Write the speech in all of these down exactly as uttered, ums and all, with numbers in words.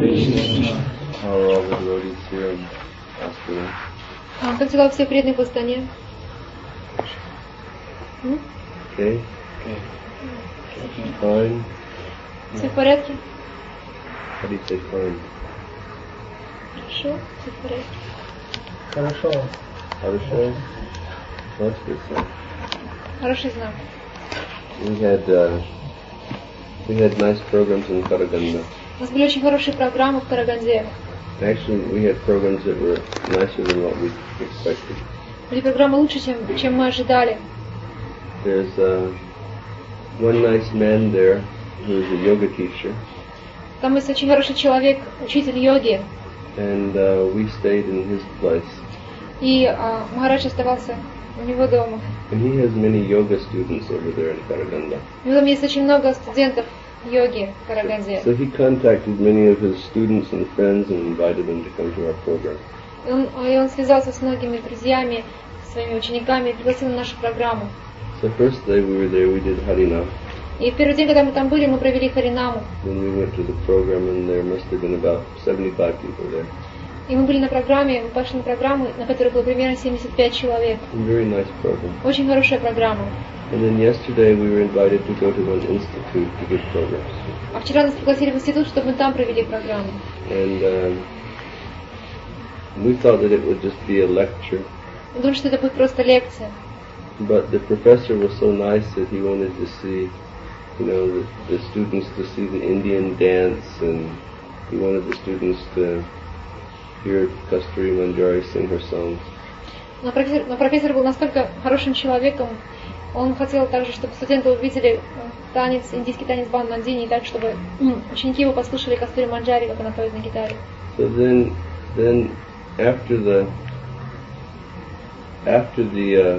How are all the devotees here in Astana? А, как дела у всех преданных в Астане? Okay. Fine. Все в порядке? How do you say fine? Хорошо, все в порядке. Хорошо. Хорошо. That's good stuff. Хороший знак. We had uh, we had nice programs in Karaganda. У нас были очень хорошие программы в Караганде. Actually, we had programs that were nicer than what we expected. Были программы лучше, чем, чем мы ожидали. There's uh, one nice man there who is a yoga teacher. Там есть очень хороший человек, учитель йоги. And uh, we stayed in his place. И а, Махарадж оставался у него дома. And he has many yoga students over there in Karaganda. У него там есть очень много студентов йоги в Караганде. So he contacted many of his students and friends and invited them to come to our program. И он, и он связался с многими друзьями, своими учениками и пригласил на нашу программу. So first day we were there, we did Harinam. И в первый день, когда мы там были, мы провели Харинаму. Then we went to the program and there must have been about seventy-five people there. И мы были на программе, мы пошли на программу, на которой было примерно семьдесят пять человек. Very nice program. Очень хорошая программа. And then yesterday we were invited to go to one institute to give programs. А вчера нас пригласили в институт, чтобы мы там провели программу. And um, we thought that it would just be a lecture. Мы думали, что это будет просто лекция. But the professor was so nice that he wanted to see, you know, the, the students to see the Indian dance, and he wanted the students to hear Kasturi Manjari sing her songs. Но профессор, но профессор был настолько хорошим человеком, он хотел также, чтобы студенты увидели танец, индийский танец Бан Мандини, и так, чтобы ученики его послушали Кастури Манджари, как она поет на гитаре. So then, then after the after the uh,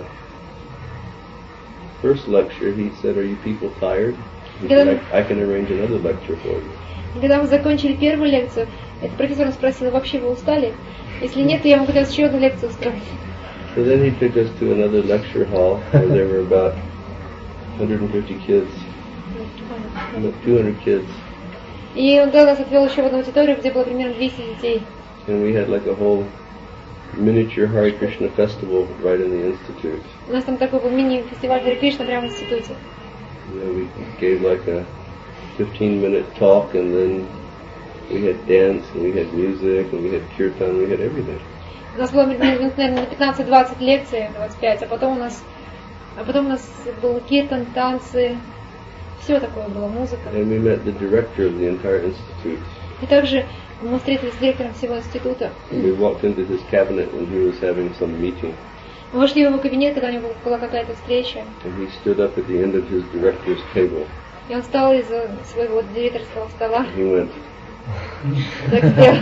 first lecture, he said, "Are you people tired?" He said, I, I can arrange another lecture for you. И когда мы закончили первую лекцию, этот профессор спросил: вообще вы устали? Если нет, то я могу сейчас еще одну лекцию устроить. So then he took us to another lecture hall where there were about one hundred fifty kids, two hundred kids. И он нас отвел еще в одну аудиторию, где было примерно двести детей. And we had like a whole miniature Hare Krishna festival right in the institute. У нас там такой был мини-фестиваль Харе Кришна прямо в институте. You know, we gave like a fifteen minute talk, and then we had dance, and we had music, and we had kirtan, we had everything. У нас было, наверное, пятнадцать-двадцать лекций, двадцать пять, а потом у нас, а потом у нас был киртан, танцы, все такое было, музыка. And we met the director of the entire institute. И также мы встретились с директором всего института. And we walked into his cabinet when he was having some meeting. Мы вошли в его кабинет, когда у него была какая-то встреча. And he stood up at the end of his director's table. И он встал из-за своего директорского стола. He went. Так сделал.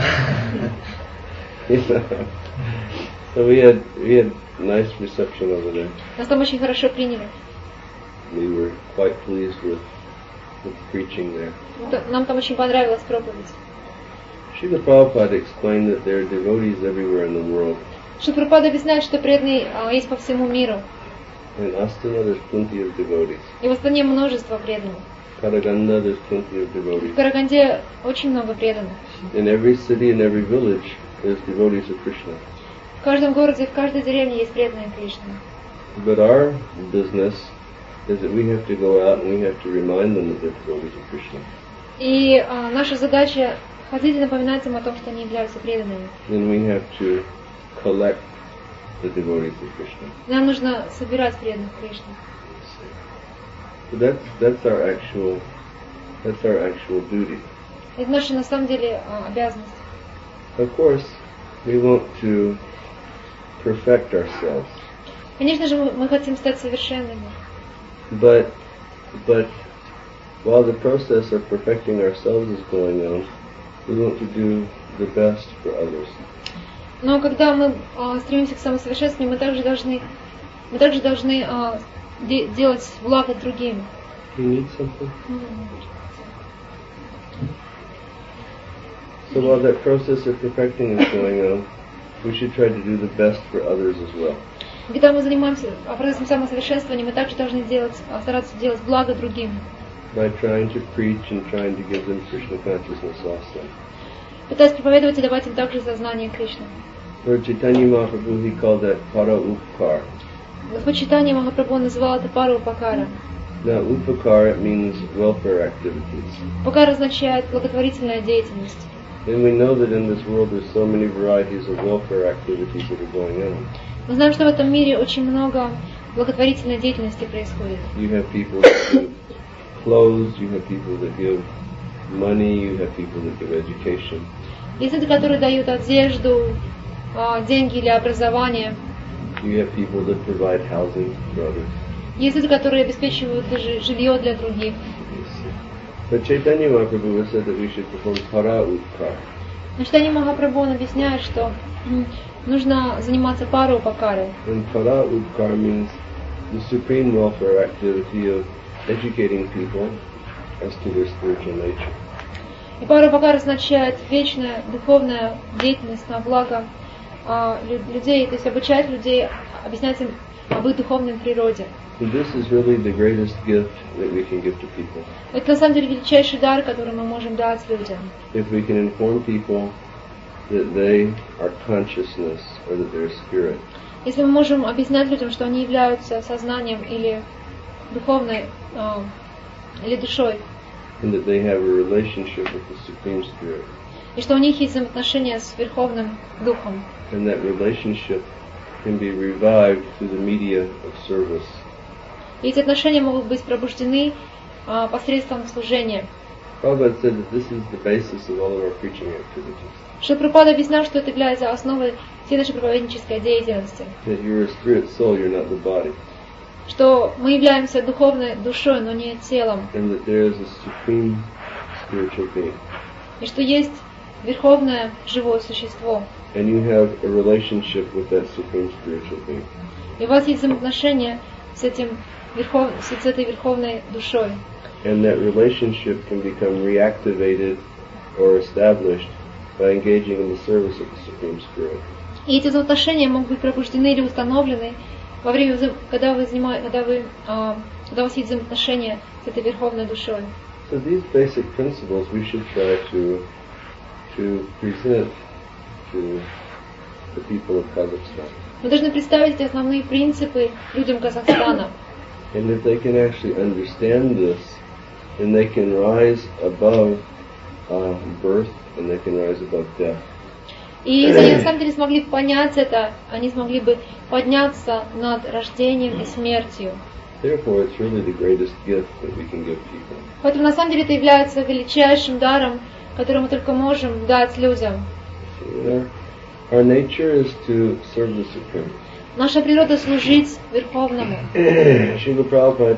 So we had we had nice reception over there. Нас там очень хорошо приняли. We were quite pleased with the preaching there. Нам там очень понравилась проповедь. Srila Prabhupada explained that there are devotees everywhere in the world. Шрила Прабхупада объясняет, что преданные есть по всему миру. In Astana there's plenty of devotees. И в Астане множество преданных. Karaganda there's plenty of devotees. В Караганде очень много преданных. In every city and every village there's devotees of Krishna. В каждом городе, в каждой деревне есть преданные Кришны. But our business is that we have to go out and we have to remind them that they're devotees of Krishna. И а, наша задача ходить и напоминать им о том, что они являются преданными. Then we have to collect the devotees of Krishna. Нам нужно собирать преданных Кришны. So that's that's our actual that's our actual duty. Это наша на самом деле а, обязанность. Of course, we want to perfect ourselves. Конечно же, мы, мы хотим стать совершенными. But but while the process of perfecting ourselves is going on, we want to do the best for others. Но когда мы а, стремимся к самосовершенствованию, мы также должны, мы также должны а, де- делать благо другим. You need something? So while that process of perfecting is going on, we should try to do the best for others as well. Когда мы занимаемся процессом самосовершенствования, мы также должны делать, стараться делать благо другим. by trying to preach and trying to give them Krishna consciousness also. Пытаясь проповедовать и давать им также сознание Кришны. Lord Chaitanya Mahaprabhu, he called that para upkar. Господь Чайтанья Махапрабху называл это пару упакара. Now upakar, it means welfare activities. Упакар означает благотворительная деятельность. And we know that in this world there's so many varieties of welfare activities that are going on. Мы знаем, что в этом мире очень много благотворительной деятельности происходит. You have people that give clothes, you have people that give money, you have people that give education. Есть люди, которые дают одежду, деньги или образование. You have people that provide housing for others. Есть люди, которые обеспечивают жилье для других. But Chaitanya Mahaprabhu has said that we should perform para upkar. Но Чайтанья Махапрабху он объясняет, что нужно заниматься пару упакарой. And para upkar means the supreme welfare activity of educating people as to their spiritual nature. И пару упакар означает вечная духовная деятельность на благо а, людей, то есть обучать людей, объяснять им об их духовной природе. And this is really the greatest gift that we can give to people. Это на самом деле величайший дар, который мы можем дать людям. If we can inform people that they are consciousness or that they're spirit. Если мы можем объяснять людям, что они являются сознанием или духовной, э, или душой, And that they have a relationship with the Supreme Spirit. И что у них есть взаимоотношения с Верховным Духом. And that relationship can be revived through the media of service. И эти отношения могут быть пробуждены э, посредством служения. Prabhupada said that this is the basis of all of our preaching activities. Шрила Прабхупада объяснял, что это является основой всей нашей проповеднической деятельности. That you're a spirit soul, you're not the body. Что мы являемся духовной душой, но не телом. And that there is a supreme spiritual being. И что есть верховное живое существо. And you have a relationship with that supreme spiritual being. И у вас есть взаимоотношения с этим верхов... с этой верховной душой. And that relationship can become reactivated or established by engaging in the service of the Supreme Spirit. И эти взаимоотношения могут быть пробуждены или установлены во время, когда вы занимаете, когда вы, когда у вас есть взаимоотношения с этой верховной душой. So these basic principles we should try to to present to the people of Kazakhstan. Мы должны представить эти основные принципы людям Казахстана. And if they can actually understand this, then they can rise above uh, birth and they can rise above death. И если они на самом деле смогли понять это, они смогли бы подняться над рождением и смертью. Therefore, it's really the greatest gift that we can give people. Поэтому на самом деле это является величайшим даром, который мы только можем дать людям. Our, our nature is to serve the Supreme. Наша природа служить Верховному. Srila Prabhupada,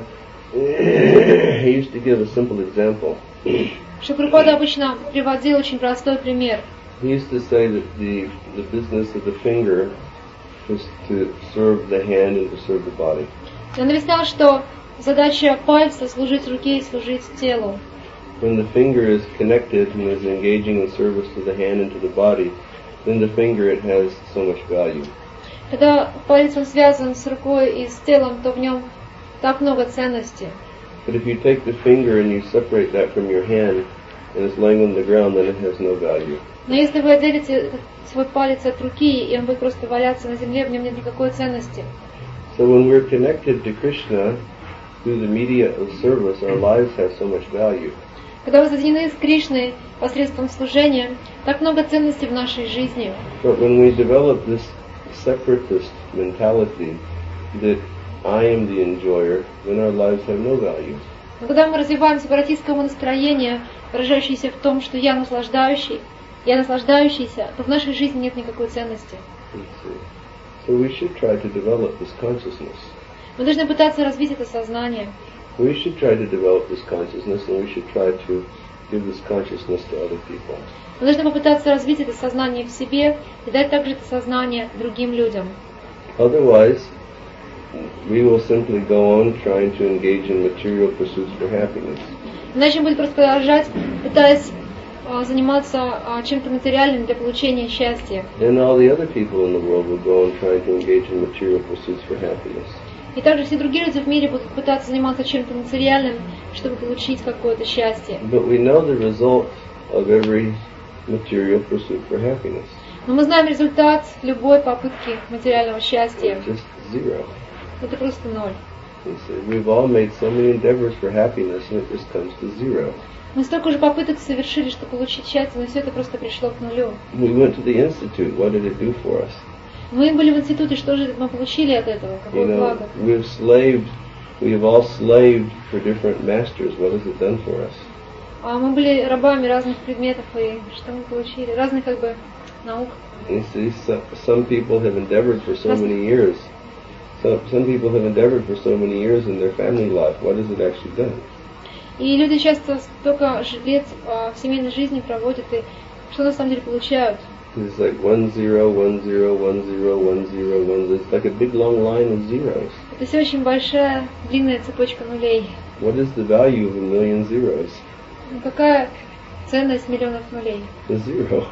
he used to give a simple example. Шрила Прабхупада обычно приводил очень простой пример. He used to say that the, the business of the finger was to serve the hand and to serve the body. Он объяснял, что задача пальца служить руке и служить телу. When the finger is connected and is engaging in service to the hand and to the body, then the finger, it has so much value. Когда палец он связан с рукой и с телом, то в нем так много ценностей. But if you take the finger and you separate that from your hand and it's laying on the ground, then it has no value. Но если вы отделите свой палец от руки, и он будет просто валяться на земле, в нем нет никакой ценности. So when we're connected to Krishna through the media of service, our lives have so much value. Когда вы соединены с Кришной посредством служения, так много ценностей в нашей жизни. But when we develop this separatist mentality that I am the enjoyer, then our lives have no value. Но когда мы развиваем сепаратистское настроение, выражающееся в том, что я наслаждающий, я наслаждающийся, то в нашей жизни нет никакой ценности. So we should try to develop this consciousness. Мы должны пытаться развить это сознание. We should try to develop this consciousness, and we should try to give this consciousness to other people. Мы должны попытаться развить это сознание в себе и дать также это сознание другим людям. Otherwise, we will simply go on trying to engage in material pursuits for happiness. Иначе мы будем просто продолжать, пытаясь заниматься чем-то материальным для получения счастья. And all the other people in the world will go on trying to engage in material pursuits for happiness. И также все другие люди в мире будут пытаться заниматься чем-то материальным, чтобы получить какое-то счастье. But we know the result of every material pursuit for happiness. Но мы знаем результат любой попытки материального счастья. It's just zero. Это просто ноль. You see, we've all made so many endeavors for happiness, and it just comes to zero. Мы столько же попыток совершили, чтобы получить счастье, но все это просто пришло к нулю. We went to the institute. What did it do for us? Мы были в институте, что же мы получили от этого? You Какое know, благо? we've slaved. We've all slaved for different masters. What has it done for us? А мы были рабами разных предметов, и что мы получили? Разных как бы наук. You see, some, some people have endeavored for so many years. Some, some people have endeavored for so many years in their family life. What has it actually done? И люди часто столько лет а, в семейной жизни проводят, и что на самом деле получают? It's like one zero, one zero, one zero, one zero, one zero. It's like a big long line of zeros. Это все очень большая, длинная цепочка нулей. What is the value of a million zeros? Ну, какая ценность миллионов нулей? A zero.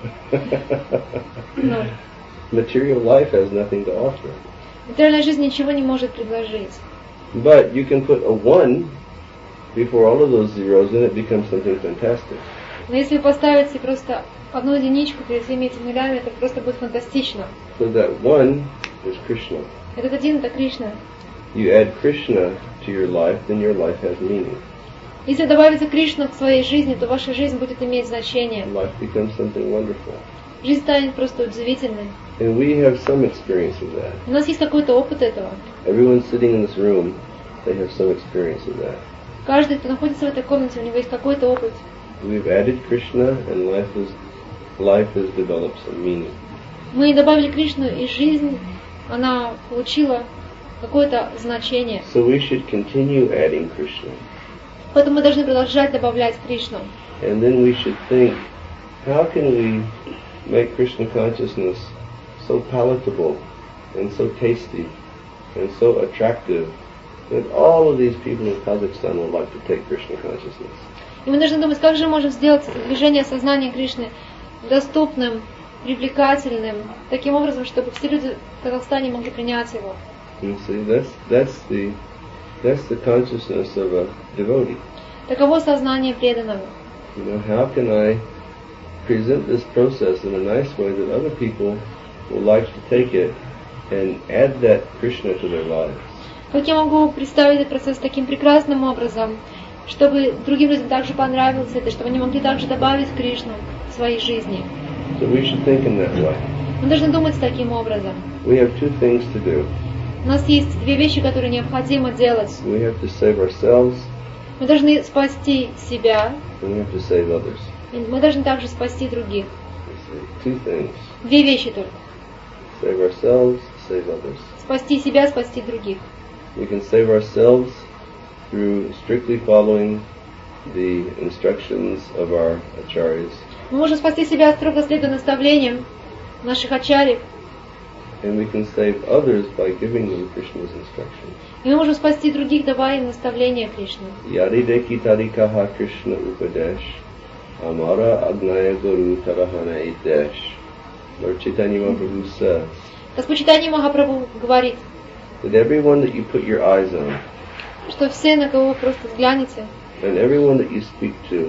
Ноль. Material life has nothing to offer. Материальная жизнь ничего не может предложить. But you can put a one before all of those zeros, and it becomes something fantastic. Но если вы поставите просто одну единичку перед всеми этими нулями, это просто будет фантастично. So that one is Krishna. Этот один — это Кришна. You add Krishna to your life, then your life has meaning. Если добавите Кришну к своей жизни, то ваша жизнь будет иметь значение. Life becomes something wonderful. Жизнь станет просто удивительной. And we have some experience of that. У нас есть какой-то опыт этого. Everyone sitting in this room, they have some experience of that. Каждый, кто находится в этой комнате, у него есть какой-то опыт. We've added Krishna, and life is life has developed some meaning. Мы добавили Кришну, и жизнь, она получила какое-то значение. So we should continue adding Krishna. Поэтому мы должны продолжать добавлять Кришну. And then we should think, how can we make Krishna consciousness so palatable and so tasty and so attractive that all of these people in Kazakhstan would like to take Krishna consciousness? И мы должны думать, как же можем сделать движение сознания Кришны доступным, привлекательным, таким образом, чтобы все люди в Казахстане могли принять его. You see, that's that's the that's the consciousness of a devotee. Таково сознание преданного. You know, how can I present this process in a nice way that other people will like to take it and add that Krishna to their lives? Как я могу представить этот процесс таким прекрасным образом, чтобы другим людям также понравилось это, чтобы они могли также добавить Кришну в своей жизни? So we should think in that way. Мы должны думать таким образом. We have two things to do. У нас есть две вещи, которые необходимо делать. We have to save ourselves, Мы должны спасти себя, and we have to save others. и мы должны также спасти других. You see, two things. Две вещи только. Save ourselves, save others. Спасти себя, спасти других. We can save ourselves through strictly following the instructions of our acharyas. Мы можем спасти себя, строго следуя наставлениям наших ачарьев. And we can save others by giving them Krishna's instructions. И мы можем спасти других, давая им наставления Кришны. Yarideki tarikaha Krishna upadesh, amara agnaya guru tarahana idesh. Lord Chaitanya Mahaprabhu says Господь Махапрабху говорит, that everyone that you put your eyes on, что все, на кого вы просто взглянете, and everyone that you speak to,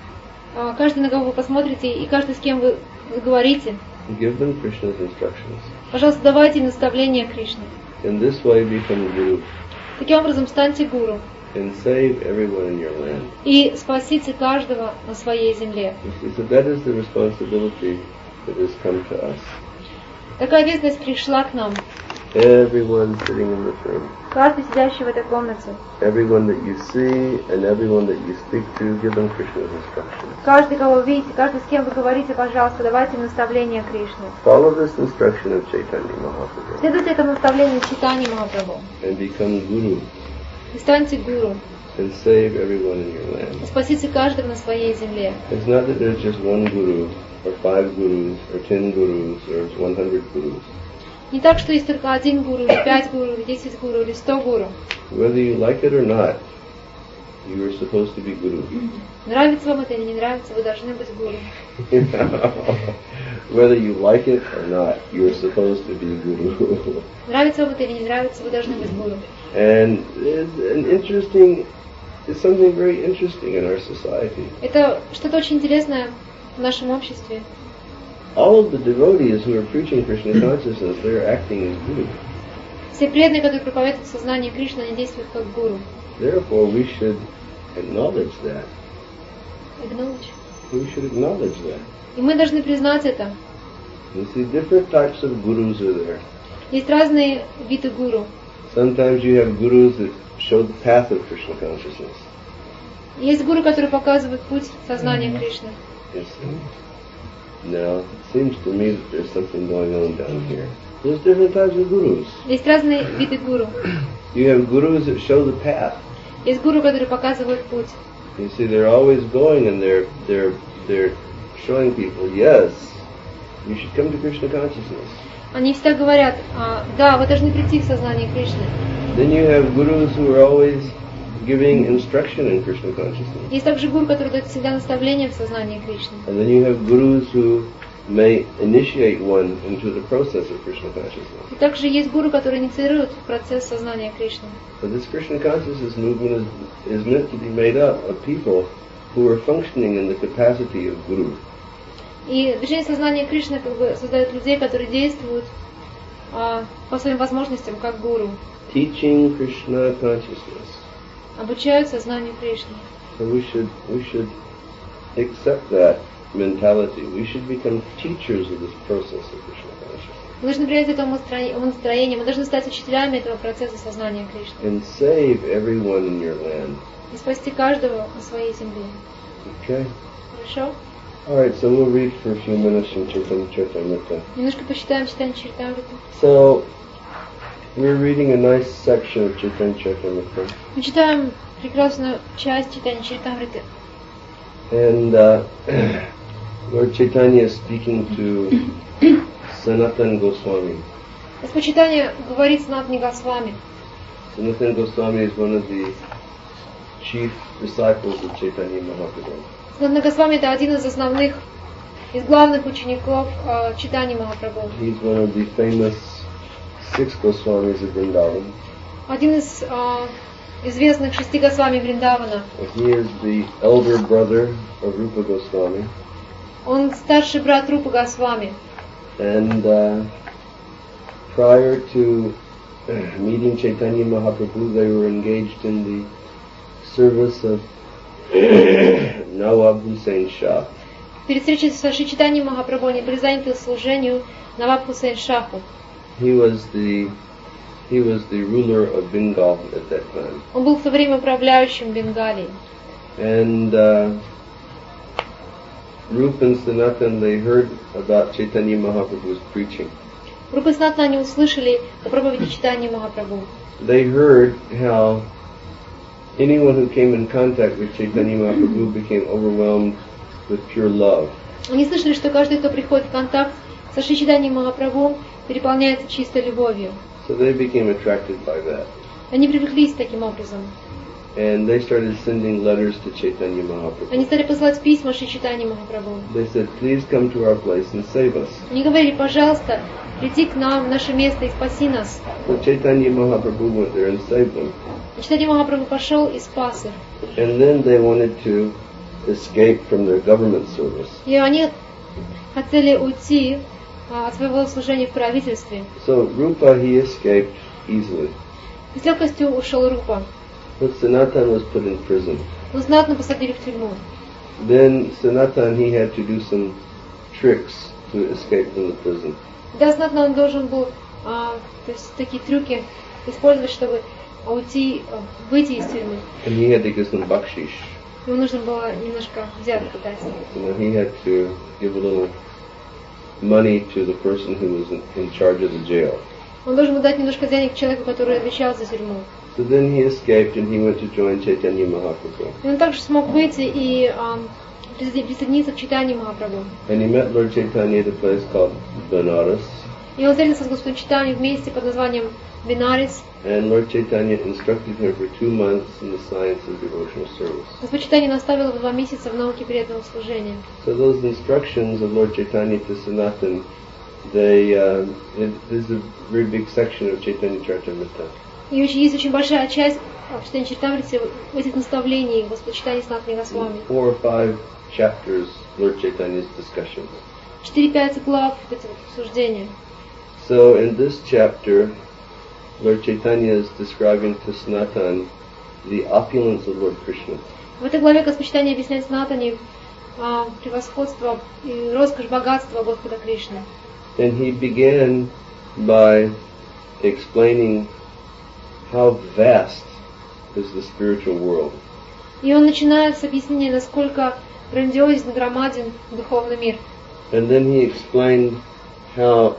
а, каждый, на кого вы посмотрите, и каждый, с кем вы говорите, give them Krishna's instructions. пожалуйста, давайте им наставления Кришны. In this way become guru Таким образом, станьте гуру and save everyone in your land. и спасите каждого на своей земле. You see, so that is the responsibility that has come to us. Такая ответственность пришла к нам. Everyone sitting in this room, Каждый, сидящий в этой комнате, everyone that you see and everyone that you speak to, give them Krishna's instructions. каждый, кого вы видите, каждый, с кем вы говорите, пожалуйста, давайте им наставления Кришны. Follow this instruction of Chaitanya Mahaprabhu Следуйте этому наставлению Чайтаньи Махапрабху and become guru и станьте гуру. and save everyone in your land. Спасите каждого на своей земле. It's not that there's just one guru or five gurus or ten gurus or one hundred gurus. Не так, что есть только один гуру, или пять гуру, или десять гуру, или сто гуру. Whether you like it or not, you are supposed to be guru. Нравится вам это или не нравится, вы должны быть гуру. You know? whether you like it or not, you're supposed to be guru. Нравится вам это или не нравится, вы должны быть гуру. And it's an interesting, it's something very interesting in our society. Это что-то очень интересное в нашем обществе. All of the devotees who are preaching Krishna consciousness, they are acting as guru. Все преданные, которые проповедуют сознание Кришны, они действуют как гуру. Therefore, we should acknowledge that. Acknowledge. We should acknowledge that. И мы должны признать это. You see, different types of gurus are there. Есть разные виды гуру. Sometimes you have gurus that show the path of Krishna consciousness. Есть гуру, которые показывают путь сознания Кришны. You see? Now, it seems to me that there's something going on down here. There's different types of gurus. Есть разные виды гуру. You have gurus that show the path. Есть гуру, которые показывают путь. You see, they're always going and they're they're they're showing people, yes, you should come to Krishna consciousness. Они всегда говорят, а, да, вы должны прийти в сознание Кришны. Then you have gurus who are always giving instruction in Krishna consciousness. Есть также гуру, которые дают всегда наставления в сознании Кришны. And then you have gurus who may initiate one into the process of Krishna consciousness. И также есть гуру, которые инициируют процесс сознания Кришны. But this Krishna consciousness movement is, is meant to be made up of people who are functioning in the capacity of guru. И движение сознания Кришны как бы создает людей, которые действуют а, по своим возможностям как гуру. Teaching Krishna consciousness. Обучают сознанию Кришны. So we should we should accept that mentality. We should become teachers of this process of Krishna consciousness. Мы должны принять это умонастроение, мы должны стать учителями этого процесса сознания Кришны. And save everyone in your land. И спасти каждого на своей земле. Okay? Хорошо? Alright, so we'll read for a few minutes from Chaitanya Charitamrita. Немножко почитаем читание Чаритамриты. So, we're reading a nice section of Chaitanya Charitamrita. Мы читаем прекрасную часть читания Чаритамриты. And uh, Lord Chaitanya is speaking to Sanatana Goswami. Господь Чайтанья говорит с Санатаной Госвами. Sanatana Goswami is one of the chief disciples of Chaitanya Mahaprabhu. Санатана Госвами это один из основных, из главных учеников э, Чайтаньи Махапрабху. He's one of the famous six Goswamis of Vrindavan. Один из э, известных шести Госвами Вриндавана. He is the elder brother of Rupa Goswami. Он старший брат Рупы Госвами. And uh, prior to uh, meeting Chaitanya Mahaprabhu, they were engaged in the service of Nawab Hussain Shah. Перед встречей с Шри Чайтаньей Махапрабху они были заняты служению Наваб Хусейн Шаху. He was the he was the ruler of Bengal at that time. Он был в то время управляющим Бенгалией. And uh, Rupa and Sanatan, they heard about Chaitanya Mahaprabhu's preaching. Рупа и Санатана они услышали о проповеди Чайтаньи Махапрабху. They heard how anyone who came in contact with Chaitanya Mahaprabhu became overwhelmed with pure love. Они слышали, что каждый, кто приходит в контакт со Шри Чайтаньей Махапрабху, переполняется чистой любовью. So they became attracted by that. Они привлеклись таким образом. And they started sending letters to Chaitanya Они Mahaprabhu. стали посылать письма Шри Чайтаньи Махапрабху. They said, please come to our place and save us. Они говорили, пожалуйста, приди к нам в наше место и спаси нас. So Chaitanya Mahaprabhu went there and saved them. И Чайтанья Махапрабху пошел и спас их. And then they wanted to escape from their government service. И они хотели уйти а, от своего служения в правительстве. So Rupa, he escaped easily. И с легкостью ушел Рупа. But Sanatan was put in prison. Но знатно посадили в тюрьму. Then Sanatan, he had to do some tricks to escape from the prison. Да, знатно он должен был а, то есть, такие трюки использовать, чтобы уйти, а, выйти из тюрьмы. And he had to give some bakshish. Ему нужно было немножко взятку дать. You know, he had to give a little money to the person who was in, in charge of the jail. Он должен был дать немножко денег человеку, который отвечал за тюрьму. So then he escaped and he went to join Chaitanya Mahaprabhu. И он также смог выйти и а, присоединиться к Чайтаньи Махапрабху. And he met Lord Chaitanya at a place called Benares. И он встретился с Господом Чайтаньей в месте под названием Benares. And Lord Chaitanya instructed him for two months in the science of devotional service. Господь Чайтанья наставил его два месяца в науке преданного служения. So those instructions of Lord Chaitanya to Sanatan, they, uh, it, there's a very big section of Chaitanya Charitamrita. И очень, есть очень большая часть в Чайтанья Чаритамрите в этих наставлений Господа Чайтаньи Санатана Госвами. Four or five chapters, Lord Chaitanya's discussions. Четыре-пять глав эти вот обсуждения. So in this chapter, Lord Chaitanya is describing to Sanatan the opulence of Lord Krishna. В этой главе Господь Чайтанья объясняет Санатане а, превосходство и роскошь богатства Господа Кришны. And he began by explaining how vast is the spiritual world. И он начинает с объяснения, насколько грандиозен, громаден духовный мир. And then he explained how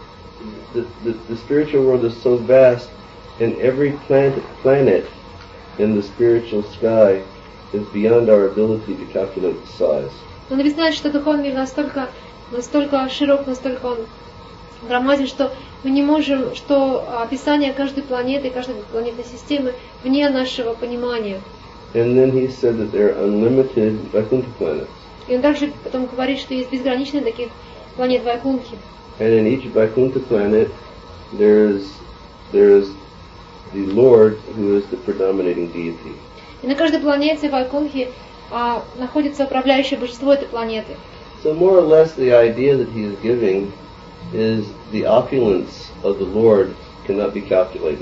the, the, the spiritual world is so vast, and every planet, planet in the spiritual sky is beyond our ability to calculate the size. Он объясняет, что духовный мир настолько, настолько широк, настолько он громаден, что мы не можем, что описание каждой планеты, каждой планетной системы вне нашего понимания. And then he said that there are unlimited Vaikuntha planets. И он также потом говорит, что есть безграничные таких планет Вайкунтхи. And in each Vaikuntha planet, there's there's the Lord who is the predominating deity. И на каждой планете Вайкунтхи а, находится управляющее божество этой планеты. So more or less the idea that he is giving is the opulence of the Lord cannot be calculated.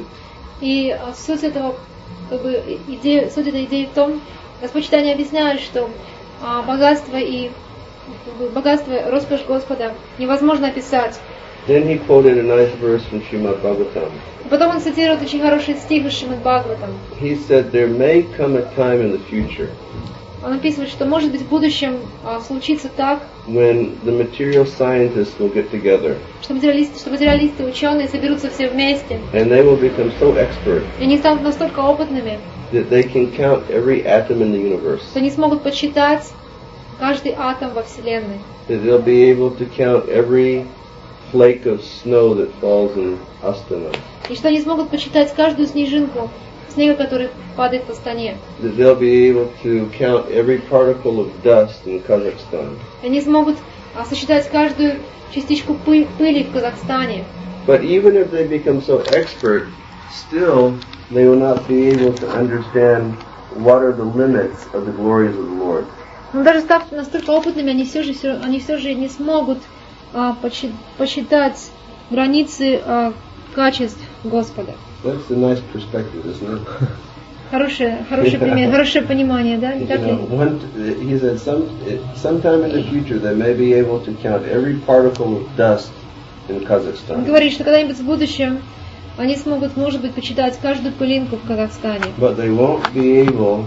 И а, суть этого, как бы, идея, суть этой идеи в том, Господь Чайтанья объясняет, что а, богатство и как бы, богатство, роскошь Господа невозможно описать. Then he quoted a nice verse from Srimad Bhagavatam. И потом он цитирует очень хороший стих из Шримад Бхагаватам. He said there may come a time in the future Он описывает, что может быть в будущем а, случится так, when the material scientists will get together что материалисты, что материалисты и ученые соберутся все вместе, and they will become so expert и они станут настолько опытными, that they can count every atom in the universe. что они смогут подсчитать каждый атом во Вселенной. That they'll be able to count every flake of snow that falls in Astana. И что они смогут подсчитать каждую снежинку снега, который падает по Астане. That they'll be able to count every particle of dust in Kazakhstan. Они смогут а, сосчитать каждую частичку пы- пыли в Казахстане. But even if they become so expert, still they will not be able to understand what are the limits of the glories of the Lord. Но даже став настолько опытными, они все же, все, они все же не смогут а, подсчит- посчитать границы а, качеств Господа. That's a nice perspective, isn't it? Хорошее, хороший пример, хорошее понимание, да? Не You так ли? know, one, he said, some, sometime in the future they may be able to count every particle of dust in Он Kazakhstan. говорит, что когда-нибудь в будущем они смогут, может быть, почитать каждую пылинку в Казахстане. But they won't be able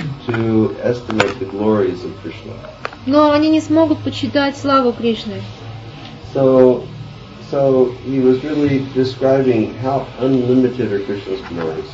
to estimate the glories of Krishna. Но они не смогут почитать славу Кришны. So, so he was really describing how unlimited are Krishna's glories.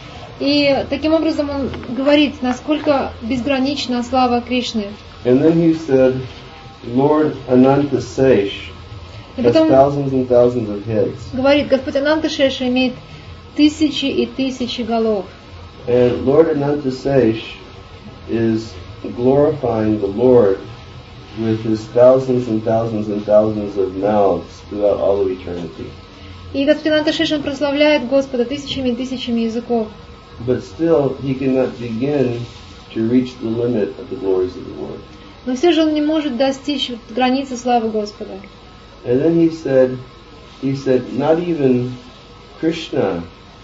И таким образом он говорит, насколько безгранична слава Кришны. And then he said, Lord Ananta Sesh И has потом thousands and thousands of heads. говорит, Господь Ананта Шеша имеет тысячи и тысячи голов. And Lord Ananta Sesh is glorifying the Lord with his thousands and thousands and thousands of mouths throughout all of eternity. И Господь Ананта Шеша прославляет Господа тысячами и тысячами языков. But still, he cannot begin to reach the limit of the glories of the Lord. Но все же он не может достичь границы славы Господа. And then he said, he said, not even Krishna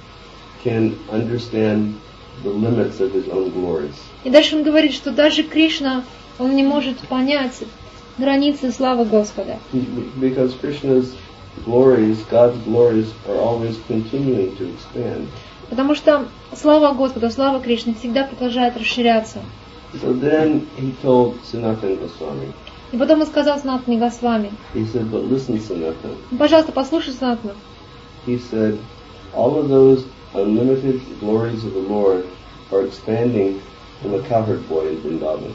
can understand the limits of his own glories. И дальше он говорит, что даже Кришна, он не может понять границы славы Господа. Because Krishna's glories, God's glories, are always continuing to expand. Потому что слава Господа, слава Кришны всегда продолжает расширяться. So then he told Sanatana Goswami, И потом он сказал Санатане Госвами, he said, but listen, Sanatana. пожалуйста, послушай, Санатана. He said, all of those unlimited glories of the Lord are expanding from a cowherd boy in Vrindavan.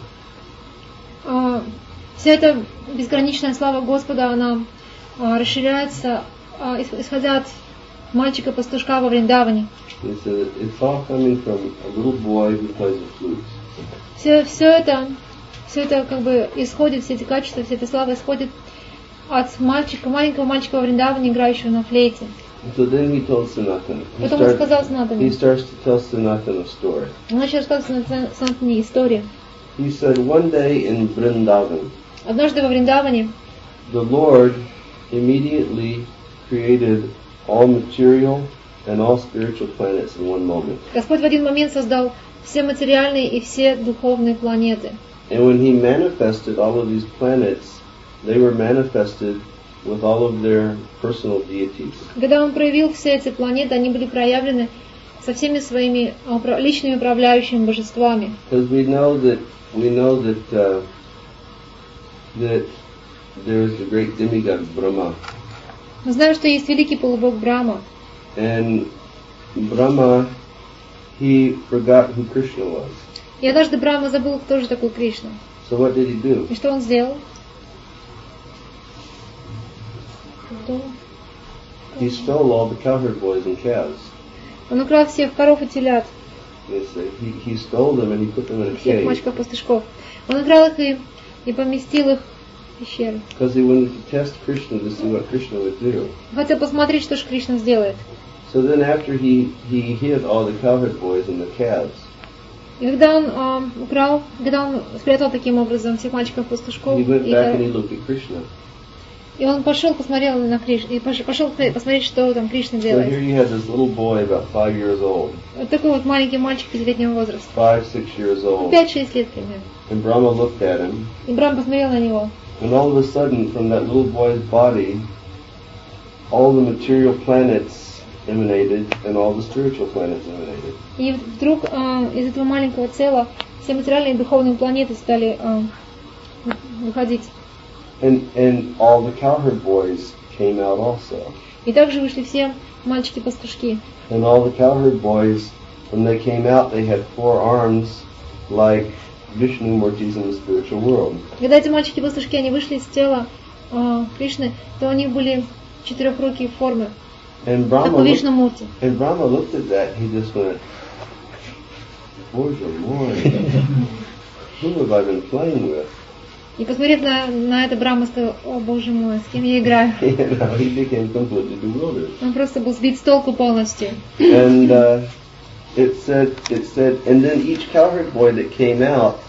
А, вся эта безграничная слава Господа, она а, расширяется, а, исходя от мальчика-пастушка во Вриндаване. He said it's all coming from a little boy who plays the flute. Все, все это, все это как бы исходит, все эти качества, вся эта слава исходит от мальчика, маленького мальчика во Вриндаване, играющего на флейте. So then he told Sanatana. He, Потом он сказал starts, Санатане. he starts to tell Sanatana a story. Он начал рассказывать Санатане историю. He said one day in Vrindavan, Однажды во Вриндаване the Lord immediately created all material and all spiritual planets in one moment. Господь в один момент создал все материальные и все духовные планеты. And when he manifested all of these planets, they were manifested with all of their personal deities. Когда он проявил все эти планеты, они были проявлены со всеми своими личными управляющими божествами. Because we know that we know that uh, that there is the great demigod Brahma. Мы знаем, что есть великий полубог Брахма. And Brahma, he forgot who Krishna was. И однажды Брахма забыл, кто же такой Кришна. So what did he do? И что он сделал? He stole all the cowherd boys and calves. Он украл всех коров и телят, They say he, he stole them and he put them in a всех cave мальчиков-пастушков. Он украл их и, и поместил их в пещеру. because he wanted to test Krishna to see what Krishna would do. Хотел посмотреть, что же Кришна сделает. So then after he, he hid all the cowherd boys and the calves, И когда он э, украл, когда он спрятал таким образом всех мальчиков-пастушков, he went и, back and he коров, looked at Krishna. и он пошел, посмотрел на Кришну, и пош- пошел посмотреть, что там Кришна So делает. here you had this little boy about five years old, Вот такой вот маленький мальчик пятилетнего возраста. five, six years old. Пять-шесть лет примерно. And Brahma looked at him, И Брахма посмотрел на него. and all of a sudden from that little boy's body, all the material planets emanated and all the spiritual planets emanated. И вдруг э, из этого маленького тела все материальные и духовные планеты стали э, выходить. And and all the cowherd boys came out also. И также вышли все мальчики-пастушки. And all the cowherd boys, when they came out, they had four arms like Vishnu Murtis in the spiritual world. Когда эти мальчики-пастушки, они вышли из тела э, Кришны, то у них были четырехрукие формы, And как Brahma, у looked, Вишну-мурти. and Brahma looked at that, he just went, Bоже мой, who have I been playing with? И посмотрев на, на это, Брахма сказал: о боже мой, с кем я играю? You know, he became completely bewildered. Он просто был сбит с толку полностью. And uh, it said, it said, and then each cowherd boy that came out,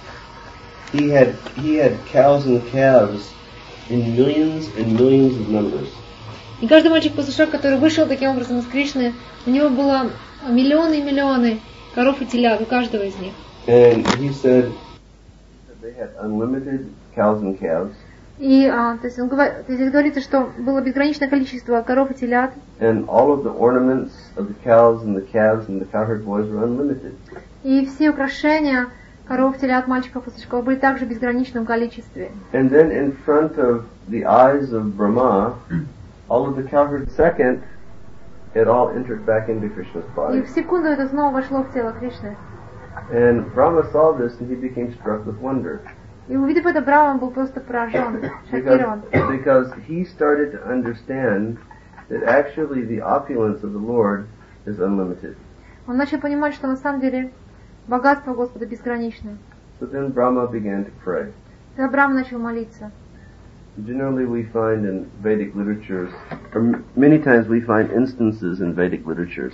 he had he had cows and calves in millions and millions of numbers. И каждый мальчик-пастушок, который вышел таким образом из Кришны, у него было миллионы и миллионы коров и телят, у каждого из них. And he said they had unlimited cows and calves, И а, то есть он говорит, то есть говорится, что было безграничное количество коров и телят, and all of the ornaments of the cows and the calves and the cowherd boys were unlimited. и все украшения коров, телят, мальчиков-пастушков были также в безграничном количестве. And then in front of the eyes of Brahma, all of the cowherd second, it all entered back into Krishna's И body. в секунду это снова вошло в тело Кришны. And Brahma saw this and he became struck with wonder. И увидев это, Брахма был просто поражен, Because, шокирован. because he started to understand that actually the opulence of the Lord is unlimited. Он начал понимать, что на самом деле богатство Господа безграничное. So then Brahma began to pray. Тогда Брахма начал молиться. Generally we find in Vedic literatures, or m- many times we find instances in Vedic literatures.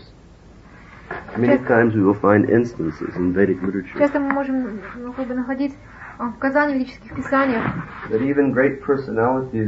Many times we will find instances in Vedic literature Часто мы можем ну, как бы находить а, указания в ведических писаниях, that even great personalities,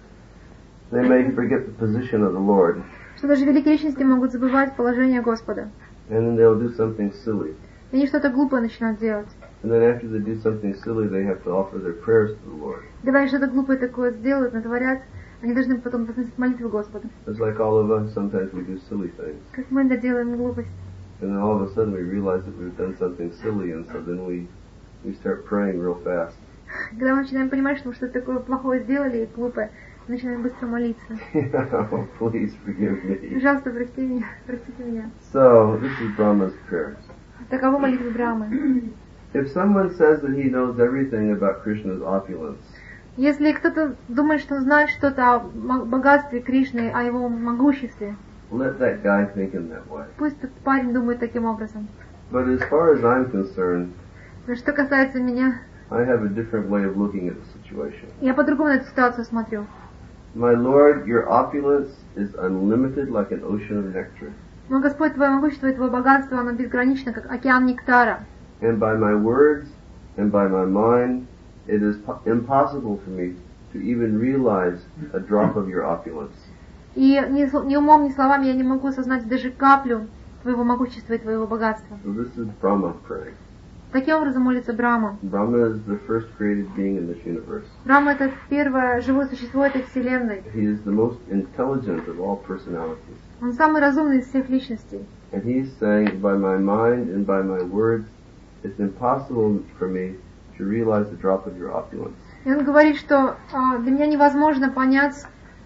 they may forget the position of the Lord, что даже великие личности могут забывать положение Господа. and then they'll do something silly. И они что-то глупое начинают делать. And then after they do something silly, they have to offer their prayers to the Lord. Когда они что-то глупое такое сделают, натворят, они должны потом возносить молитву Господу. It's like all of us, sometimes we do silly things. Как мы иногда делаем глупость. And then all of a sudden we realize that we've done something silly, and so then we, we start praying real fast. Когда мы начинаем понимать, что мы что-то такое плохое сделали и глупое, мы начинаем быстро молиться. Oh, please forgive me. Пожалуйста, прости меня, простите меня. So, this is Brahma's prayer. Таково молитва Брахмы. If someone says that he knows everything about Krishna's opulence, Если кто-то думает, что он знает что-то о мо- богатстве Кришны, о его могуществе, let that guy think in that way. Пусть этот парень думает таким образом. But as far as I'm concerned, Но что касается меня, I have a different way of looking at the situation. я по-другому на эту ситуацию смотрю. My Lord, your opulence is unlimited like an ocean of nectar. Но, Господь, Твое могущество и Твое богатство, оно безгранично, как океан нектара. And by my words and by my mind, it is po- impossible for me to even realize a drop of your opulence. И ни, сл- ни умом, ни словами я не могу осознать даже каплю Твоего могущества и Твоего богатства. So this is Brahma praying. Таким образом молится Брахма. Brahma is the first created being in this universe. Брахма — это первое живое существо этой вселенной. He is the most intelligent of all personalities. Он самый разумный из всех личностей. And he's saying, by my mind and by my words, it's impossible for me to realize the drop of your opulence. И он говорит, что а, для меня невозможно понять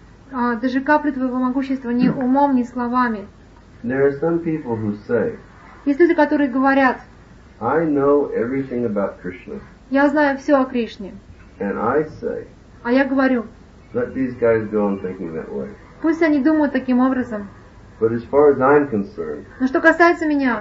а, даже каплю Твоего могущества ни умом, ни словами. There are some people who say, Есть люди, которые говорят: I know everything about Krishna. я знаю все о Кришне. And I say, А я говорю: let these guys go on thinking that way. пусть они думают таким образом. But as far as I'm concerned, Но что касается меня,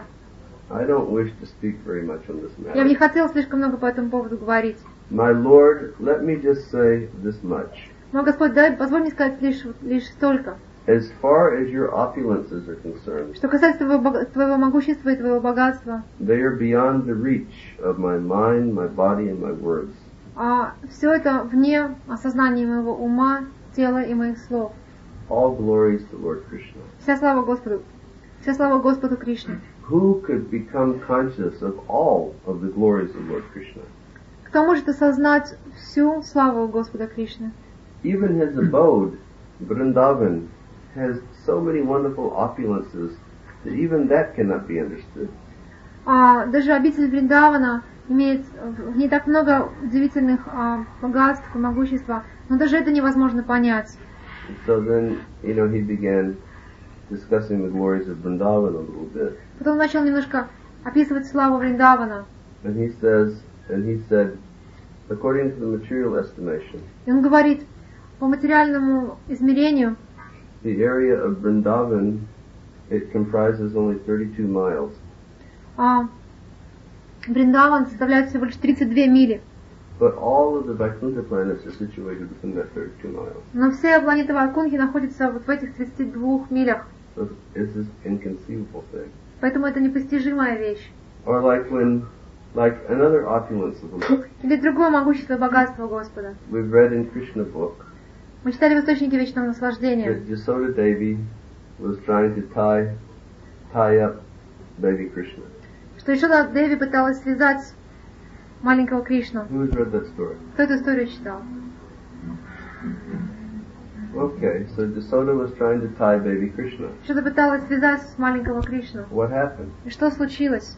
I don't wish to speak very much on this я бы не matter. хотела слишком много по этому поводу говорить. My Lord, let me just say this much. Мой Господь, дай, позволь мне сказать лишь, лишь столько. As far as your opulences are concerned, Что касается твоего, бога- твоего могущества и Твоего богатства, they are beyond the reach of my mind, my body, and my words. а все это вне осознания моего ума, тела и моих слов. All glories to Lord Krishna. Вся слава Господу. Вся слава Господу Кришне. Who could become conscious of all of the glories of Lord Krishna? Кто может осознать всю славу Господа Кришны? Even his abode, Vrindavan, has so many wonderful opulences that even that cannot be understood. А даже обитель Вриндавана имеет в ней так много удивительных а, богатств и могущества, но даже это невозможно понять. And so then, you know, he began discussing the glories of Vrindavan a little bit. Потом начал немножко описывать славу Вриндавана. And he says, and he said, according to the material estimation, И он говорит, по материальному измерению, the area of Vrindavan, it comprises only thirty-two miles. а, Вриндаван составляет всего лишь тридцать две мили. But all of the Vaikuntha planets are situated within that thirty-two miles. Но все планеты Вайкунхи находятся вот в этих тридцати двух милях. So it's an inconceivable thing. Поэтому это непостижимая вещь. Or like when, like another opulence of the Lord. Или другое могущество и богатство Господа. We've read in Krishna book Мы читали в Источнике Вечного Наслаждения, that Yasoda Devi was trying to tie, tie up baby Krishna. что Ишода Деви пыталась связать маленького Кришну. Who's read that story? Кто эту историю читал? Okay, so Yasoda was trying to tie baby Krishna. Ишода пыталась связать маленького Кришну. What happened? И что случилось?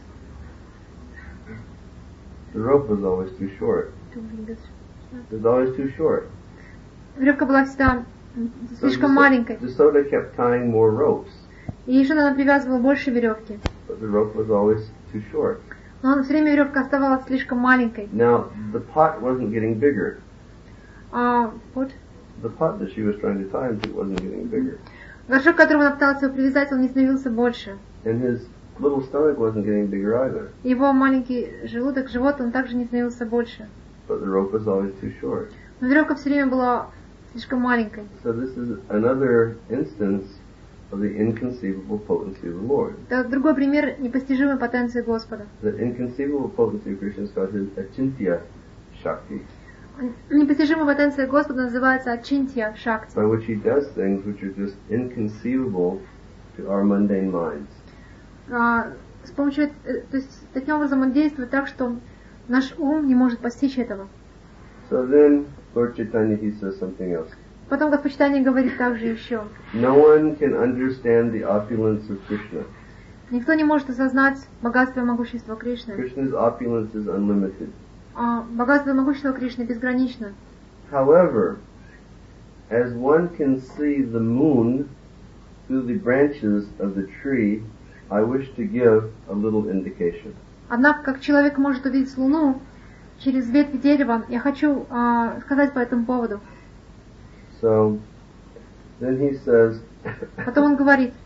The rope was always too short. It was always too short. Веревка была всегда So слишком маленькой. Yasoda kept tying more ropes, И Ишода она привязывала больше веревки. but the rope was always too short. Но все время веревка оставалась слишком маленькой. Now, the pot wasn't getting bigger. А вот The pot that she was trying to tie him to wasn't getting bigger. горшок, к которому она пыталась его привязать, он не становился больше. And his little stomach wasn't getting bigger either. Его маленький желудок, живот, он также не становился больше. But the rope was always too short. Но веревка все время была слишком маленькой. So this is another instance of the inconceivable potency of the Lord. Это другой пример непостижимой потенции Господа. The inconceivable potency of Krishna is called his Achintya Shakti, Непостижимая потенция Господа называется Ачинтья Шакти, by which he does things which are just inconceivable to our mundane minds. А, с помощью, э, то есть таким образом он действует так, что наш ум не может постичь этого. So then, Lord Chaitanya, he says something else. Потом Господь Чайтанья говорит также еще. No one can understand the opulence of Krishna. Никто не может осознать богатство и могущество Кришны. Krishna's opulence is unlimited. А богатство и могущество Кришны безгранично. However, as one can see the moon through the branches of the tree, I wish to give a little indication. Однако, как человек может увидеть Луну через ветви дерева, я хочу а, сказать по этому поводу. So, then he says, Потом он говорит,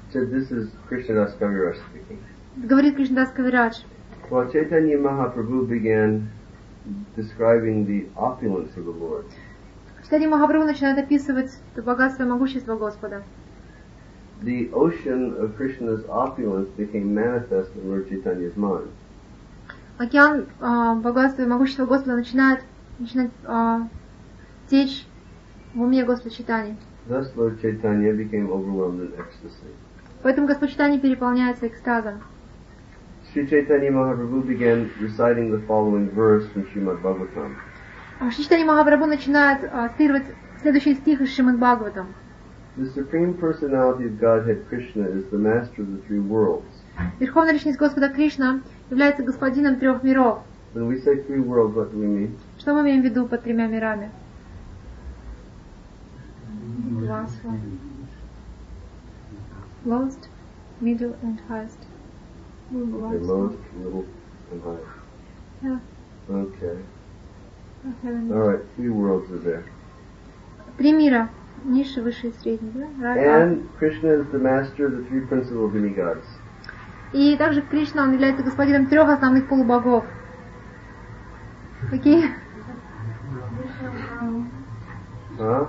So this is Krishnadas Kaviraj speaking. Говорит Кришнадас Кавирадж. Well, Chaitanya Mahaprabhu began describing the opulence of the Lord. Читание Махапрабху начинает описывать богатство и могущество Господа. The ocean of Krishna's opulence became manifest in Lord Chaitanya's mind. Океан э, богатства и могущества Господа начинает, начинает э, течь в уме Господа Чайтаньи. Thus Lord Chaitanya became overwhelmed in ecstasy. Поэтому Господь Чайтанья переполняется экстазом. Sri Chaitanya Mahaprabhu began reciting the following verse from Srimad Bhagavatam. Шри Чайтанья Махапрабху начинает э, цитировать следующий стих из Шримад Бхагаватам. The Supreme Personality of Godhead Krishna is the master of the three worlds. Верховная Личность Господа Кришна является господином трех миров. When we say three worlds, what do we mean? Что мы имеем в виду под тремя мирами? Lowest, middle and highest. Okay, lowest, middle, and highest. Yeah. Okay. Heaven. All right, three worlds are there. Три мира. Низший, высший и средний. Да? And Krishna is the master of the three principal demigods. И также Кришна, он является господином трех основных полубогов. Какие? Huh?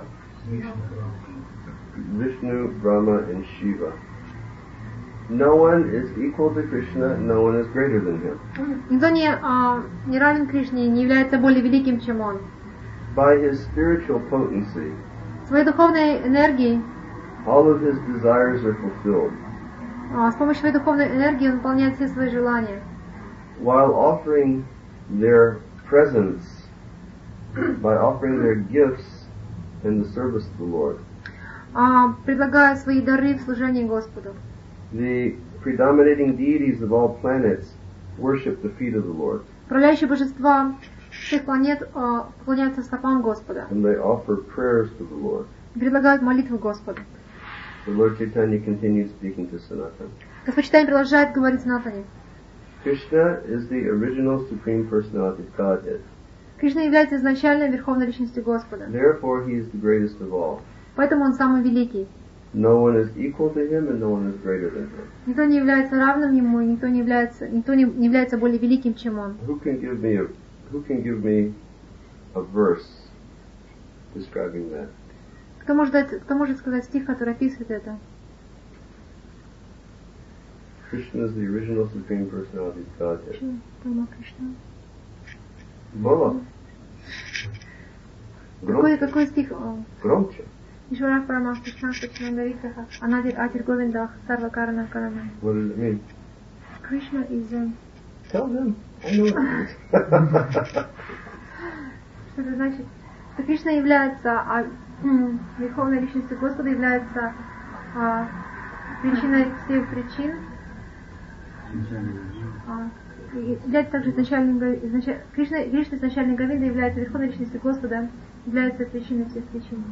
Vishnu, Brahma, and Shiva. No one is equal to Krishna, no one is greater than him. Никто не, а, не равен Кришне, не является более великим, чем он. By his spiritual potency, Своей духовной энергией, all of his desires are fulfilled. а, с помощью своей духовной энергии он выполняет все свои желания. While offering their presents, by offering their gifts in the service of the Lord. А, предлагая свои дары в служении Господу. The predominating deities of all planets worship the feet of the Lord. Управляющие божества всех планет а, поклоняются стопам Господа. And they offer prayers to the Lord. Предлагают молитвы Господу. The Lord Chaitanya continues speaking to Sanatana. Господь Чайтанья продолжает говорить Санатане. Krishna is the original Supreme Personality of Godhead. Кришна является изначальной верховной личностью Господа. Therefore, he is the greatest of all. Поэтому он самый великий. No one is equal to him, and no one is greater than him. Никто не является равным ему, и никто не является, никто не, не является более великим, чем он. Who can give me a Who can give me a verse describing that? Кто может дать, кто может сказать стих, который описывает это? Krishna is the original Supreme Personality of Godhead. Пойма Кришна. Bola. Какой, какой стих? Громче. Ишвара Парама Кришна Сачинанда Викраха Анадир Атир Говиндах Сарва Карана Карана. What does it mean? Krishna is um, Tell them. I know what it means. что это значит? Что Кришна является, а, м, верховной личностью Господа является а, причиной всех причин. А, и является также изначальным Гови- изначаль... Кришна, Кришна изначальный Говинда является верховной личностью Господа, является причиной всех причин.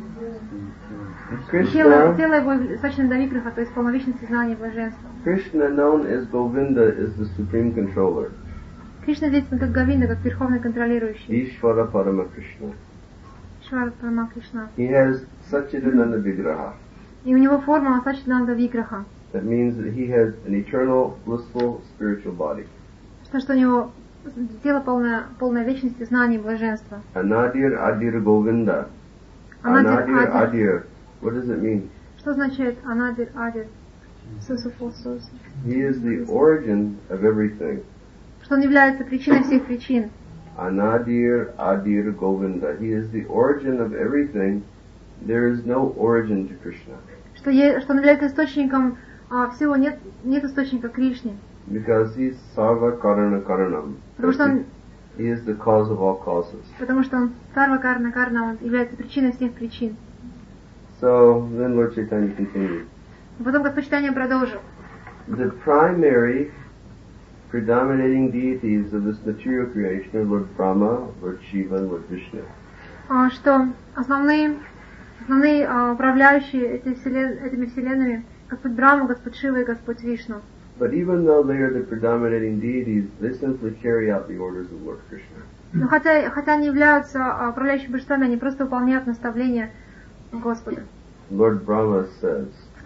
Тело, Krishna, тело его Сачинанда Викраха, то есть полновечности знания и блаженства. Krishna, known as Govinda, is the supreme controller. Кришна известен как Говинда, как верховный контролирующий. Ishvara Parama Krishna. Швара Парама Кришна. He has Satchidananda Vigraha. И у него форма Сачинанда Викраха. That means that he has an eternal, blissful, spiritual body. Что, что у него тело полное, полное вечности, знаний и блаженства. Anadir Adir Govinda. Анадир Anadir Адир. Adir. What does it mean? Что означает Анадир Адир? Сусуфу Сус. He is the origin of everything. Что он является причиной всех причин. Anadir Adir Govinda. He is the origin of everything. There is no origin to Krishna. Что, е, что он является источником а, всего, нет, нет источника Кришне. Because he is Sarva Karana Karanam. Потому что он, He is the cause of all causes. потому что он Сарва Карна Карна, он является причиной всех причин. So then Lord Chaitanya continued. Потом Господь Чайтанья продолжил. The primary predominating deities of this material creation are Lord Brahma, Lord Shiva, and Lord Vishnu. А, что основные, основные а, управляющие эти вселен, этими вселенными Господь Брахма, Господь Шива и Господь Вишну. But even though they are the predominating deities, they simply carry out the orders of Lord Krishna. Но хотя, хотя они являются а, управляющими божествами, они просто выполняют наставления Господа. Lord Brahma says, В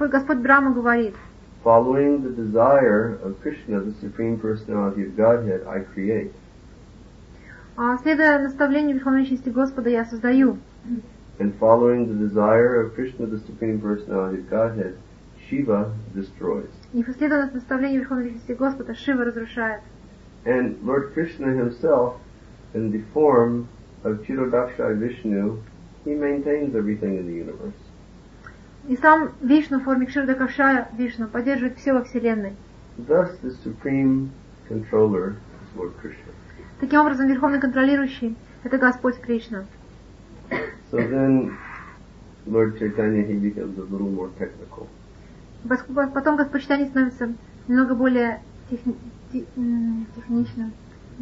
Господь, Господь Брахма говорит: following the desire of Krishna, the Supreme Personality of Godhead, I create. А, следуя наставлению Верховной Личности Господа, я создаю. And following the desire of Krishna, the Supreme Personality of Godhead, Shiva destroys. И следуя наставлению Верховной Личности Господа, Шива разрушает. And Lord Krishna himself, in the form of Chirodakshai Vishnu, he maintains everything in the universe. И сам Вишну в форме Кширдакашая Вишну поддерживает все во Вселенной. Thus, the supreme controller is Lord Krishna. Таким образом, Верховный контролирующий — это Господь Кришна. So then, Lord Chaitanya, he becomes a little more technical. Потом Господь Чайтанья становится немного более техни- те- техничным.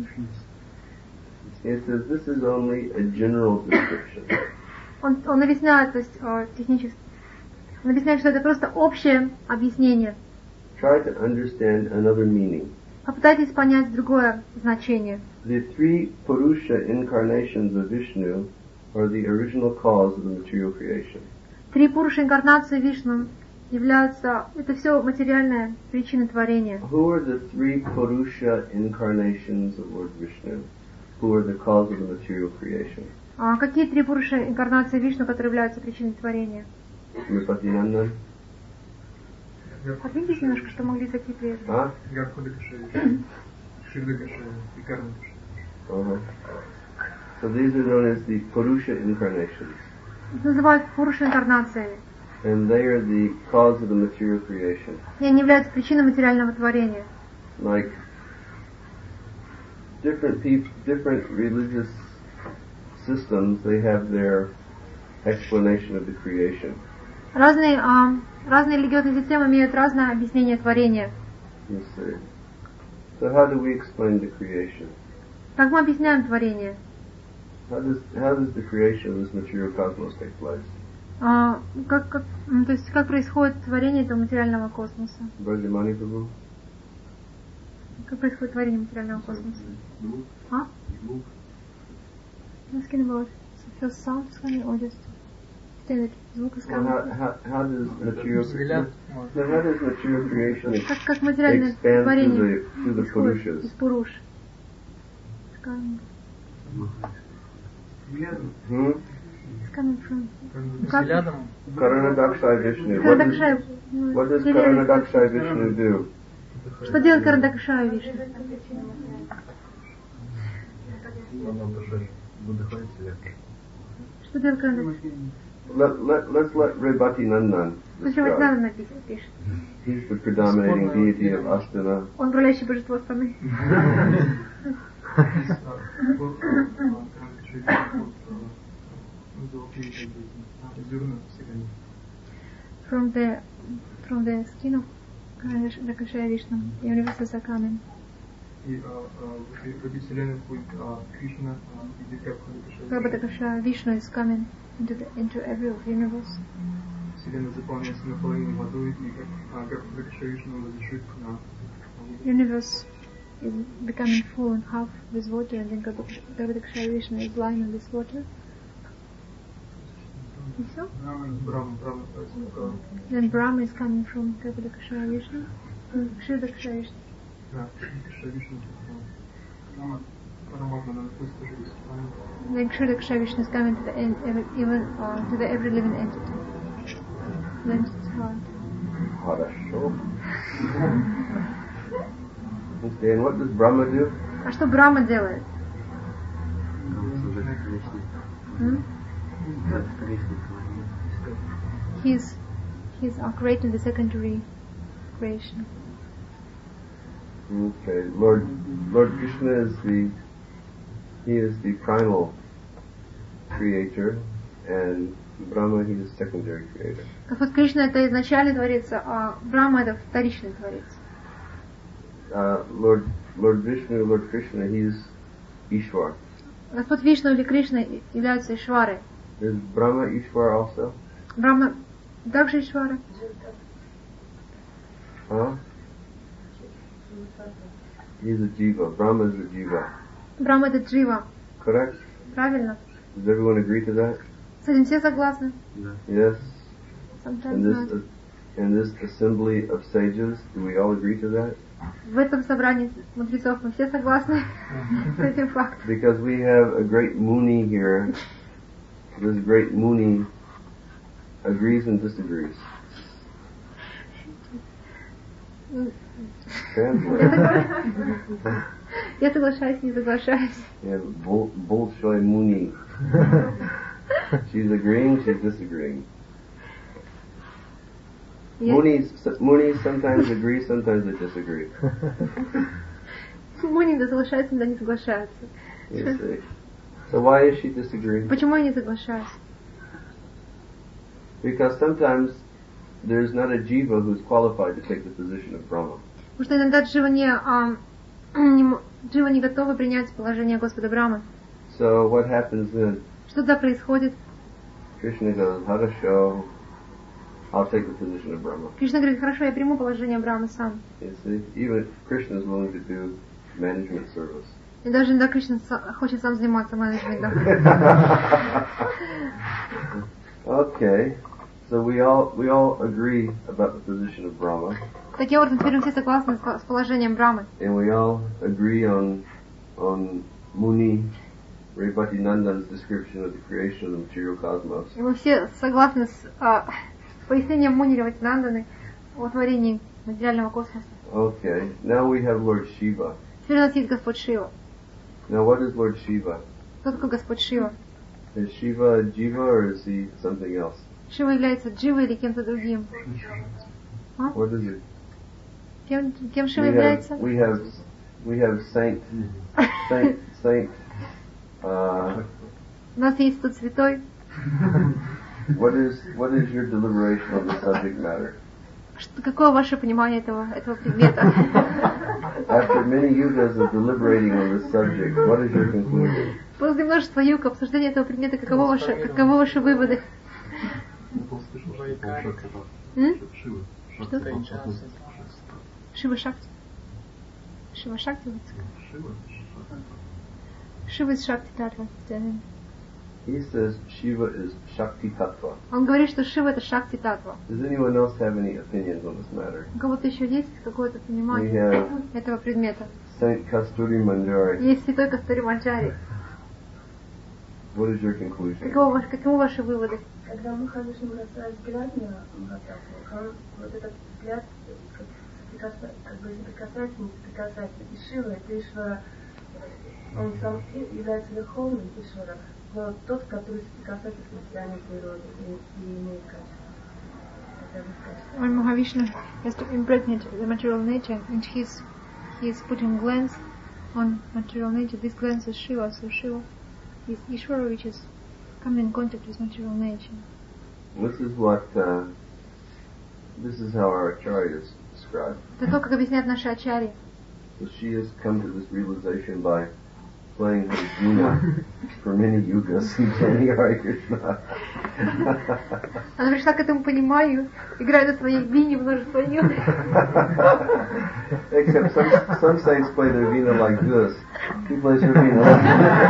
He says this is only a general description. Он, он объясняет, то есть э, технически, он объясняет, что это просто общее объяснение. Try to understand another meaning. Попытайтесь понять другое значение. The three Purusha incarnations of Vishnu are the original cause of the material creation. Три Пуруши инкарнации Вишну являются, это все материальная причина творения. Who are the three Purusha incarnations of Lord Vishnu, who are the cause of the material creation? А какие три Пуруши инкарнации Вишну, которые являются причиной творения? Nripatinandan? Отметьте немножко, что могли такие прежде. Huh? Uh-huh. So these are known as the Purusha incarnations. Их называют Пуруши инкарнациями. And they are the cause of the material creation. И они являются причиной материального творения. Like different people, different religious systems, they have their explanation of the creation. Разные, а, разные религиозные системы имеют разное объяснение творения. You see. So how do we explain the creation? Как мы объясняем творение? How does how does the creation of this material cosmos take place? А, как, как, м, то есть как происходит творение этого материального космоса? Brajamani Prabhu? Как происходит творение материального космоса? А? Asking about first sound is coming or just standard звук is Well, coming? how, how, how does material no, how does material creation Как, как материальное expand творение through the, through the исходит Purushas? из Пуруш? It's coming, Hmm? it's coming from... Взглядом. Karanadakshay Vishnu. What does, Карандакшай, ну, what does вселенная. Karanadakshay Vishnu do? Что делает Карандакшай Вишну? Что делает Карандакшай? Let, let, let's let Rebati Nandan Зачем describe. Вайснава написано, пишет? He's the predominating deity of Astana. Он управляющее божество страны. From the from the skin of Карандакшай Вишну, universe is a coming. И в этой вселенной будет Кришна и как Карандакшай Вишну is coming into the into every of universe. Вселенная заполняется наполовину водой, и как Карандакшай Вишну разрешит на Universe is becoming full and half with water, and then Karandakshai Vishnu is lying in this water. И все? Брахма, Брахма, Then Brahma is coming from Karandakshai Vishnu, Kshirdaksha Vishnu. да, Карандакшай Вишну, Параматма, она находится тоже здесь. Then Kshirdaksha Vishnu is coming to the en- every, even uh, to the every living entity. Then it's hard. Хорошо. Okay, and what does Brahma do? А что Брахма делает? Hmm? He's he's uh, creating the secondary creation. Okay, Lord Lord Krishna is the he is the primal creator, and Brahma he is secondary creator. Господь Кришна это изначальный творец, а Брахма это вторичный творец. Uh, Lord Lord Vishnu, Lord Krishna, he is Ishwar. Господь Вишну или Кришна являются Ишварой. Is Brahma Ishwar also? Брахма также Ишвара. Huh? He's a jiva. Brahma is a jiva. Брахма это Джива. Correct? Правильно? Does everyone agree to that? С этим все согласны? Yes. Sometimes And this not. uh, in this assembly of sages, do we all agree to that? В этом собрании мудрецов мы все согласны с этим фактом. Because we have a great Muni here. This great Muni agrees and disagrees. Translate. Я соглашаюсь, не соглашаюсь. Yeah, Bol- Bolshoi Muni. She's agreeing, she's disagreeing. Я- Munis, Munis sometimes agree, sometimes they disagree. Муни иногда соглашаются, иногда не соглашаются. You see. So why is she disagreeing? Почему я не соглашаюсь? Because sometimes there's not a jiva who's qualified to take the position of Brahma. Потому что иногда Джива не, а, не, м- Джива не готова принять положение Господа Брамы. So what happens then? Что тогда происходит? Krishna goes, Harasho, I'll take the position of Brahma. Кришна говорит, хорошо, я приму положение Брамы сам. You see, even Krishna is willing to do management service. И даже иногда Кришна са- хочет сам заниматься менеджментом. Okay, so we all we all agree about the position of Brahma, Таким образом, теперь мы все согласны с с положением Брамы. and we all agree on on Muni Revati-Nandan's description of the creation of the material cosmos. И мы все согласны с а, пояснением Муни Реватинанданы о творении материального космоса. Okay, now we have Lord Shiva. Теперь у нас есть Господь Шива. Now what is Lord Shiva? Кто такой Господь Шива? Is Shiva a jiva or is he something else? Шива является Дживой или кем-то другим? What is it? Кем, кем Шива We является? have we have we have Saint Saint Saint. Uh, У нас есть тут святой. what is what is your deliberation on the subject matter? Что, какое ваше понимание этого, этого предмета? After many yugas of deliberating on this subject, what is your conclusion? После множества юг обсуждения этого предмета, каково ваши, каковы ваши выводы? М? Что? Шива Шакти. Шива Шакти. Шива из Шакти Татва. He says Shiva is Shakti Tattva. Он говорит, что Шива это Шакти Татва. Does anyone else have any opinions on this matter? У кого-то еще есть какое-то We понимание have этого предмета? Saint Kasturi Manjari. Есть святой Кастури Манджари. What is your conclusion? Каково, ваш- каковы ваши выводы? Когда мы Махавишну бросает взгляд на Махататву, он вот этот взгляд как, соприкаса- как бы соприкасается, не соприкасается. И Шива, это Ишвара, он сам и- является верховным Ишвара, но тот, который соприкасается с материальной природой и, и имеет качество. Это вот качество. When Mahavishnu has to impregnate the material nature and he's, he's putting glance on material nature, this glance is Shiva, so Shiva is Ishvara which is coming in contact with material nature. This is what uh, this is how our acharyas describe. Это то, как объясняют наши ачарьи. So she has come to this realization by playing her Veena for many yugas and chanting Hare Krishna. Она пришла к этому пониманию, играет на своей бине множество юг. Except some, some saints play their Veena like this. He plays her Veena like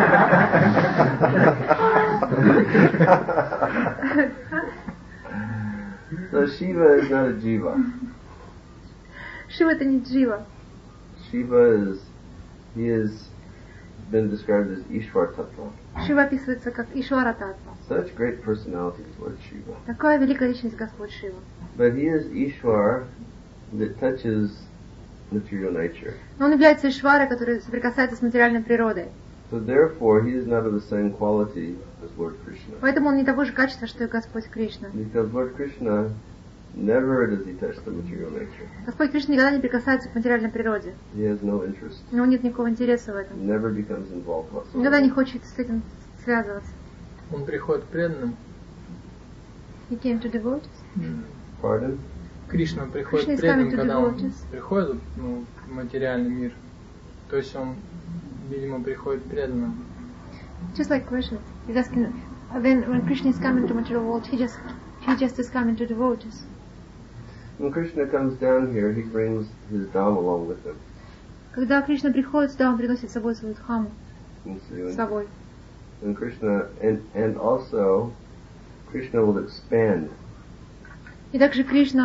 this. So Shiva is not a jiva. Шива это не Джива. Shiva is, he has been described as Ishwar Tattva. Шива описывается как Ишвара Татва. Such great personality is Lord Shiva. Такая великая личность Господь Шива. But he is Ishwar that touches material nature. Но он является Ишварой, который соприкасается с материальной природой. So therefore, he is not of the same quality as Lord Krishna. Поэтому он не того же качества, что и Господь Кришна. Because Lord Krishna, never does he touch the material nature. Господь Кришна никогда не прикасается к материальной природе. He has no interest. У него нет никакого интереса в этом. Never becomes involved Никогда не whatsoever. хочет с этим связываться. Он приходит к преданным. He came to devotees. Pardon? Кришна приходит Krishna к is coming преданным, to когда он devotees. приходит ну, в материальный мир. То есть он, видимо, приходит к преданным. Just like Krishna. He's asking, when, when Krishna is coming to material world, he just, he just is coming to devotees. When Krishna comes down here, he brings his dham along with him. Когда Кришна приходит сюда, он приносит с собой свою дхаму. You see, С when, собой. when Krishna, and, and also, Krishna will expand. И также Кришна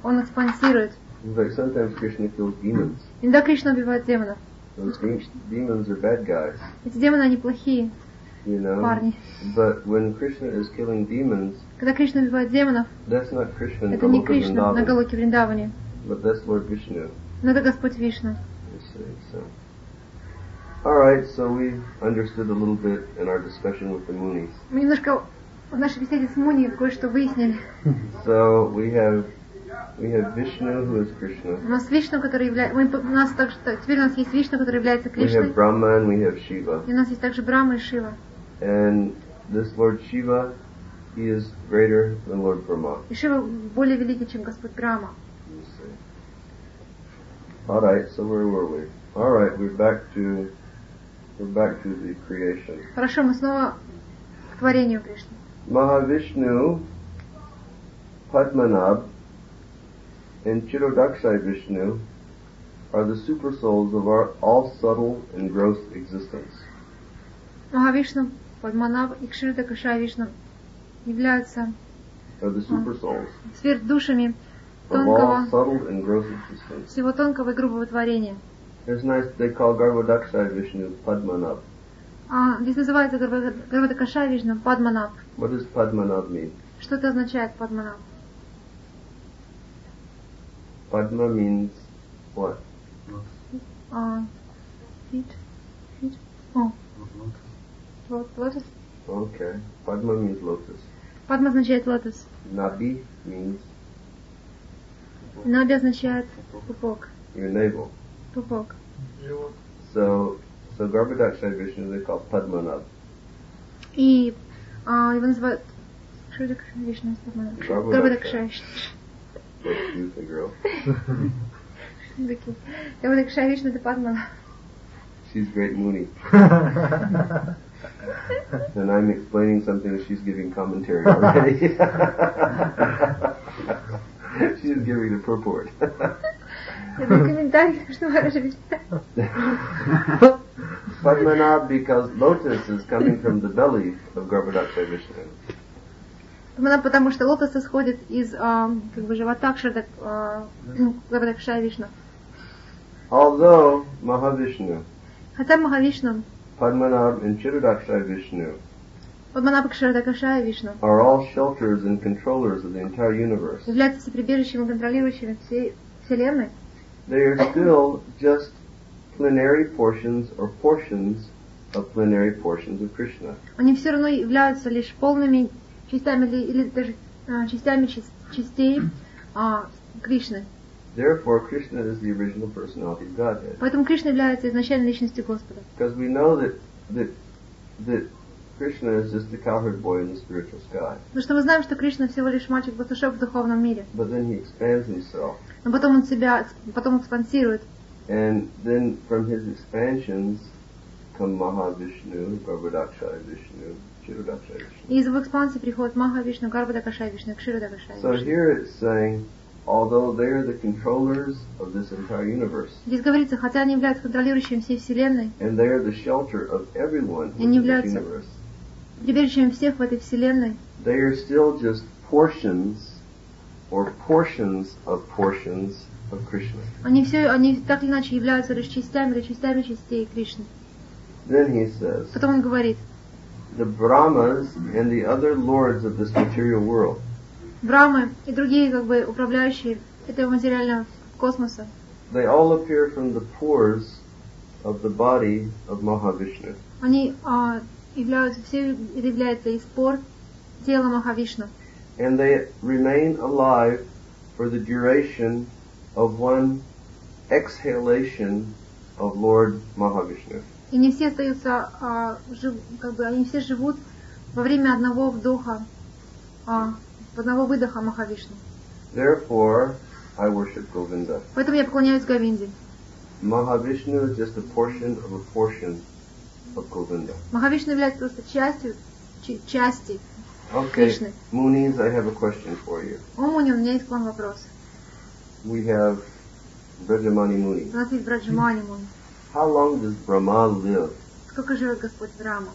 он их спонсирует. Like sometimes Krishna kills demons. Иногда Кришна убивает демонов. Those de- demons are bad guys, Эти демоны, они плохие you know. парни. But when Krishna is killing demons, Когда Кришна убивает демонов, that's not Krishna in это не Goloka Кришна на Vrindavan, Галоке Вриндаване, but that's Lord Vishnu. но это Господь Вишну. You see, so. All right, so we understood a little bit in our discussion with the Munis. Мы немножко в нашей беседе с Муни кое-что выяснили. So we have we have Vishnu, who is Krishna. У нас Вишну, который является... Мы, у нас также, теперь у нас есть Вишну, который является We Кришной. have Brahma and we have Shiva. И у нас есть также Брахма и Шива. And this Lord Shiva, he is greater than Lord Brahma. И Шива более великий, чем Господь Брахма. You see. All right, so where were we? All right, we're back to we're back to the creation. Хорошо, мы снова к творению пришли. Mahavishnu, Padmanabh, and Chirodakshai Vishnu are the super souls of our all subtle and gross existence. Махавишну, Падманаб и Кширдакашай Вишну являются Are the super souls сверхдушами of all тонкого, subtle and gross existence. всего тонкого и грубого творения. It's nice they call Garbhodakshai Vishnu Padmanabh. А, здесь называется Гарвадакашай Вишну Падманаб. What does Padmanabh mean? Что это означает Падманаб? Padma means what? А, feet, feet. О, вот, лотос. Okay. Padma means lotus. Падма означает лотос. Nabi means Наби означает пупок. your navel. Пупок. Живот. So, so Garbhodakshai Vishnu they call Padmanabh. И а, его называют Кширдакашай Вишну Падманаб. Гарвадакашай. That's you, the girl. Гарвадакашай Вишну это Падманаб. She's great Muni. And I'm explaining something that she's giving commentary already. She's giving the purport. Это комментарий, что Мараша объясняет. Padmanabh because lotus is coming from the belly of Garbhodakshai Vishnu. Падманаб, потому что лотос исходит из а, как бы живота Кширдак, а, Гарвадакашай Вишну. Although Mahavishnu, Хотя Махавишну, Padmanabh and Chirodakshai Vishnu Падманаб и Кширдакашай Вишну are all shelters and controllers of the entire universe, являются всеприбежищем и контролирующими всей Вселенной. they are still just plenary portions or portions of plenary portions of Krishna. Они все равно являются лишь полными частями или, или даже а, частями част- частей а, Кришны. Therefore, Krishna is the original personality of Godhead. Поэтому Кришна является изначальной личностью Господа. Because we know that, that, that Krishna is just the cowherd boy in the spiritual sky. Потому что мы знаем, что Кришна всего лишь мальчик-пастушок в духовном мире. But then he expands himself. Но потом он себя, потом экспансирует. And then from his expansions come Mahavishnu, Garbhodakshai Vishnu, Chirodakshai Vishnu. И из его экспансии приходит Маха Вишну, Гарбадакашай Вишну, Кширдакашай So Вишну. here it's saying, although they are the controllers of this entire universe, Здесь говорится, хотя они являются контролирующими всей Вселенной, and they are the shelter of everyone who Они is in this являются universe, прибежищем всех в этой Вселенной, they are still just portions or portions of portions of Krishna. они все, они так или иначе являются лишь частями или частями частей Кришны. Then he says, Потом он говорит, the Brahmas and the other lords of this material world, Брамы и другие как бы управляющие этого материального космоса, they all appear from the pores of the body of Mahavishnu. они а, являются, все являются из пор тела Махавишну. And they remain alive for the duration of one exhalation of Lord Mahavishnu. И не все остаются, а, жив, как бы, они все живут во время одного вдоха, а, одного выдоха Махавишну. Therefore, I worship Govinda. Поэтому я поклоняюсь Говинде. Mahavishnu is just a portion of a portion of Govinda. Махавишну является просто частью чи- части Okay, Krishna. Munis, I have a question for you. О, Муни, у меня есть к вам вопрос. We have Brajamani Muni. У нас есть Браджамани Муни. How long does Brahma live? Сколько живет Господь Брахма?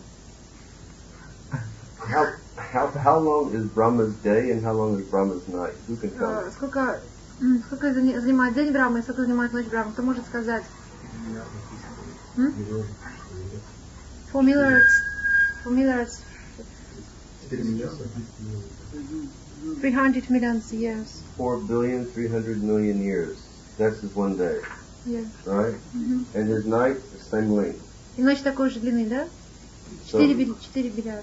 How, how, how long is Brahma's day and how long is Brahma's night? Who can tell? Э, Сколько, Сколько занимает день Брахмы и сколько занимает ночь Брахмы? Кто может сказать? Four milliards. Four milliards. Three hundred millions years. Four billion, three hundred million years. That's his one day. Yeah. Right? Mm-hmm. And his night, the same length. И ночь такой же длины, да? Четыре миллиарда.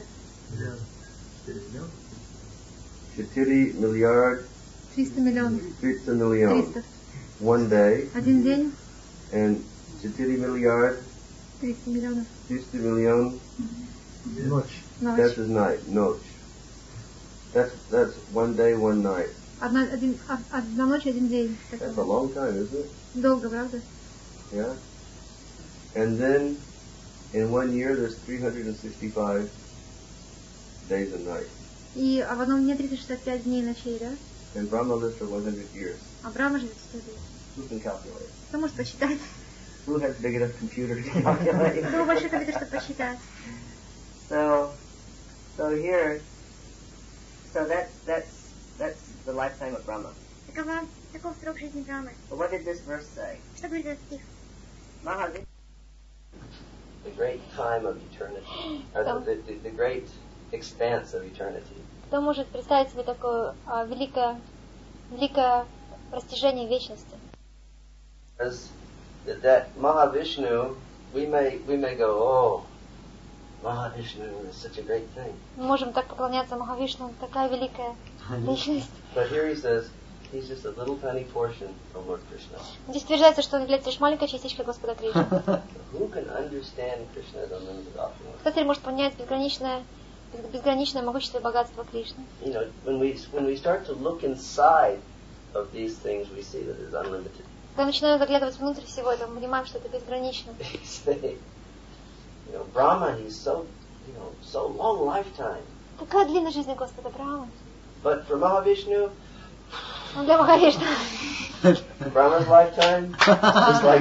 Четыре миллиарда. Триста миллионов. Триста миллионов. Триста. One day. Один день. And четыре миллиарда. Триста миллионов. Триста миллионов. Ночь. That's his night. Ночь. That's that's one day, one night. Одна, один, одна ночь, один день. That's a long time, isn't it? Долго, правда? Yeah. And then in one year there's three hundred sixty-five days and nights. И а в одном дне триста шестьдесят пять дней и ночей, да? And Brahma lives for one hundred years. А Брахма живет сто лет. Who can calculate? Кто может посчитать? Who has big enough computer to calculate? Кто большой компьютер, чтобы посчитать? So, so here, so that that's that's the lifetime of Brahma. Такова, таков срок жизни Брамы. But what did this verse say? Что говорит этот стих? Mahavishnu. The great time of eternity. Or the, the, the, the great expanse of eternity. Кто может представить себе такое а, великое, великое растяжение вечности? As that, that Mahavishnu, we may we may go, oh, Mahavishnu is such a great thing. Мы можем так поклоняться Махавишну, такая великая личность. But here he says, he's just a little tiny portion of Lord Krishna. Здесь утверждается, что он является лишь маленькой частичкой Господа Кришны. Who can understand Krishna's unlimited opulence? Кто теперь может понять безграничное, безграничное могущество и богатство Кришны? You know, when we when we start to look inside of these things, we see that it's unlimited. Когда начинаем заглядывать внутрь всего этого, мы понимаем, что это безгранично. You know, Brahma, he's so, you know, so long lifetime. Какая длинная жизнь Господа Брамы? But for Mahavishnu, Ну, для Махавишну. Brahma's lifetime is like.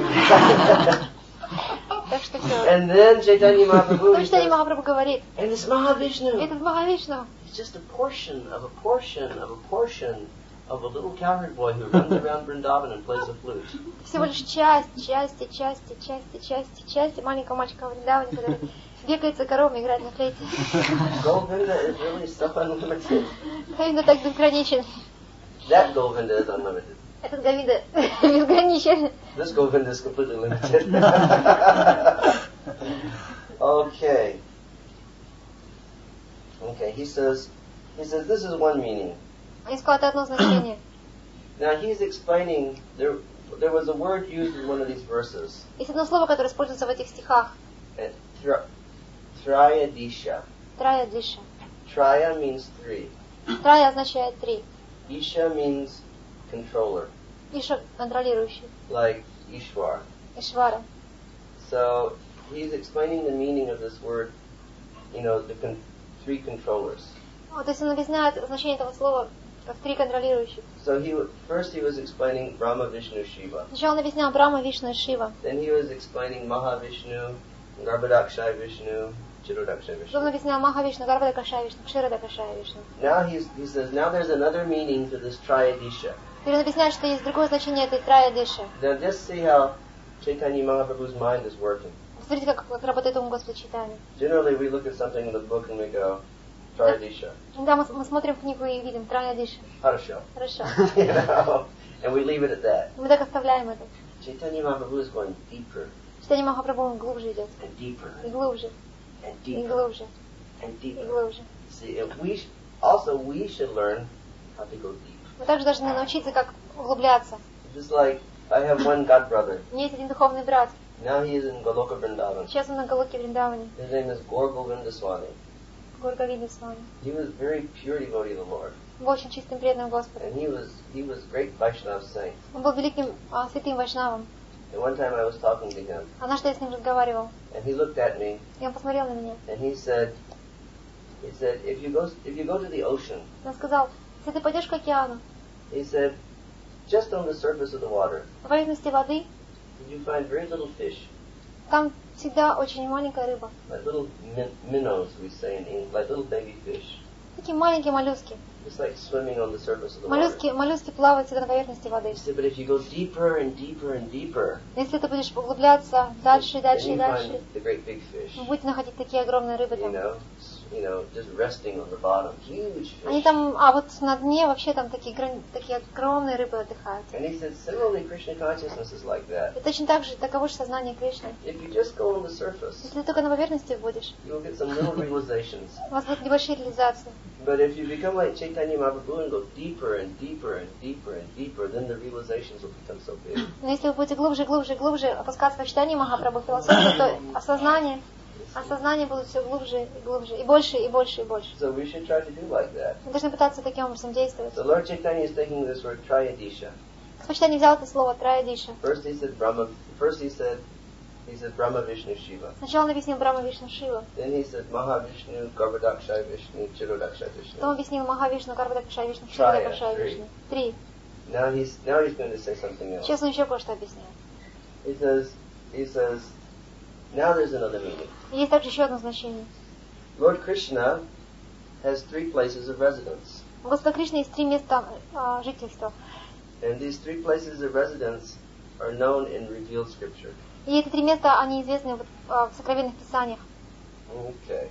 Так что все. And then Chaitanya Mahaprabhu, То, he что says, Махапрабху говорит, and it's Mahavishnu. это Махавишну. It's just a portion of a portion of a portion of a little cowherd boy who runs around Vrindavan and plays a flute. Всего лишь часть, части, части, части, части, части маленького мальчика в Вриндаване, который бегает за коровами и играет на флейте. Govinda is really so unlimited. Говинда так безграничен. That Govinda is unlimited. Этот Говинда безграничен. This Govinda is completely limited. Okay. Okay, he says, he says this is one meaning. Он сказал, это одно значение. Now he's explaining, there, there was a word used in one of these verses. Есть одно слово, которое используется в этих стихах. Traya Disha. Трая Диша. Traya means three. Трая означает три. Isha means controller. Иша контролирующий. Like Ishwar. Ишвара. So he's explaining the meaning of this word, you know, the con- three controllers. Вот, то есть он объясняет значение этого слова как три контролирующих. So he first he was explaining Brahma, Vishnu, Shiva. Сначала он объяснял Брахма, Вишну и Шива. Then he was explaining Mahavishnu, Garbhodakshaya Vishnu, Chirodakshaya Потом он Vishnu. объяснял Махавишну, Гарбадакашая Вишну, Кширадакашая Вишну. Now he's, he says, now there's another meaning to this Trayadisha. Теперь он объясняет, что есть другое значение этой Трая Диши. Now just see how Chaitanya Mahaprabhu's mind is working. Смотрите, как, как работает ум Господа Чайтаньи. Generally we look at something in the book and we go, Trayadisha. Да, мы, мы смотрим книгу и видим Трая Диши. Хорошо. Хорошо. You know, and we leave it at that. Мы так оставляем это. Chaitanya Mahaprabhu is going deeper Читание Махапрабху он глубже идет. and deeper И глубже, and и deeper глубже, and и deeper. глубже. See, if we sh- also we should learn how to go deep. Мы также должны научиться, как углубляться. Just like I have one god brother. У меня есть один духовный брат. Now he is in Goloka Vrindavan. Сейчас он на Галоке Вриндаване. His name is Gaur Govinda Swami. Горговида с вами. He was very pure devotee of the Lord, Он был очень чистым преданным Господу. and he was he was great Vaishnava saint. Он был великим а, святым вайшнавом. And one time I was talking to him, Однажды я с ним разговаривал. and he looked at me, И он посмотрел на меня. and he said, he said, if you go if you go to the ocean, Он сказал, если ты пойдешь к океану, he said, just on the surface of the water, на поверхности воды, you find very little fish, там всегда очень маленькая рыба. like little min- minnows, we say in English, like little baby fish. Такие маленькие моллюски. It's like swimming on the surface of the water. Моллюски, моллюски плавают всегда на поверхности воды. He said, but if you go deeper and deeper and deeper, Если ты будешь углубляться дальше и then дальше и you дальше, find the great big fish. вы будете находить такие огромные рыбы You там. know, s- you know, just resting on the bottom, huge Они fish. там, а вот на дне вообще там такие, грани- такие огромные рыбы отдыхают. And he said, similarly, Krishna consciousness is like that. И точно так же таково же сознание Кришны. If you just go on the surface, Если ты только на поверхности будешь, you'll get some little realizations. у вас будут небольшие реализации. But if you become like Chaitanya Mahaprabhu and go deeper and deeper and deeper and deeper, then the realizations will become so big. Но если вы будете глубже, глубже, глубже опускаться в читание Махапрабху, философию, то осознание, осознание будут все глубже и глубже, и больше, и больше, и больше. So we should try to do like that. Мы должны пытаться таким образом действовать. So Lord Chaitanya is taking this word Trayadisha. Господь Чайтанья взял это слово Траядиша. First he said Brahma. First he said he said Brahma, Vishnu, Shiva. Сначала он объяснил Брахма, Вишну, Шива. Then he said Mahavishnu, Garbhadakshay Vishnu, Chirodakshay Vishnu. Потом объяснил Маха Вишну, Карвадакшай Вишну, Шивадакшай Вишну. Три. Now he's now he's going to say something else. Сейчас он еще кое-что объясняет. He says he says now there's another meaning. И есть также еще одно значение. Lord Krishna has three places of residence, У Господа Кришны есть три места а, жительства. and these three places of residence are known in revealed scripture. И эти три места, они известны вот, а, в сокровенных писаниях. Okay.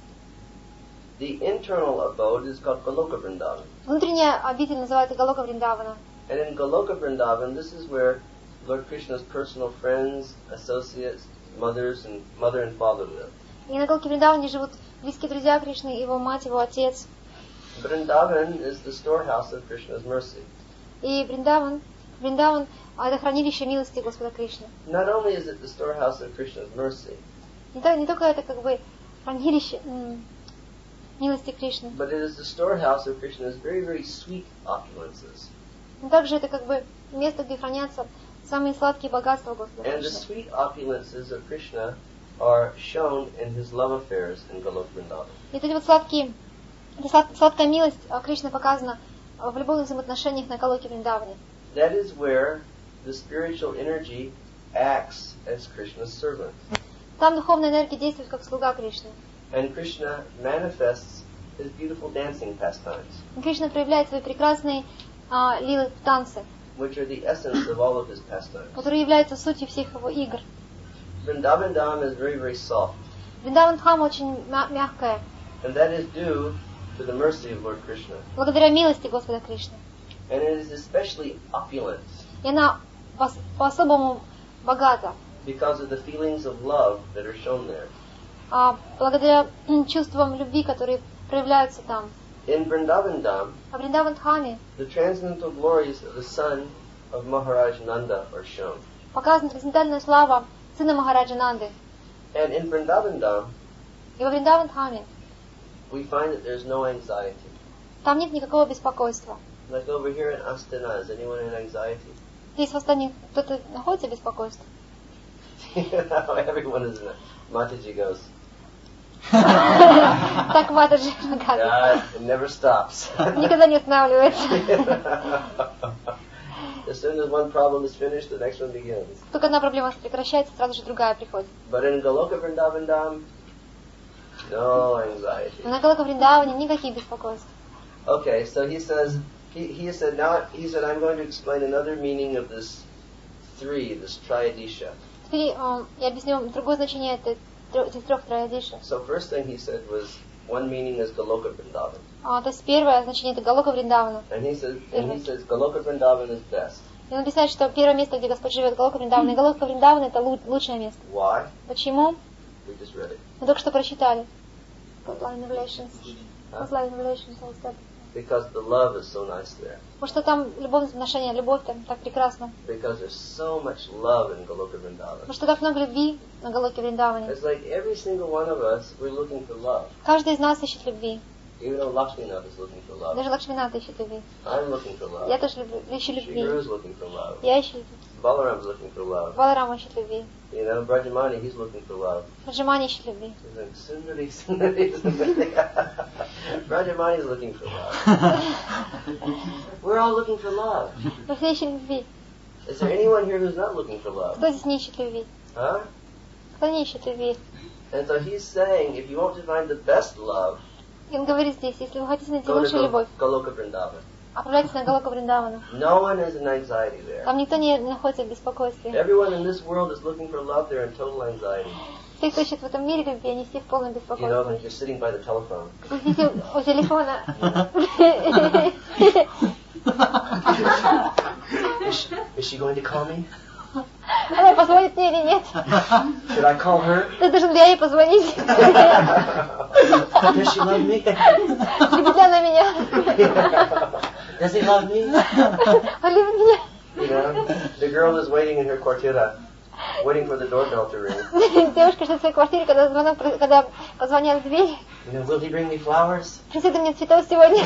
The internal abode is called Goloka Vrindavan. Внутренняя обитель называется Галока Вриндавана. And in Goloka Vrindavan, this is where Lord Krishna's personal friends, associates, mothers, and mother and father live. И на Галоке Вриндаване живут близкие друзья Кришны, его мать, его отец. Vrindavan is the storehouse of Krishna's mercy. И Вриндаван, Вриндаван а, это хранилище милости Господа Кришны. Not only is it the storehouse of Krishna's mercy, Не, то, не только это как бы хранилище м, милости Кришны, but it is the storehouse of Krishna's very, very sweet opulences. но также это как бы место, где хранятся самые сладкие богатства Господа And the Кришны. sweet opulences of Krishna are shown in his love affairs in Goloka Vrindavan. И вот эти вот сладкие, эта слад- сладкая милость а, Кришны показана а, в любовных взаимоотношениях на Галоке Вриндаване. That is where the spiritual energy acts as Krishna's servant. Там духовная энергия действует как слуга Кришны. And Krishna manifests his beautiful dancing pastimes, И Кришна проявляет свои прекрасные а, лилы в танце, which are the essence of all of his pastimes. которые являются сутью всех его игр. Vrindavan Dham is very, very soft, Вриндаван Дхам очень мя- мягкая, and that is due to the mercy of Lord Krishna. благодаря милости Господа Кришны. And it is especially opulent И она по- по-особому богата, because of the feelings of love that are shown there. а, благодаря м, чувствам любви, которые проявляются там. In Vrindavan Dham, А в Вриндаван Дхаме the transcendental glories of the son of Maharaj Nanda are shown. показана трансцендентальная слава сына Махараджа Нанды. And in Vrindavan Dham, И во Вриндаван Дхаме we find that there's no anxiety. там нет никакого беспокойства. Like over here in Astana, is anyone in anxiety? Здесь в Астане кто-то находится в беспокойстве? Everyone is in a Mataji goes, Так Матаджи говорит. God, it never stops. Никогда не останавливается. As soon as one problem is finished, the next one begins. Только одна проблема прекращается, сразу же другая приходит. But in Goloka Vrindavan Dham, no anxiety. Но на Галока Вриндаване никаких беспокойств. Okay, so he says, he, he said, now, he said, I'm going to explain another meaning of this three, this Triyadisha. Теперь э, я объясню другое значение этой, трё- этих трех троядиша. So first thing he said was, one meaning is Goloka Vrindavan. А, то есть первое значение это Галока Вриндавана. And he says, and he says, Goloka Vrindavan is best. И он объясняет, что первое место, где Господь живет, Галока Вриндавана. И Галока Вриндавана это лу- лучшее место. Why? Почему? We just read it. Мы только что прочитали. Godline Revelations. Godline Revelations, all that. Because the love is so nice there. Потому что там любовные отношения, любовь там так прекрасна. Because there's so much love in Goloka Vrindavan. Потому что так много любви на Галоке Вриндаване. It's like every single one of us, we're looking for love. Каждый из нас ищет любви. Even though Lakshminath is looking for love. Даже Лакшминат ищет любви. I'm looking for love. Я тоже люблю, ищу любви. Shiguru is looking for love. Я ищу любви. Balaram's looking for love. Баларам ищет любви. You know, Brajamani, he's looking for love. Раджамани ищет любви. He's like, Sundari, Sundari, Sundari. Brajamani's looking for love. We're all looking for love. Мы все ищем любви. Is there anyone here who's not looking for love? Кто здесь не ищет любви? Huh? Кто не ищет любви? And so he's saying, if you want to find the best love, И он говорит здесь, если вы хотите найти Go to лучшую любовь, Gol- Goloka Vrindavan. отправляйтесь на Галока Вриндавану. No one is in anxiety there. Там никто не находится в беспокойстве. Everyone in this world is looking for love. They're in total anxiety. Все, кто ищет в этом мире любви, они все в полном You know, беспокойстве. like you're sitting by the telephone. Вы сидите у телефона. Is she, is she going to call me? Она позвонит мне или нет? Should I call her? Ты должен ли я ей позвонить? Does she love me? Любит ли она меня? Does he love me? Он любит меня? You know, the girl is waiting in her quartira, waiting for the doorbell to ring. Девушка ждет в своей квартире, когда, звонок, когда позвонят в дверь. You know, will he bring me flowers? Принеси ты мне цветов сегодня.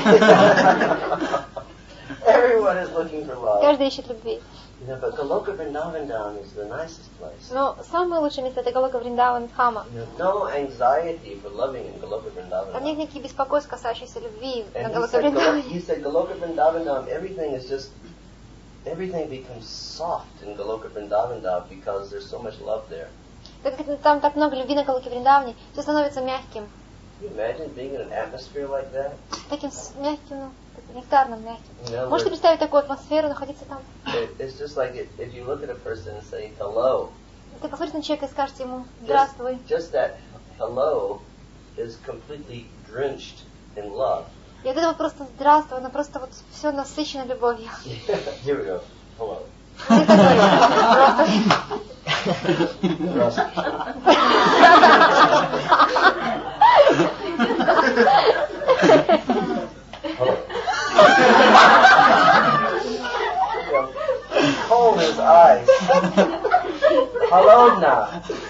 Everyone is looking for love. Каждый ищет любви. You know, but Goloka Vrindavan is the nicest place. Но самое лучшее место это Галока Вриндаван Дхама. You know, no anxiety for loving in Goloka Vrindavan. Там нет никаких беспокойств, касающихся любви на And he Галока said, Golo- Вриндаване. he said Goloka Vrindavan, everything is just, everything becomes soft in Goloka Vrindavan because there's so much love there. Так как там так много любви на Галоке Вриндаване, все становится мягким. Can you imagine being in an atmosphere like that? Таким с- мягким, ну, таким нектарным, мягким. You know, Можете where представить такую атмосферу, находиться там? it, it's just like it, if you look at a person and say hello, Ты посмотришь на человека и скажешь ему just, «Здравствуй». just that hello is completely drenched in love. И вот это вот просто «Здравствуй», оно просто вот все насыщено любовью. Here we go. Hello. И так говорит, «Здравствуй». Hello. Cold as ice. Холодно.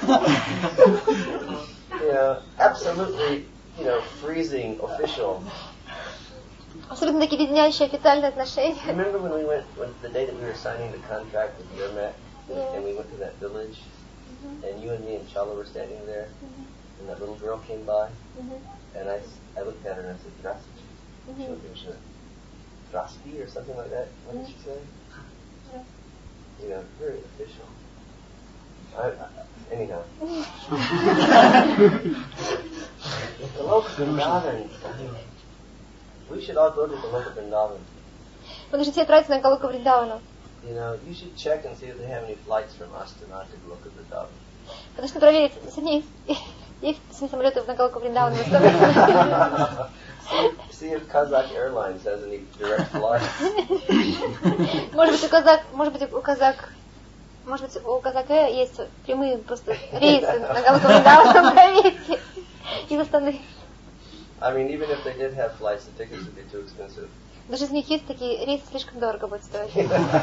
You know, absolutely, you know, freezing official. Абсолютно такие леденящие официальные отношения. Remember when we went, when the day that we were signing the contract with Yermak, Yeah. and we went to that village, and you and me and Chala were standing there, and that little girl came by, and I, I looked at her and I said, Здравствуйте. She looked at me, she said, Здравствуйте, or something like that. What did she say? Yeah. You know, very official. I, I, anyhow. The local Vrindavan, we should all go to the local Vrindavan. Мы должны все отправиться на Галока Вриндавану. You know, you should check and see if they have any flights from Astana to Goloka Vrindavan. Потому что проверить, сегодня есть, есть самолеты на Галока Вриндавану. See if Kazakh Airlines has any direct flights. Может быть, у казак, может быть, у казак, может быть, у казака есть прямые просто рейсы на Галока Вриндавану, проверьте. Из Астаны. I mean, even if they did have flights, the tickets would be too expensive. Даже из них есть такие рейсы, слишком дорого будет стоить.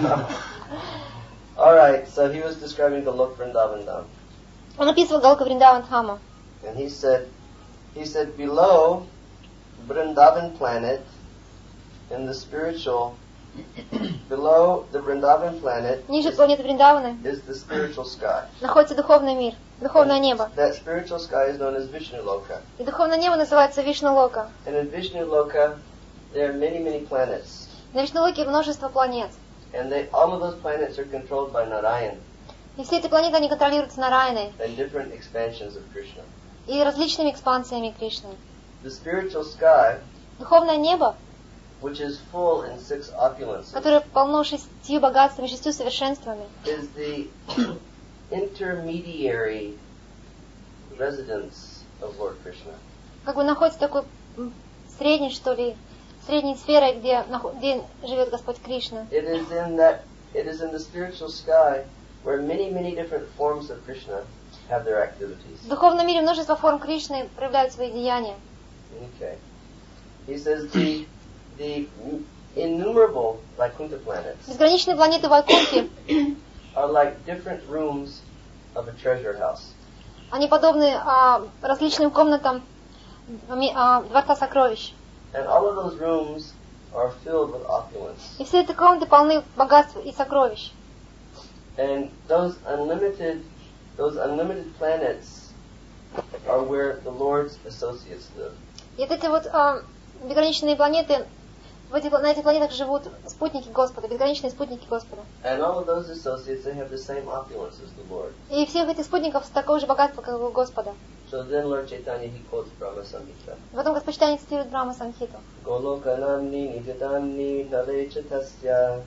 All right, so he was describing Golok Vrindavan Dham. Он описывал Галока Вриндаван Дхама. And he said, he said, below Vrindavan planet, in the spiritual, below the Vrindavan planet Ниже is, планеты Вриндаваны is the spiritual sky. находится духовный мир, духовное небо. That spiritual sky is known as Vishnu Loka. И духовное небо называется Вишну Лока. And in Vishnu Loka, there are many, many planets. На Вишну Локе множество планет. And they, all of those planets are controlled by Narayan И все эти планеты, они контролируются Нараяной and different expansions of Krishna. и различными экспансиями Кришны. The spiritual sky, Духовное небо, which is full in six opulences, которое полно шестью богатствами, шестью совершенствами, is the intermediary residence of Lord Krishna. как бы находится такой м, средней, что ли, средней сферой, где, нахо- где живет Господь Кришна. It is in that, it is in the spiritual sky where many, many different forms of Krishna have their activities. В духовном мире множество форм Кришны проявляют свои деяния. Okay. He says the the innumerable Vaikuntha planets Безграничные планеты Вайкунхи, are like different rooms of a treasure house. они подобны а, различным комнатам ми- а, Дворца Сокровищ. And all of those rooms are filled with opulence. И все эти комнаты полны богатств и сокровищ. And those unlimited those unlimited planets are where the Lord's associates live. И вот эти вот а, безграничные планеты, в этих, на этих планетах живут спутники Господа, безграничные спутники Господа. And all of those associates, they have the same opulence as the Lord. И всех этих спутников такое же богатство, как у Господа. So then Lord Chaitanya, he quotes Brahma Samhita. Потом Господь Чайтанья цитирует Брахма Самхиту. Goloka namni nijadamni nalecha tasya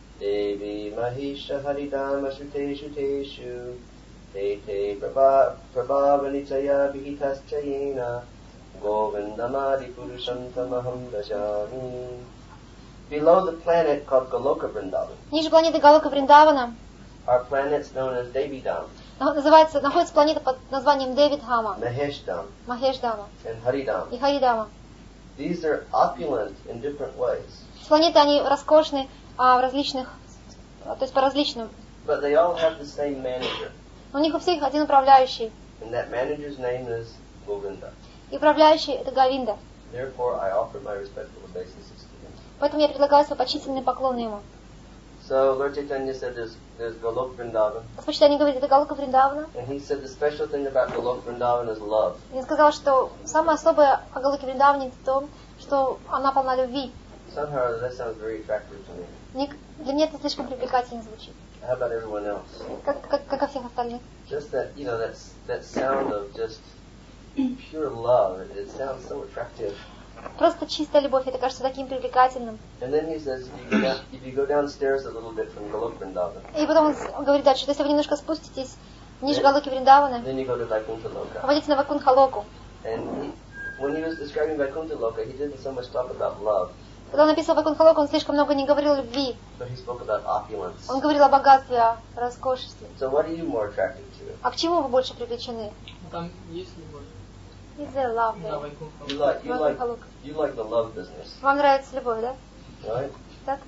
devi mahisha haridama shuteshu teshu te te prabhavanitaya vihitasya govindamadi purusham tamaham dajami. Below the planet called Goloka Vrindavan Ниже планеты Галока Вриндавана are planets known as Devidam, называется, находится планета под названием Девидхама, Maheshdam, Махешдама and Haridam. и Харидама. These are opulent in different ways, Планеты, они роскошны а, в различных, то есть по различным. but they all have the same manager, У них у всех один управляющий. and that manager's name is Govinda. И управляющий это Говинда. Therefore, I offer my respectful obeisances to him. Поэтому я предлагаю свой почтительный поклон ему. So Lord Chaitanya said there's, there's Golok Vrindavan, Господь Чайтанья говорит, это Галока Вриндавана. and he said the special thing about Golok Vrindavan is love. И он сказал, что самое особое о Галоке Вриндаване в том, что она полна любви. Somehow that sounds very attractive to me. Мне- Для меня это слишком привлекательно звучит. How about everyone else? Как, как, как о всех остальных. Just that, you know, that's, that sound of just pure love, it, it sounds so attractive. Просто чистая любовь, это кажется таким привлекательным. And then he says, if you go, down, if you go downstairs a little bit from Golok Vrindavan, И потом он с- он говорит дальше, что если вы немножко спуститесь ниже Галоки Вриндавана, then you go to Vaikuntha Loka. попадете на Вайкунтха-локу. And he, when he was describing Vaikuntha Loka, he didn't so much talk about love, Когда он написал Вайкунтха-локу, он слишком много не говорил о любви. but he spoke about opulence. Он говорил о богатстве, о роскошестве. So what are you more attracted to? А к чему вы больше привлечены? Там есть любовь. Is there love Да, there? Вайкунтха. You like, you like, Вайкунтха-лока. you like the love business, Вам нравится любовь, да? right? Так?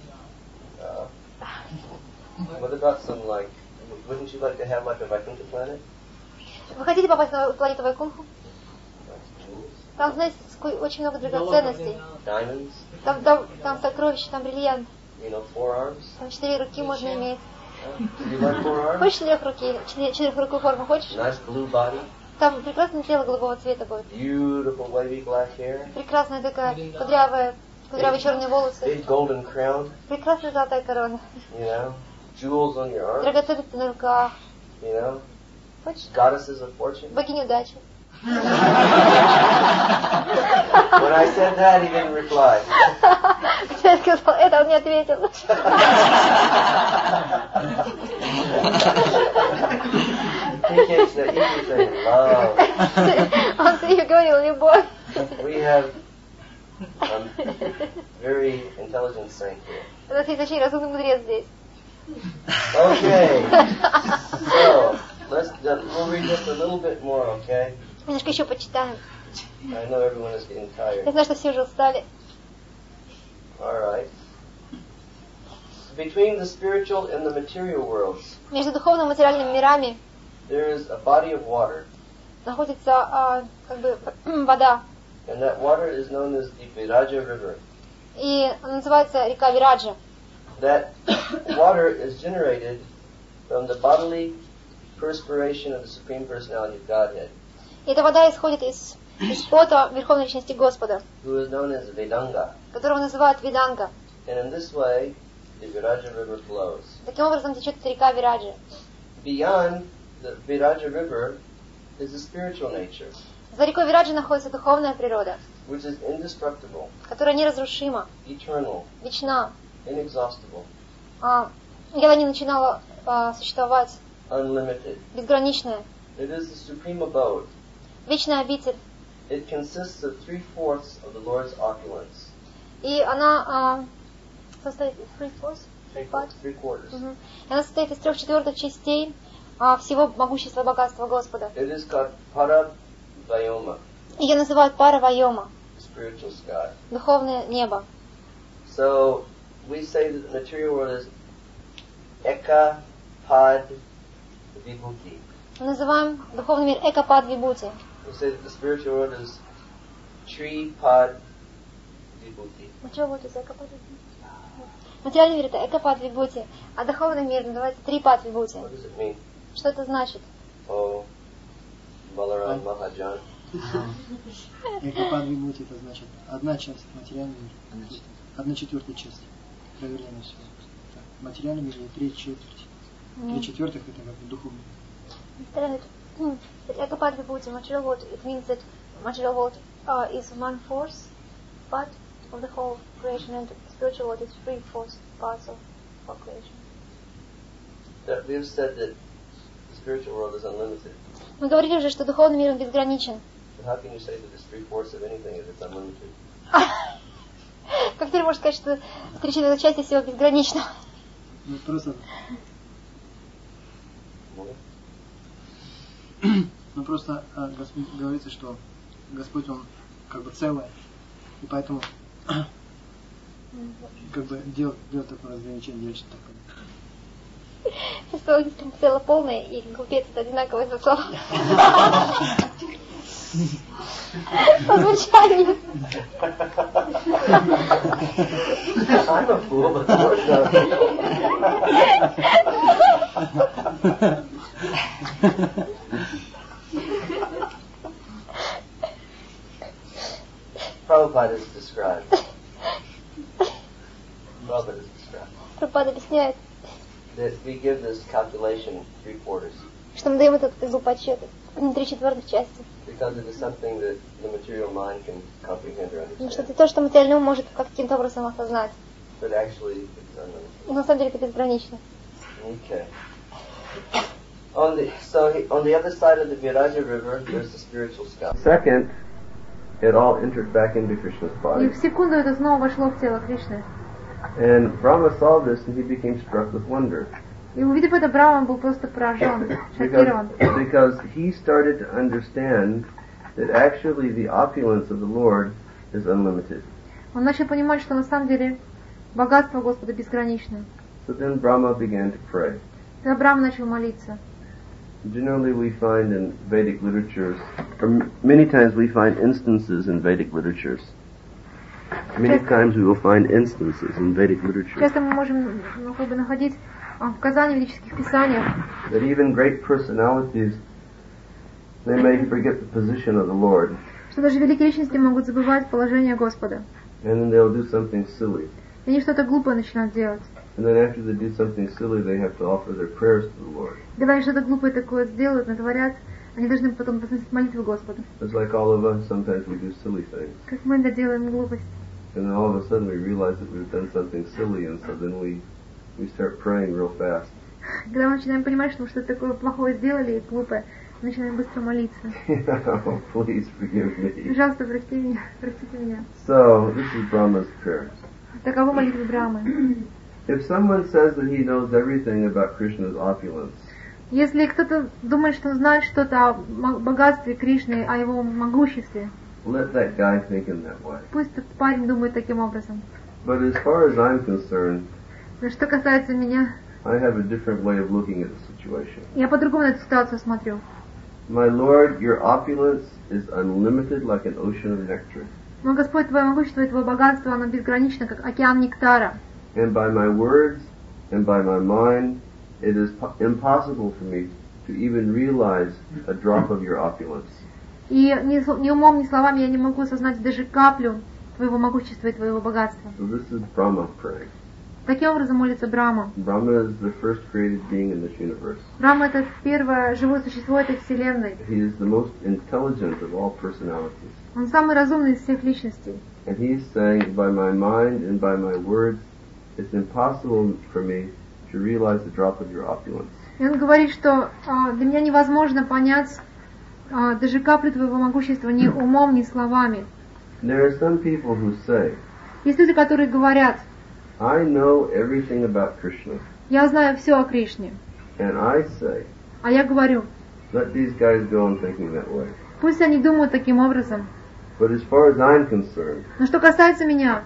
Uh, what about some like, wouldn't you like to have like a Vaikuntha planet? Вы хотите попасть на планету Вайкунтху? Like jewels, Там, знаете, ско- очень много драгоценностей. diamonds, Там, там, там сокровища, там бриллиант. you know, forearms. Там четыре руки можно иметь. Huh? Do you like forearms? Хочешь четырех руки? Четыре- Четырехрукую форму хочешь? Nice blue body, Там прекрасное тело голубого цвета будет. beautiful wavy black hair, Прекрасная такая кудрявая, кудрявые черные волосы. big golden crown, Прекрасная золотая корона. you know, jewels on your arms, Драгоценности на руках. you know, Хочешь? goddesses of fortune. Богиня удачи. When I said that, he didn't reply. Я сказал, это он не ответил. He keeps saying, he keeps saying love. Он все время говорил любовь. We have a very intelligent saint here. У нас есть очень разумный мудрец здесь. Okay, so let's uh, we'll read just a little bit more, okay? Немножко еще почитаем. I know everyone is getting Я tired. знаю, что все уже устали. All right. Between the spiritual and the material worlds, Между духовным и материальными мирами there is a body of water, находится а, как бы вода. and that water is known as the Viraja River. И она называется река Вираджа. That water is generated from the bodily perspiration of the Supreme Personality of Godhead, И эта вода исходит из, из пота Верховной Личности Господа, who is known as Vedanga. которого называют Виданга. And in this way, the Viraja River flows. Таким образом течет эта река Вираджа. Beyond the Viraja River is the spiritual nature, За рекой Вираджа находится духовная природа, which is indestructible, которая неразрушима, eternal, вечна. inexhaustible, А, когда не начинала а, существовать, unlimited. безграничная, It is the supreme abode. вечная обитель. It consists of three-fourths of the Lord's opulence. И она а, состоит из three fourths? Part? Three quarters. Мгм. И она состоит из трех четвертых частей а, всего могущества и богатства Господа. It is called Paravayoma, Ее называют Пара Вайома, spiritual sky. духовное небо. So we say that the material world is Eka Pad Vibhuti. Мы называем духовный мир Экапад Вибути. We say that the spiritual world is Tree Pad Vibhuti. Материальный мир это Экапад Вибути, а духовный мир называется Трипад Вибути. What does it mean? Что это значит? Oh, Balaram Mahajan. Экопад Вибути это значит одна часть материального мира, одна четвертая часть. Проверяем все. Материальный мир и три четверти. Три четвертых это как бы духовный. that Ekapad Vibhuti, material world, it means that material world uh, is one force, but of the whole creation, and spiritual world is three force parts of all creation. That we've said that the spiritual world is unlimited. Мы говорили же, что духовный мир безграничен. So how can you say that it's three fourths of anything if it's unlimited? Как теперь можно сказать, что три четвертых части всего безгранично? Ну просто... Ну просто а, Господь, говорится, что Господь, Он как бы целое, и поэтому как бы делает, делает такое разграничение, делает что такое. Что если цело полное, и глупец это одинаковое за слово. По звучанию. I'm a fool, but the Lord knows. Prabhupada is described. Prabhupada is described. Прабхупада объясняет, That we give this calculation three quarters что мы даем этот зубочет три четвертых части. because it is something that the material mind can comprehend or Потому что understand. это то, что материальный ум может каким-то образом осознать. But actually, it's unlimited. И на самом деле это безгранично. Okay. On the so he, on the other side of the Viraja River, there's the spiritual sky. Second, it all entered back into Krishna's И body. в секунду это снова вошло в тело Кришны. And Brahma saw this and he became struck with wonder. И увидев это, Брахма был просто поражен, шокирован. Because, because he started to understand that actually the opulence of the Lord is unlimited. Он начал понимать, что на самом деле богатство Господа безгранично. So then Brahma began to pray. Тогда Брахма начал молиться. Generally we find in Vedic literatures, or m- many times we find instances in Vedic literatures. Many times we will find instances in Vedic literature Часто мы можем ну, как бы находить а, указания в ведических писаниях, that even great personalities, they may forget the position of the Lord, что даже великие личности могут забывать положение Господа. and then they'll do something silly. И они что-то глупое начинают делать. And then after they do something silly, they have to offer their prayers to the Lord. Когда они что-то глупое такое сделают, натворят, они должны потом возносить молитву Господу. It's like all of us, sometimes we do silly things. Как мы иногда делаем глупость. And then all of a sudden we realize that we've done something silly, and so then we, we start praying real fast. Когда мы начинаем понимать, что мы что-то такое плохое сделали и глупое, мы начинаем быстро молиться. Oh, please forgive me. Пожалуйста, прости меня, простите меня. So, this is Brahma's prayer. Таково молитва Брахмы. If someone says that he knows everything about Krishna's opulence, Если кто-то думает, что он знает что-то о мо- богатстве Кришны, о его могуществе, let that guy think in that way. пусть этот парень думает таким образом. But as far as I'm concerned, Но что касается меня, I have a different way of looking at the situation. я по-другому на эту ситуацию смотрю. My Lord, your opulence is unlimited like an ocean of nectar. Но Господь, Твое могущество и Твое богатство, оно безгранично, как океан нектара. And by my words and by my mind, it is po- impossible for me to even realize a drop of your opulence. И ни, с- ни умом, ни словами я не могу осознать даже каплю Твоего могущества и Твоего богатства. So this is Brahma praying. Таким образом молится Брахма. Brahma is the first created being in this universe. Брахма — это первое живое существо этой вселенной. He is the most intelligent of all personalities. Он самый разумный из всех личностей. And he's saying, by my mind and by my words, it's impossible for me to realize the drop of your opulence. И он говорит, что а, для меня невозможно понять а, даже каплю Твоего могущества ни умом, ни словами. There are some people who say, Есть люди, которые говорят: I know everything about Krishna. я знаю все о Кришне. And I say, А я говорю, let these guys go on thinking that way. пусть они думают таким образом. But as far as I'm concerned, Но что касается меня,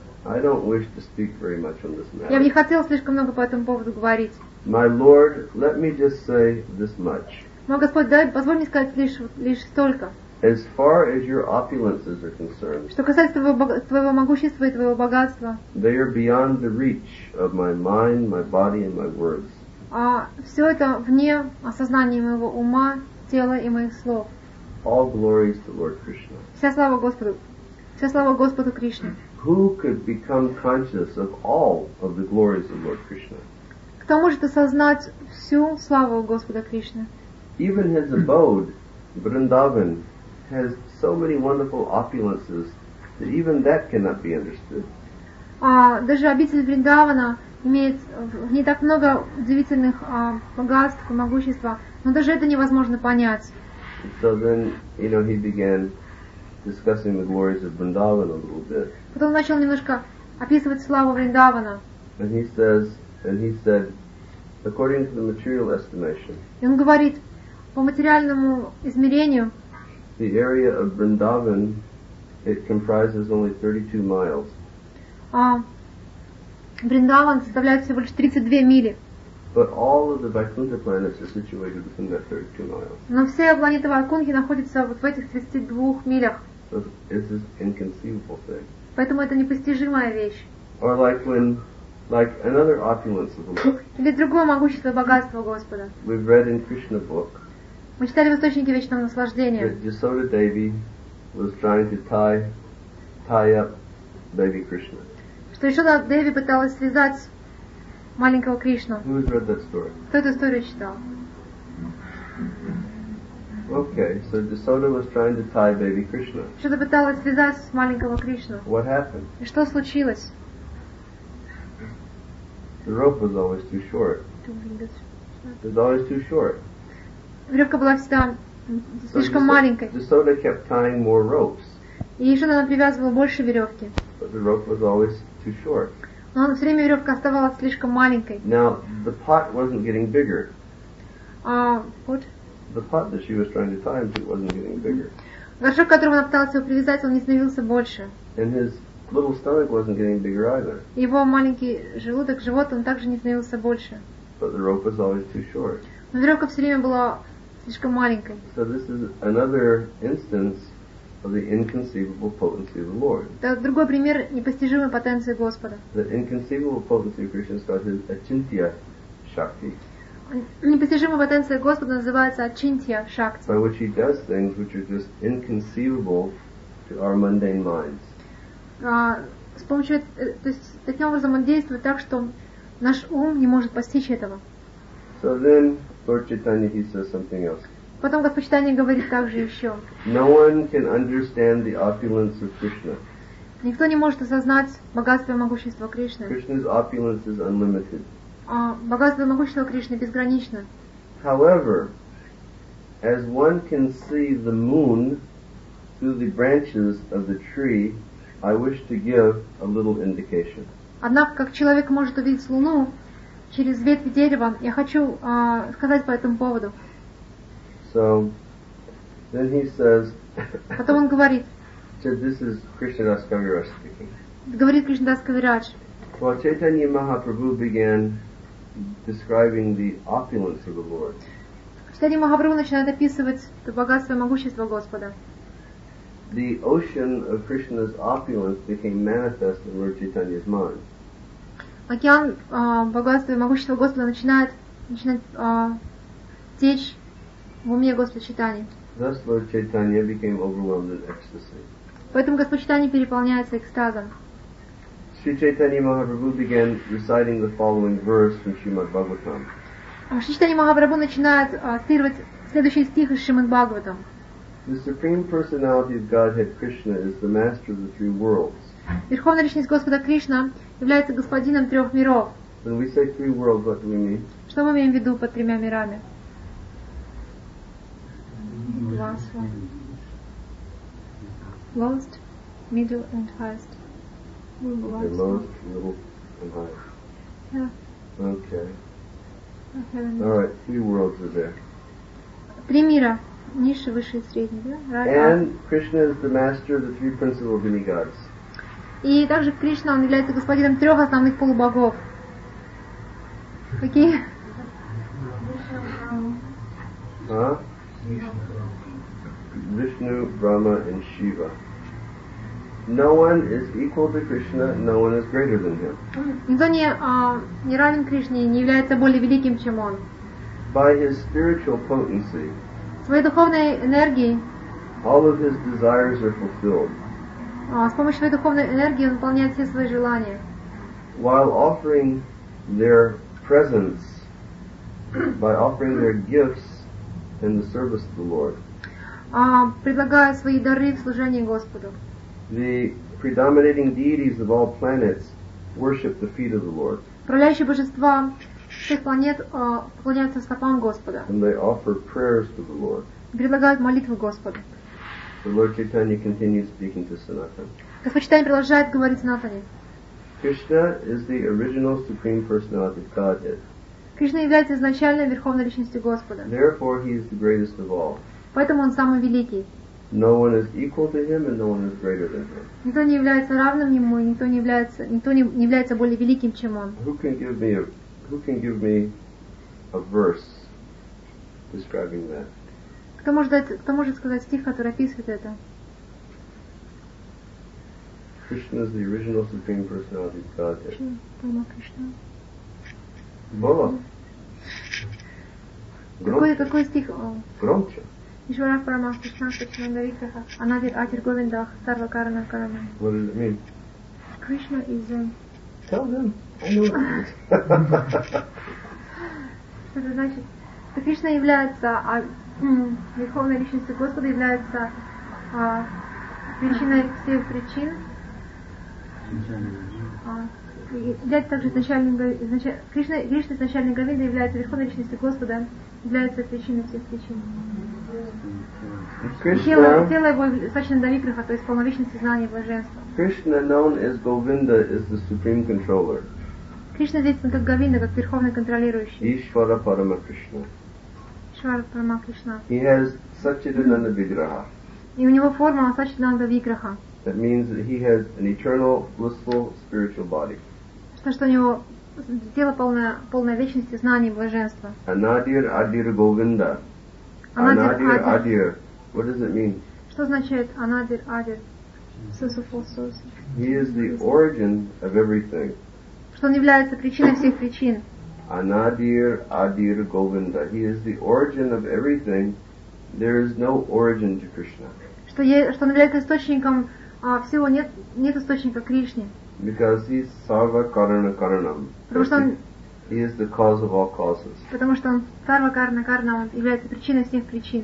I don't wish to speak very much on this я бы не matter. хотела слишком много по этому поводу говорить. My Lord, let me just say this much. Мой Господь, дай, позволь мне сказать лишь, лишь столько. As far as your opulences are concerned, Что касается твоего, бога- твоего могущества и твоего богатства, they are beyond the reach of my mind, my body, and my words. а все это вне осознания моего ума, тела и моих слов. All glories to Lord Krishna. Вся слава Господу. Вся слава Господу Кришне. Who could become conscious of all of the glories of Lord Krishna? Кто может осознать всю славу Господа Кришны? even his abode, Vrindavan, has so many wonderful opulences that even that cannot be understood. А, даже обитель Вриндавана имеет в ней так много удивительных а, богатств и могущества, но даже это невозможно понять. So then, you know, he began discussing the glories of Vrindavan a little bit. Потом начал немножко описывать славу Вриндавана. And he says, and he said, according to the material estimation, И он говорит, по материальному измерению, the area of Vrindavan, it comprises only thirty-two miles. а, Вриндаван составляет всего лишь тридцать две мили. But all of the Vaikuntha planets are situated within that thirty-two miles. Но все планеты Вайкунхи находятся вот в этих тридцати двух милях. So it's an inconceivable thing. Поэтому это непостижимая вещь. Or like when, like another opulence of the Lord. Или другое могущество и богатство Господа. We've read in Krishna book Мы читали в Источнике Вечного Наслаждения, that Yasoda Devi was trying to tie, tie up baby Krishna. что Ешода Деви пыталась связать маленького Кришну. Who's read that story? Кто эту историю читал? Okay, so Yasoda was trying to tie baby Krishna. Ешода пыталась связать маленького Кришну. What happened? И что случилось? The rope was always too short. It was always too short. Веревка была всегда So слишком маленькой. Yasoda kept tying more ropes, И Ешода она привязывала больше веревки. but the rope was always too short. Но все время веревка оставалась слишком маленькой. Now, the pot wasn't getting bigger. А вот The pot that she was trying to tie him to wasn't getting bigger. горшок, к которому она пыталась его привязать, он не становился больше. And his little stomach wasn't getting bigger either. Его маленький желудок, живот, он также не становился больше. But the rope was always too short. Но веревка все время была слишком маленькой. So this is another instance of the inconceivable potency of the Lord. Это другой пример непостижимой потенции Господа. The inconceivable potency of Krishna is called his Achintya Shakti, Непостижимая потенция Господа называется Ачинтья Шакти, by which he does things which are just inconceivable to our mundane minds. А, с помощью, э, то есть таким образом он действует так, что наш ум не может постичь этого. So then, Lord Chaitanya, he says something else. Потом Господь Чайтанья говорит также еще. No one can understand the opulence of Krishna. Никто не может осознать богатство и могущество Кришны. Krishna's opulence is unlimited. А богатство и могущество Кришны безгранично. However, as one can see the moon through the branches of the tree, I wish to give a little indication. Однако, как человек может увидеть Луну через ветви дерева, я хочу а, сказать по этому поводу. So, then he says, Потом он говорит, so this is Krishnadas Kaviraj speaking. говорит Кришнадас Кавирадж. While Chaitanya Mahaprabhu began describing the opulence of the Lord, Читание Махапрабху начинает описывать это богатство и могущество Господа. the ocean of Krishna's opulence became manifest in Lord Chaitanya's mind. Океан а, богатства и могущества Господа начинает, начинает а, течь в уме Господа Чайтаньи. Thus Lord Chaitanya became overwhelmed in ecstasy. Поэтому Господь Чайтанья переполняется экстазом. Sri Chaitanya Mahaprabhu began reciting the following verse from Srimad Bhagavatam. А Шри Чайтанья Махапрабху начинает а, цитировать следующий стих из Шримад Бхагаватам. The Supreme Personality of Godhead Krishna is the master of the three worlds. Верховная личность Господа Кришна является господином трех миров. When we say three worlds, what do we mean? Что мы имеем в виду под тремя мирами? Lowest, middle and highest. Okay, lowest, middle, and highest. Yeah. Okay. Heaven. All right, three worlds are there. Три мира. Низший, высший и средний. Да? Right. And Krishna is the master of the three principal demigods. И также Кришна, он является господином трех основных полубогов. Какие? Huh? Vishnu, Brahma, and Shiva. No one is equal to Krishna, no one is greater than him. Никто не, а, не равен Кришне, не является более великим, чем он. By his spiritual potency, Своей духовной энергией, all of his desires are fulfilled. а, с помощью своей духовной энергии он выполняет все свои желания. While offering their presence, by offering their gifts in the service of the Lord. а, предлагая свои дары в служении Господу. The predominating deities of all planets worship the feet of the Lord, Управляющие божества всех планет а, поклоняются стопам Господа. and they offer prayers to the Lord. Предлагают молитвы Господу. The Lord Chaitanya continues speaking to Sanatana. Господь Чайтанья продолжает говорить Санатане. Krishna is the original Supreme Personality of Godhead. Кришна является изначальной верховной личностью Господа. Therefore, he is the greatest of all. Поэтому он самый великий. No one is equal to him, and no one is greater than him. Никто не является равным ему, и никто не является, никто не, не является более великим, чем он. Who can give me a Who can give me a verse describing that? Кто может дать, кто может сказать стих, который описывает это? Krishna is the original Supreme Personality of Godhead. Пойма Кришна. Bola. Какой, какой стих? О, Громче. Ишвара Парама Кришна Сачинанда Викраха Анадир Атир Говиндах Сарва Карана Карана. What does it mean? Krishna is um, Tell them. I know what it means. что это значит? Что Кришна является а, м, верховной личностью Господа, является а, причиной всех причин. А, и является также изначальным Гови- изначаль- Кришна, Кришна изначальный Говинда является верховной личностью Господа, является причиной всех причин. Тело, Krishna, тело его Сачинанда Викраха, то есть полновечности знания и блаженства. Krishna, known as Govinda, is the Supreme Controller. Кришна известен как Говинда, как верховный контролирующий. Ishvara Parama Krishna. Швара Парама Кришна. He has Satchidananda Vigraha. И у него форма Сачинанда Викраха. That means that he has an eternal, blissful, spiritual body. Что, что у него тело полное, полное вечности, знания и блаженства. Anadir Adir Govinda. Анадир Anadir Адир. Adir. What does it mean? Что означает Анадир Адир? Сусуфу Сус. He is the origin of everything. Что он является причиной всех причин. Anadir Adir Govinda. He is the origin of everything. There is no origin to Krishna. Что, е, что он является источником а, всего, нет, нет источника Кришне. Because he's Sarva Karana Karanam. Потому что он, He is the cause of all causes. потому что он Сарва Карна Карна, он является причиной всех причин.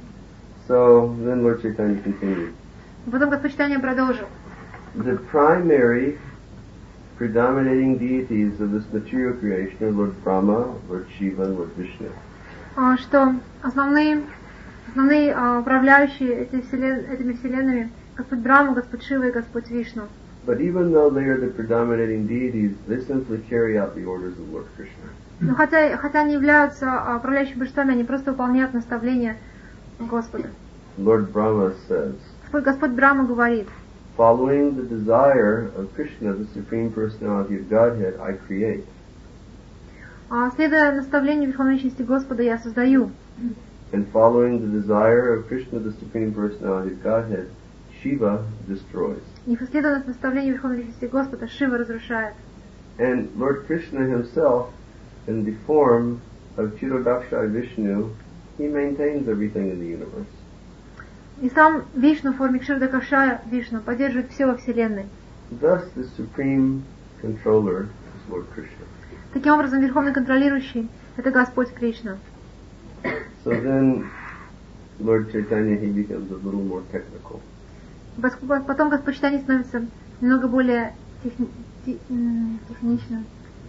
So then Lord Chaitanya continued. Потом Господь Чайтанья продолжил. The primary predominating deities of this material creation are Lord Brahma, Lord Shiva, and Lord Vishnu. А, что основные, основные а, управляющие эти вселен, этими вселенными Господь Брахма, Господь Шива и Господь Вишну. But even though they are the predominating deities, they simply carry out the orders of Lord Krishna. Но хотя, хотя они являются а, управляющими божествами, они просто выполняют наставления Господа. Lord Brahma says, Господь, Господь Брахма говорит: following the desire of Krishna, the Supreme Personality of Godhead, I create. а, следуя наставлению Верховной Личности Господа, я создаю. And following the desire of Krishna, the Supreme Personality of Godhead, Shiva destroys. И следуя наставлению Верховной Личности Господа, Шива разрушает. And Lord Krishna himself, in the form of Chirodakshai Vishnu, he maintains everything in the universe. И сам Вишну в форме Кширдакашая Вишну поддерживает все во Вселенной. Thus, the Supreme Controller is Lord Krishna. Таким образом, Верховный Контролирующий – это Господь Кришна. So then, Lord Chaitanya, he becomes a little more technical. Потом Господь Чайтанья становится немного более техни- те- м, техничным.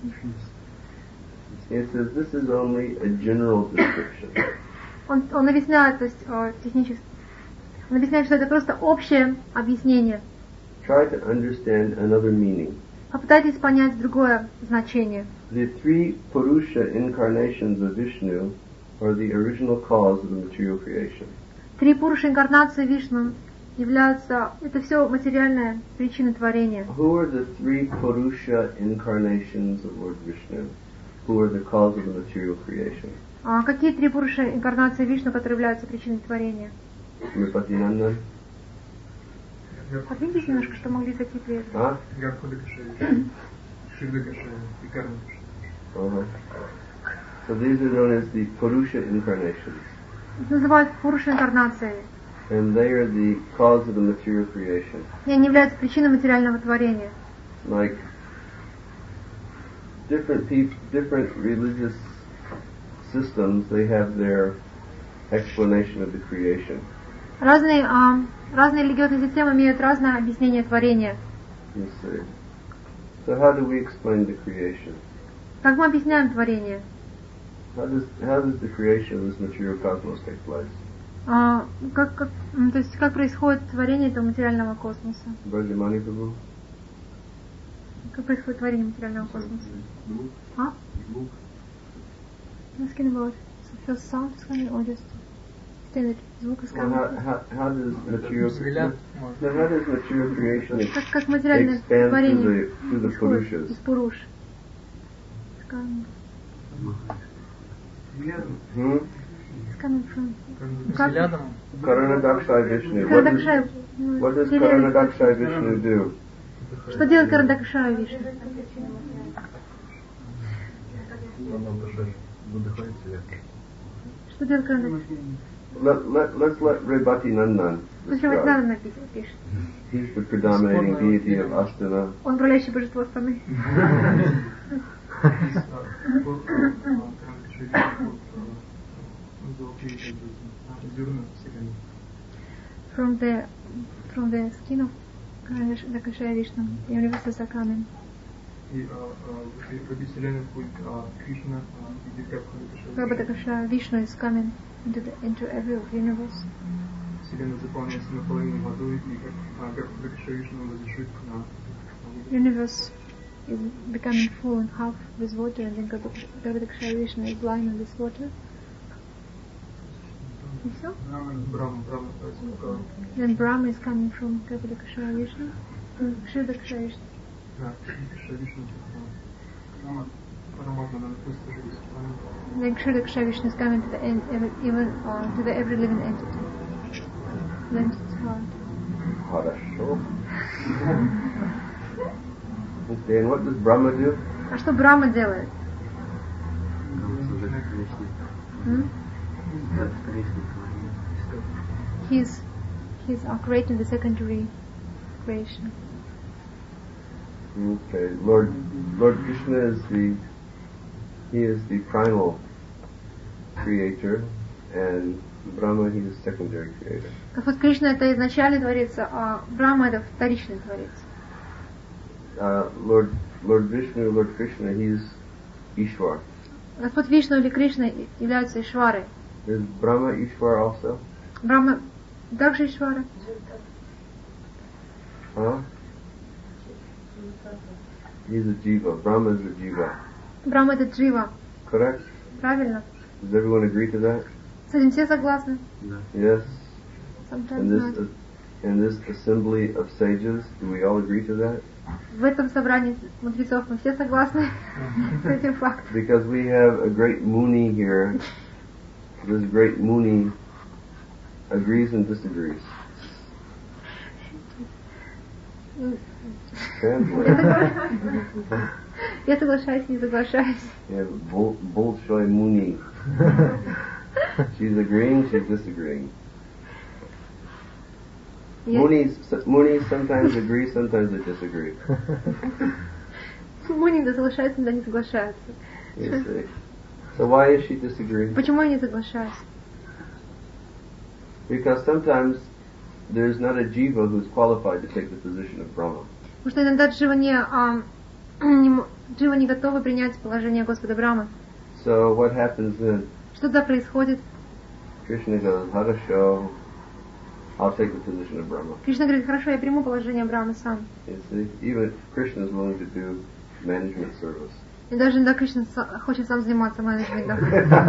He says this is only a general description. Он, он объясняет, то есть э, технически, он объясняет, что это просто общее объяснение. Try to understand another meaning. Попытайтесь понять другое значение. The three Purusha incarnations of Vishnu are the original cause of the material creation. Три Пуруши инкарнации Вишну являются, это все материальная причина творения. Who are the three Purusha incarnations of Lord Vishnu, who are the cause of the material creation? А какие три Пуруши инкарнации Вишну, которые являются причиной творения? Smirpatinandan? Подвиньтесь немножко, что могли зайти прежде. Huh? Гархуда Кашая, Шида Кашая и Карма Кашая. Uh-huh. So these are known as the Purusha incarnations. Их называют Пуруши инкарнацией. And they are the cause of the material creation. И они являются причиной материального творения. Like different people, different religious systems, they have their explanation of the creation. Разные, а, разные религиозные системы имеют разное объяснение творения. You see. So how do we explain the creation? Как мы объясняем творение? How does how does the creation of this material cosmos take place? А, как, как, м, то есть как происходит творение этого материального космоса? Brajamani Prabhu? Как происходит творение материального космоса? А? Asking about first sound is coming or just standard звук is Well, coming? how, how, how does material Взгляд now, можно. how does material creation ex- Как, как материальное expand through творение the through the исходит Purushas? из Пуруш. It's coming, Hmm? it's coming from... Взглядом Karanadaksha Vishnu. What does, Карадакшай. what does Karanadaksha Vishnu do? Что делает Карадакшай Вишну? Что делает Карадакшай? Let, let, let's let Rebati Nandan Слушай, вот describe. надо написать, пишет. He's the predominating deity of Astana. Он управляющее божество страны. From the from the skin of Karadakshaya Vishnu, the universe are coming. И в этой вселенной будет Кришна, и как Karadakshaya Vishnu is coming into the into every universe. вселенная заполняется наполовину водой, и как как Вишну разрешит на Universe is becoming full and half with water, and then Karadakshaya Vishnu is lying on this water. И все? Брахма, Брахма, Then Brahma is coming from Karadakshaya Vishnu. Kshidakshaya Vishnu. да, Кришна Вишну, Параматма, надо просто жить. Then Kshidakshaya Vishnu is coming to the end, every, even uh, to the every living entity. Then it's hard. Хорошо. Okay, and what does Brahma do? А что Брахма делает? Hmm? He's he's uh, creating the secondary creation. Okay, Lord Lord Krishna is the he is the primal creator, and Brahma he is secondary creator. Господь Кришна это изначальный творец, а Брахма это вторичный творец. Uh, Lord Lord Vishnu, Lord Krishna, he is Ishwar. Господь Вишну или Кришна являются Ишварой. Is Brahma Ishwar also? Брахма также Ишвара. Huh? He's a jiva. Brahma is a jiva. Брахма это Джива. Correct? Правильно? Does everyone agree to that? С этим все согласны? Yes. Sometimes In not. this in this assembly of sages, do we all agree to that? В этом собрании мудрецов мы все согласны с этим фактом. Because we have a great Muni here. This great Muni agrees and disagrees. Translate. Я соглашаюсь, не соглашаюсь. We have Bol- Bolshoi Muni. She's agreeing, she's disagreeing. Я- Munis, Munis sometimes agree, sometimes they disagree. Муни иногда соглашаются, иногда не соглашаются. You see. So why is she disagreeing? Почему я не соглашаюсь? Because sometimes there's not a jiva who's qualified to take the position of Brahma. Потому что иногда Джива не, а, не м- Джива не готова принять положение Господа Брамы. So what happens then? Что тогда происходит? Krishna goes, Harasho, I'll take the position of Brahma. Кришна говорит, хорошо, я приму положение Брамы сам. You see, even Krishna is willing to do management service. И даже иногда Кришна са- хочет сам заниматься менеджментом.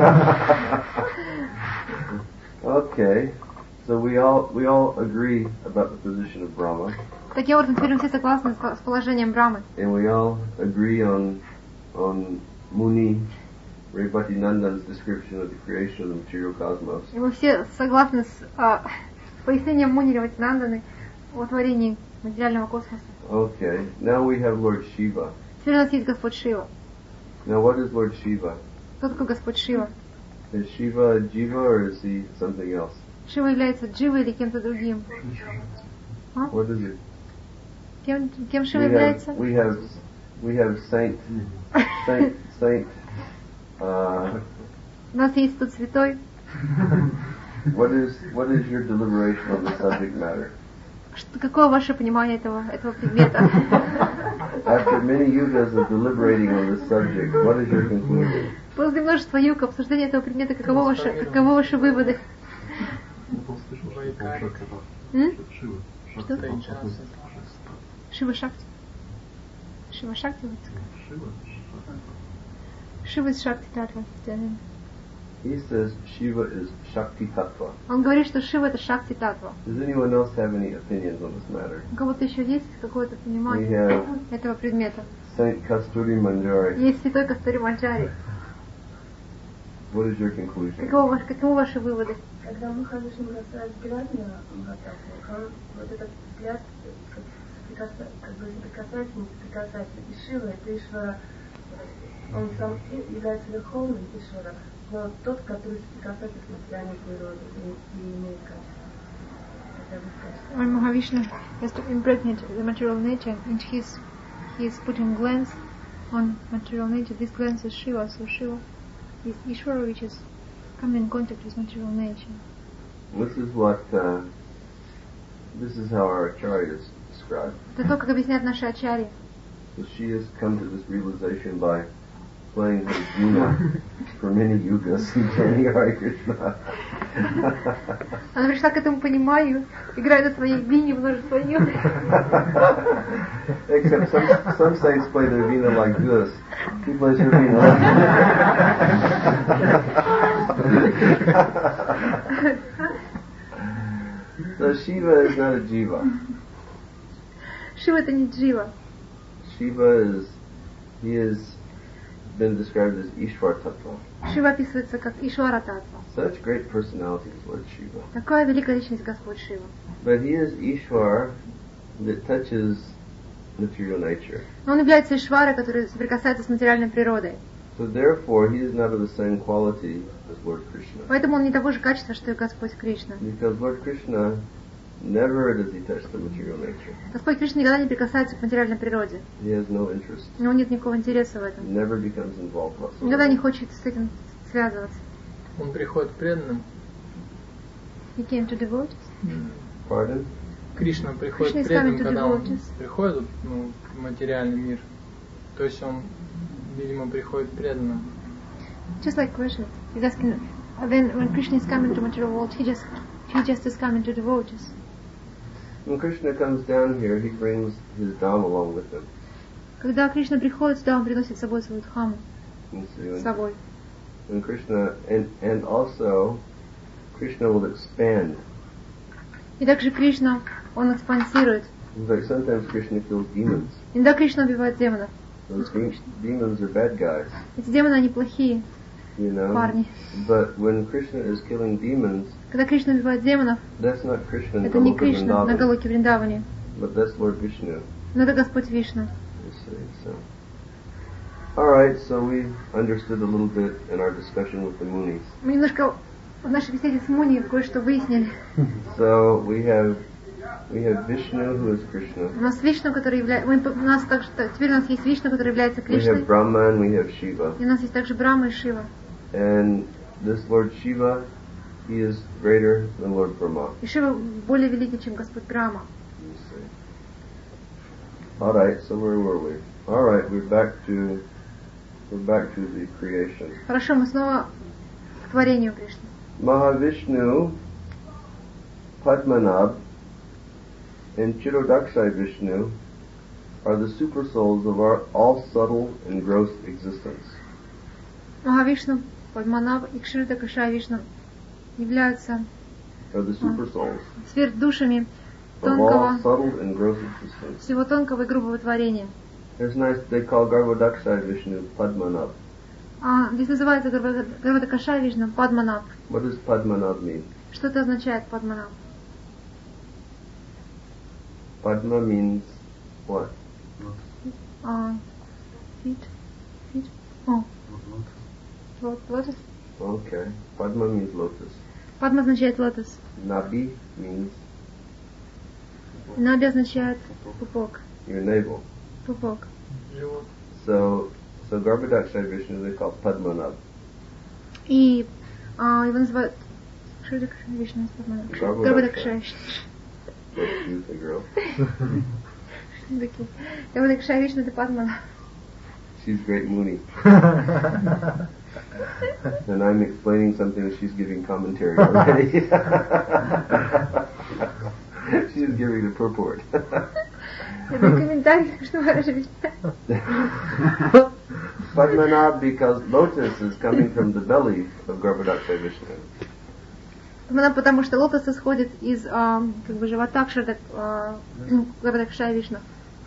Okay, so we all we all agree about the position of Brahma, Таким образом, теперь мы все согласны с с положением Брамы. and we all agree on on Muni Rebati Nandan's description of the creation of the material cosmos. И мы все согласны с а, пояснением Муни Раватинанданы о творении материального космоса. Okay, now we have Lord Shiva. Теперь у нас есть Господь Шива. Now what is Lord Shiva? Кто такой Господь Шива? Is Shiva a jiva or is he something else? Шива является Дживой или кем-то другим? А? What is it? Кем, кем Шива We have является? we have we have Saint Saint Saint uh, У нас есть тут святой What is what is your deliberation on the subject matter? Что, какое ваше понимание этого, этого предмета? After many yugas of deliberating on this subject, what is your conclusion? После множества юг обсуждения этого предмета, каково ваши, каковы ваши выводы? М? Что? Шива Шакти. Шива Шакти. Шива из Шакти Татва. He says Shiva is Shakti Tattva. Он говорит, что Шива это Шакти Татва. Does anyone else have any opinions on this matter? У кого-то еще есть какое-то We понимание have этого предмета? Saint Kasturi Manjari. Есть святой Кастури Манджари. What is your conclusion? Каково, ваш, каковы ваши выводы? Когда Махавишну бросает взгляд на Махататву, он вот этот взгляд как, соприкаса, как бы соприкасается, не соприкасается. Ишива, это Ишвара, он сам является верховным Ишвара, но тот, который соприкасается с материальной природой и, и имеет качество. Это бы качество. When Mahavishnu has to impregnate the material nature, and he's, he is putting glance on material nature, this glance is Shiva, so Shiva is Ishvara, which is coming in contact with material nature. This is what, uh, this is how our acharyas describe. Это то, как объясняют наши ачарьи. So she has come to this realization by playing her Veena for many yugas and chanting Hare Krishna. Она пришла к этому пониманию, играет на своей бине множество юг. Except some, some saints play their Veena like this. He plays her Veena like this. So Shiva is not a jiva. Шива это не джива. Shiva is, he has been described as Ishwar Tattva. Шива описывается как Ишвара Татва. Such great personality is Lord Shiva. Такая великая личность Господь Шива. But he is Ishwar that touches material nature. Но он является Ишварой, который соприкасается с материальной природой. So therefore, he is not of the same quality as Lord Krishna. Поэтому он не того же качества, что и Господь Кришна. Because Lord Krishna, never does he touch the material nature. Господь Кришна никогда не прикасается к материальной природе. He has no interest. У него нет никакого интереса в этом. He never becomes involved Никогда не whatsoever. хочет с этим связываться. Он приходит преданным. He came to devotees. Pardon? Кришна приходит Krishna is преданным, coming to когда он devotees. приходит ну, в материальный мир. То есть он, видимо, приходит преданным. Just like Krishna. He's asking, when, when Krishna is coming to material world, he just, he just is coming to devotees. When Krishna comes down here, he brings his dham along with him. Когда Кришна приходит сюда, он приносит с собой свою дхаму. You see, С when, собой. when Krishna, and, and also, Krishna will expand. И также Кришна, он экспансирует. In fact, sometimes Krishna kills demons. Иногда Кришна убивает демонов. Those de- demons are bad guys, Эти демоны, они плохие you know. парни. But when Krishna is killing demons, Когда Кришна убивает демонов, that's not Krishna in это не Goloka Кришна на Vrindavan, Галоке Вриндаване, but that's Lord Vishnu. но это Господь Вишну. You see, so. All right, so we've understood a little bit in our discussion with the Munis. Мы немножко в нашей беседе с Муни кое-что выяснили. So we have we have Vishnu, who is Krishna. У нас Вишну, который является... У нас также... Теперь у нас есть Вишну, который является We Кришной. have Brahma and we have Shiva. И у нас есть также Брахма и Шива. And this Lord Shiva, he is greater than Lord Brahma. И Шива более великий, чем Господь Брахма. You see. All right, so where were we? All right, we're back to we're back to the creation. Хорошо, мы снова к творению пришли. Mahavishnu, Padmanabh, and Chirodakshai Vishnu are the super souls of our all subtle and gross existence. Махавишну, Падманаб и Кширдакаша Вишну являются Are the super souls сверхдушами of all тонкого, subtle and gross existence. всего тонкого и грубого творения. It's nice they call Garbhodakshai Vishnu Padmanabh. А здесь называется Гарвадакаша Вишну Падманаб. What does Padmanabh mean? Что это означает Падманаб? Padma means what? А, feet, feet, о, вот, лотос. Okay. Padma means lotus. Падма означает лотос. Nabi means Наби означает пупок, your navel. пупок. Живот. So, so Garbhodakshai Vishnu they call Padmanabh. И А, его называют Кширдакшай Вишну. Гарбадакшай. Гарбадакшай Вишну Падмана. She's great Muni. And I'm explaining something and she's giving commentary already. She's giving the purport. Padmanabh, because lotus is coming from the belly of Garbhodakshaya Vishnu. Потому что лотос исходит из как бы живота Гарбhodakshaya Вишну.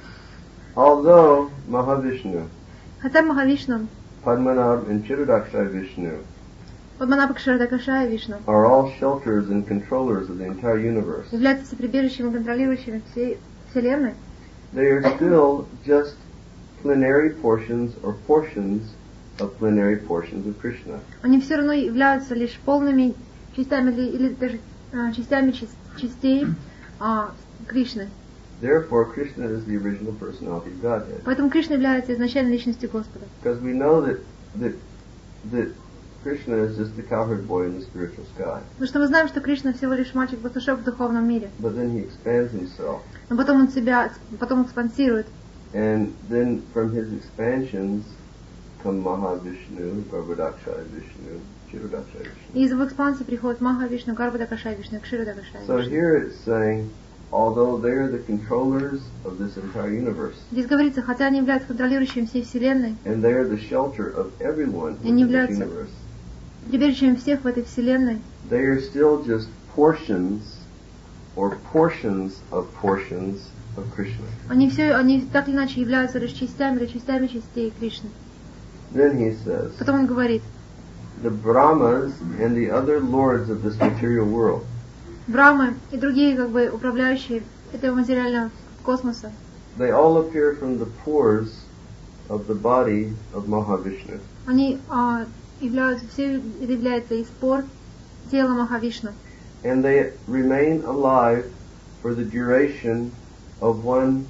Although Mahavishnu, хотя Махавишну, Padmanabh and Kshirodakshaya Vishnu Падманабха Кширдакшая Вишну are all shelters and controllers of the entire universe. являются всеприбежищем и контролирующими всей Вселенной. They are still just plenary portions or portions of plenary portions of Krishna. Они все равно являются лишь полными частями или, или даже а, частями частей а, Кришны. Therefore, Krishna is the original personality of Godhead. Поэтому Кришна является изначальной личностью Господа. Because we know that that that Krishna is just the cowherd boy in the spiritual sky. Потому что мы знаем, что Кришна всего лишь мальчик-пастушок в духовном мире. But then he expands himself. Но потом он себя, потом экспансирует. And then from his expansions come Mahavishnu, Garbhodakshaya Vishnu, Kshirodakshaya Vishnu. И из его экспансии приходит Махавишну, Гарбhodakshaya Вишну, Кширодакшая Вишну. So here it's saying, although they are the controllers of this entire universe, здесь говорится, хотя они являются контролирующими всей Вселенной, and they are the shelter of everyone in this universe, прибежищем всех в этой Вселенной, they are still just portions or portions of portions of Krishna. Они все, они так или иначе являются лишь частями или частями частей Кришны. Then he says, потом он говорит, the Brahmas and the other lords of this material world, Брамы и другие как бы управляющие этого материального космоса, they all appear from the pores of the body of Mahavishnu. Они а, являются, все являются из пор тела Махавишну. And they remain alive for the duration of one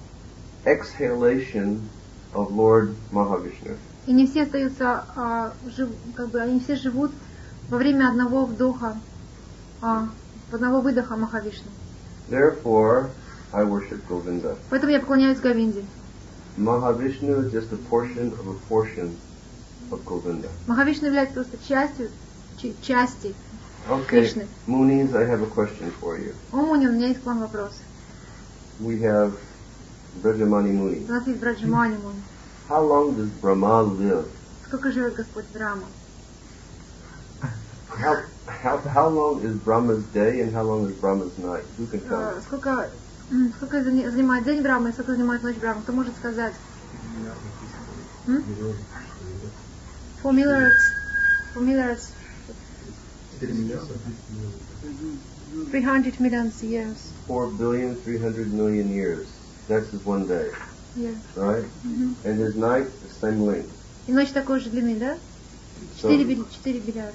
exhalation of Lord Mahavishnu. И не все остаются, а, жив, как бы, они все живут во время одного вдоха, а, одного выдоха Махавишну. Therefore, I worship Govinda. Поэтому я поклоняюсь Говинде. Mahavishnu is just a portion of a portion of Govinda. Махавишну является просто частью ч- части Okay, Кришны. Munis, I have a question for you. О, Муни, у меня есть к вам вопрос. We have Brajamani Muni. У нас есть Браджамани Муни. How long does Brahma live? Сколько живет Господь Брахма? How, how, how long is Brahma's day and how long is Brahma's night? Who can tell Uh, me? сколько, м, сколько занимает день Брахмы и сколько занимает ночь Брахмы? Кто может сказать? М? Four millions. Four millions. Three hundred millions years. Four billion, three hundred million years. That's his one day, Yeah. right? Мгм. And his night, the same length. И ночь такой же длины, да? Четыре били- четыре миллиарда.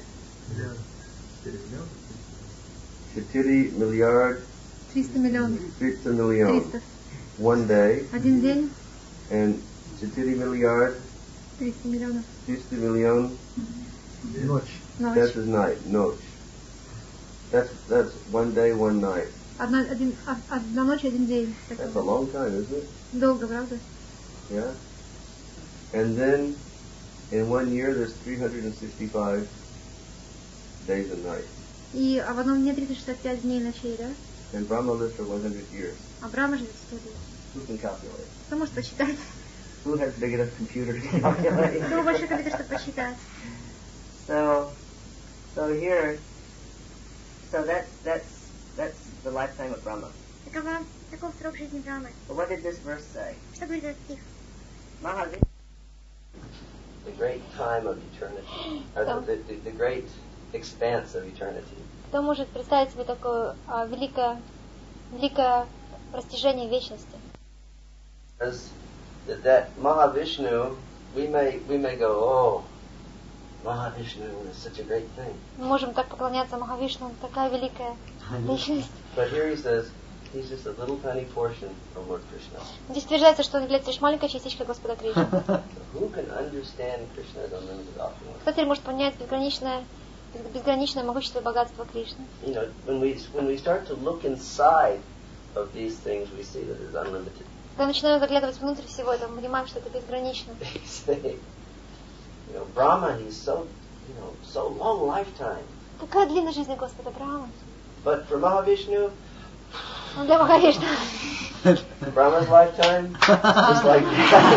Четыре миллиард, Триста миллионов. триста миллион. Триста. One day, Один день. and четыре миллиард, Триста миллионов. триста миллион. Ночь. That's Ночь. his night, ночь. That's that's one day, one night. Одна, один, од- одна ночь, один день. That's a long time, isn't it? Долго, правда? Yeah. And then, in one year, there's three hundred sixty-five days and nights. И а в одном дне триста шестьдесят пять дней и ночей, да? And Brahma lives for one hundred years. А Брахма живет сто лет. Who can calculate? Кто может посчитать? Who has big enough computer to calculate? Кто большой компьютер, чтобы посчитать? So, so here, so that's that's that's the lifetime of Brahma. Такова, таков срок жизни Брамы. But what did this verse say? Что говорит этот стих? Mahavishnu. The great time of eternity, or the, the, the, the great expanse of eternity. Кто может представить себе такое а, великое, великое растяжение вечности? As that, that Mahavishnu, we may we may go, oh, Mahavishnu is such a great thing. Мы можем так поклоняться Махавишну, такая великая личность. But here he says, he's just a little tiny portion of Lord Krishna. Здесь утверждается, что он является лишь маленькой частичкой Господа Кришны. So who can understand Krishna's unlimited opulence? Кто теперь может понять безграничное безграничное могущество и богатство Кришны. You know, when we when we start to look inside of these things, we see that it's unlimited. Когда начинаем заглядывать внутрь всего этого, мы понимаем, что это безгранично. You know, Brahma, he's so, you know, so long lifetime. Какая длинная жизнь Господа Брахмы. But for Mahavishnu, Ну, для Махавишну. Brahma's lifetime is like.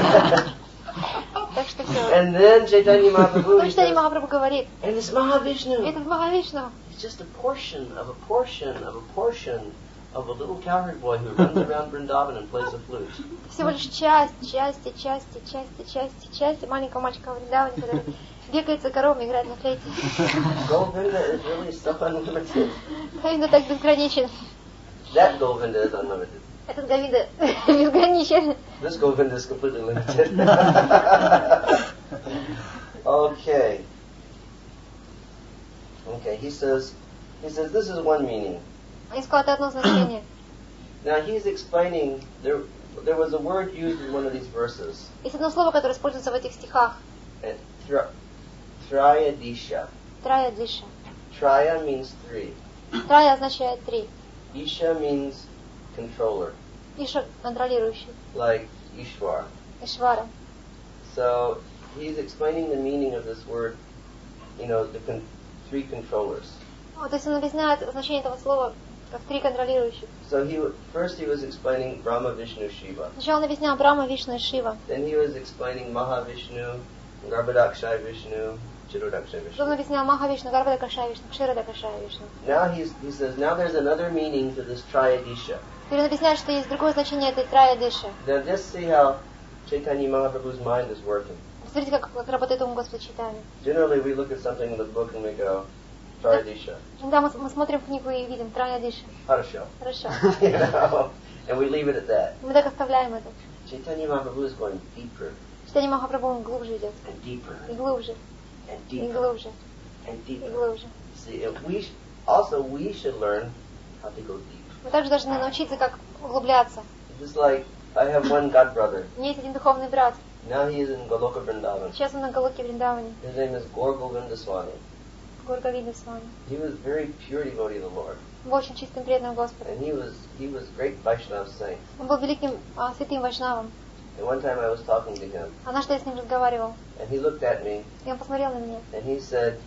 Так что все. And then Chaitanya Mahaprabhu, he Чайтанья says, Махапрабху говорит, and it's Mahavishnu. этот Махавишну. It's just a portion of a portion of a portion of a little cowherd boy who runs around Vrindavan and plays a flute. Всего лишь часть, части, части, части, части, части маленького мальчика в Вриндаване, который бегает за коровами, играет на флейте. Govinda is really so unlimited. Говинда так безграничен. That Govinda is unlimited. Этот Говинда безграничен. This Govinda is completely limited. Okay. Okay, he says, he says this is one meaning. Он сказал, это одно значение. Now he's explaining, there, there was a word used in one of these verses. Есть одно слово, которое используется в этих стихах. Tra- Trayadisha. Трая диша. Traya means three. Трая означает три. Isha means controller, Иша контролирующий. like Ishwar. Ишвара. So he's explaining the meaning of this word, you know, the con- three controllers. Вот, то есть он объясняет значение этого слова как три контролирующих. So he w- first he was explaining Brahma, Vishnu, Shiva. Сначала он объяснял Брахма, Вишну и Шива. Then he was explaining Mahavishnu, Garbhodakshaya Vishnu, Chirodakshaya Потом он Vishnu. объяснял Маха Вишну, Гарбада Кашая Вишну, Кширада Кашая Вишну. Now he's, he says, now there's another meaning to this Trayadisha. Теперь он объясняет, что есть другое значение этой Трая Диши. Now just see how Chaitanya Mahaprabhu's mind is working. Смотрите, как, как работает ум Господа Чайтаньи. Generally we look at something in the book and we go, Trayadisha. Иногда мы, мы смотрим книгу и видим Трая Диши. Harasho. Хорошо. You know, and we leave it at that. Мы так оставляем это. Chaitanya Mahaprabhu is going deeper Чайтанья Махапрабху он глубже идет. and deeper И глубже, and и deeper глубже, and и deeper. глубже. See, if we sh- also we should learn how to go deep. Мы также должны научиться, как углубляться. Just like I have one god brother. У меня есть один духовный брат. Now he is in Goloka Vrindavan. Сейчас он на Галоке Вриндаване. His name is Gaur Govinda Swami. Горговида с вами. He was very pure devotee of the Lord, Он был очень чистым преданным Господу. and he was he was great Vaishnava saint. Он был великим а, святым вайшнавом. And one time I was talking to him, Однажды я с ним разговаривал, and he looked at me, и он посмотрел на меня. and he said,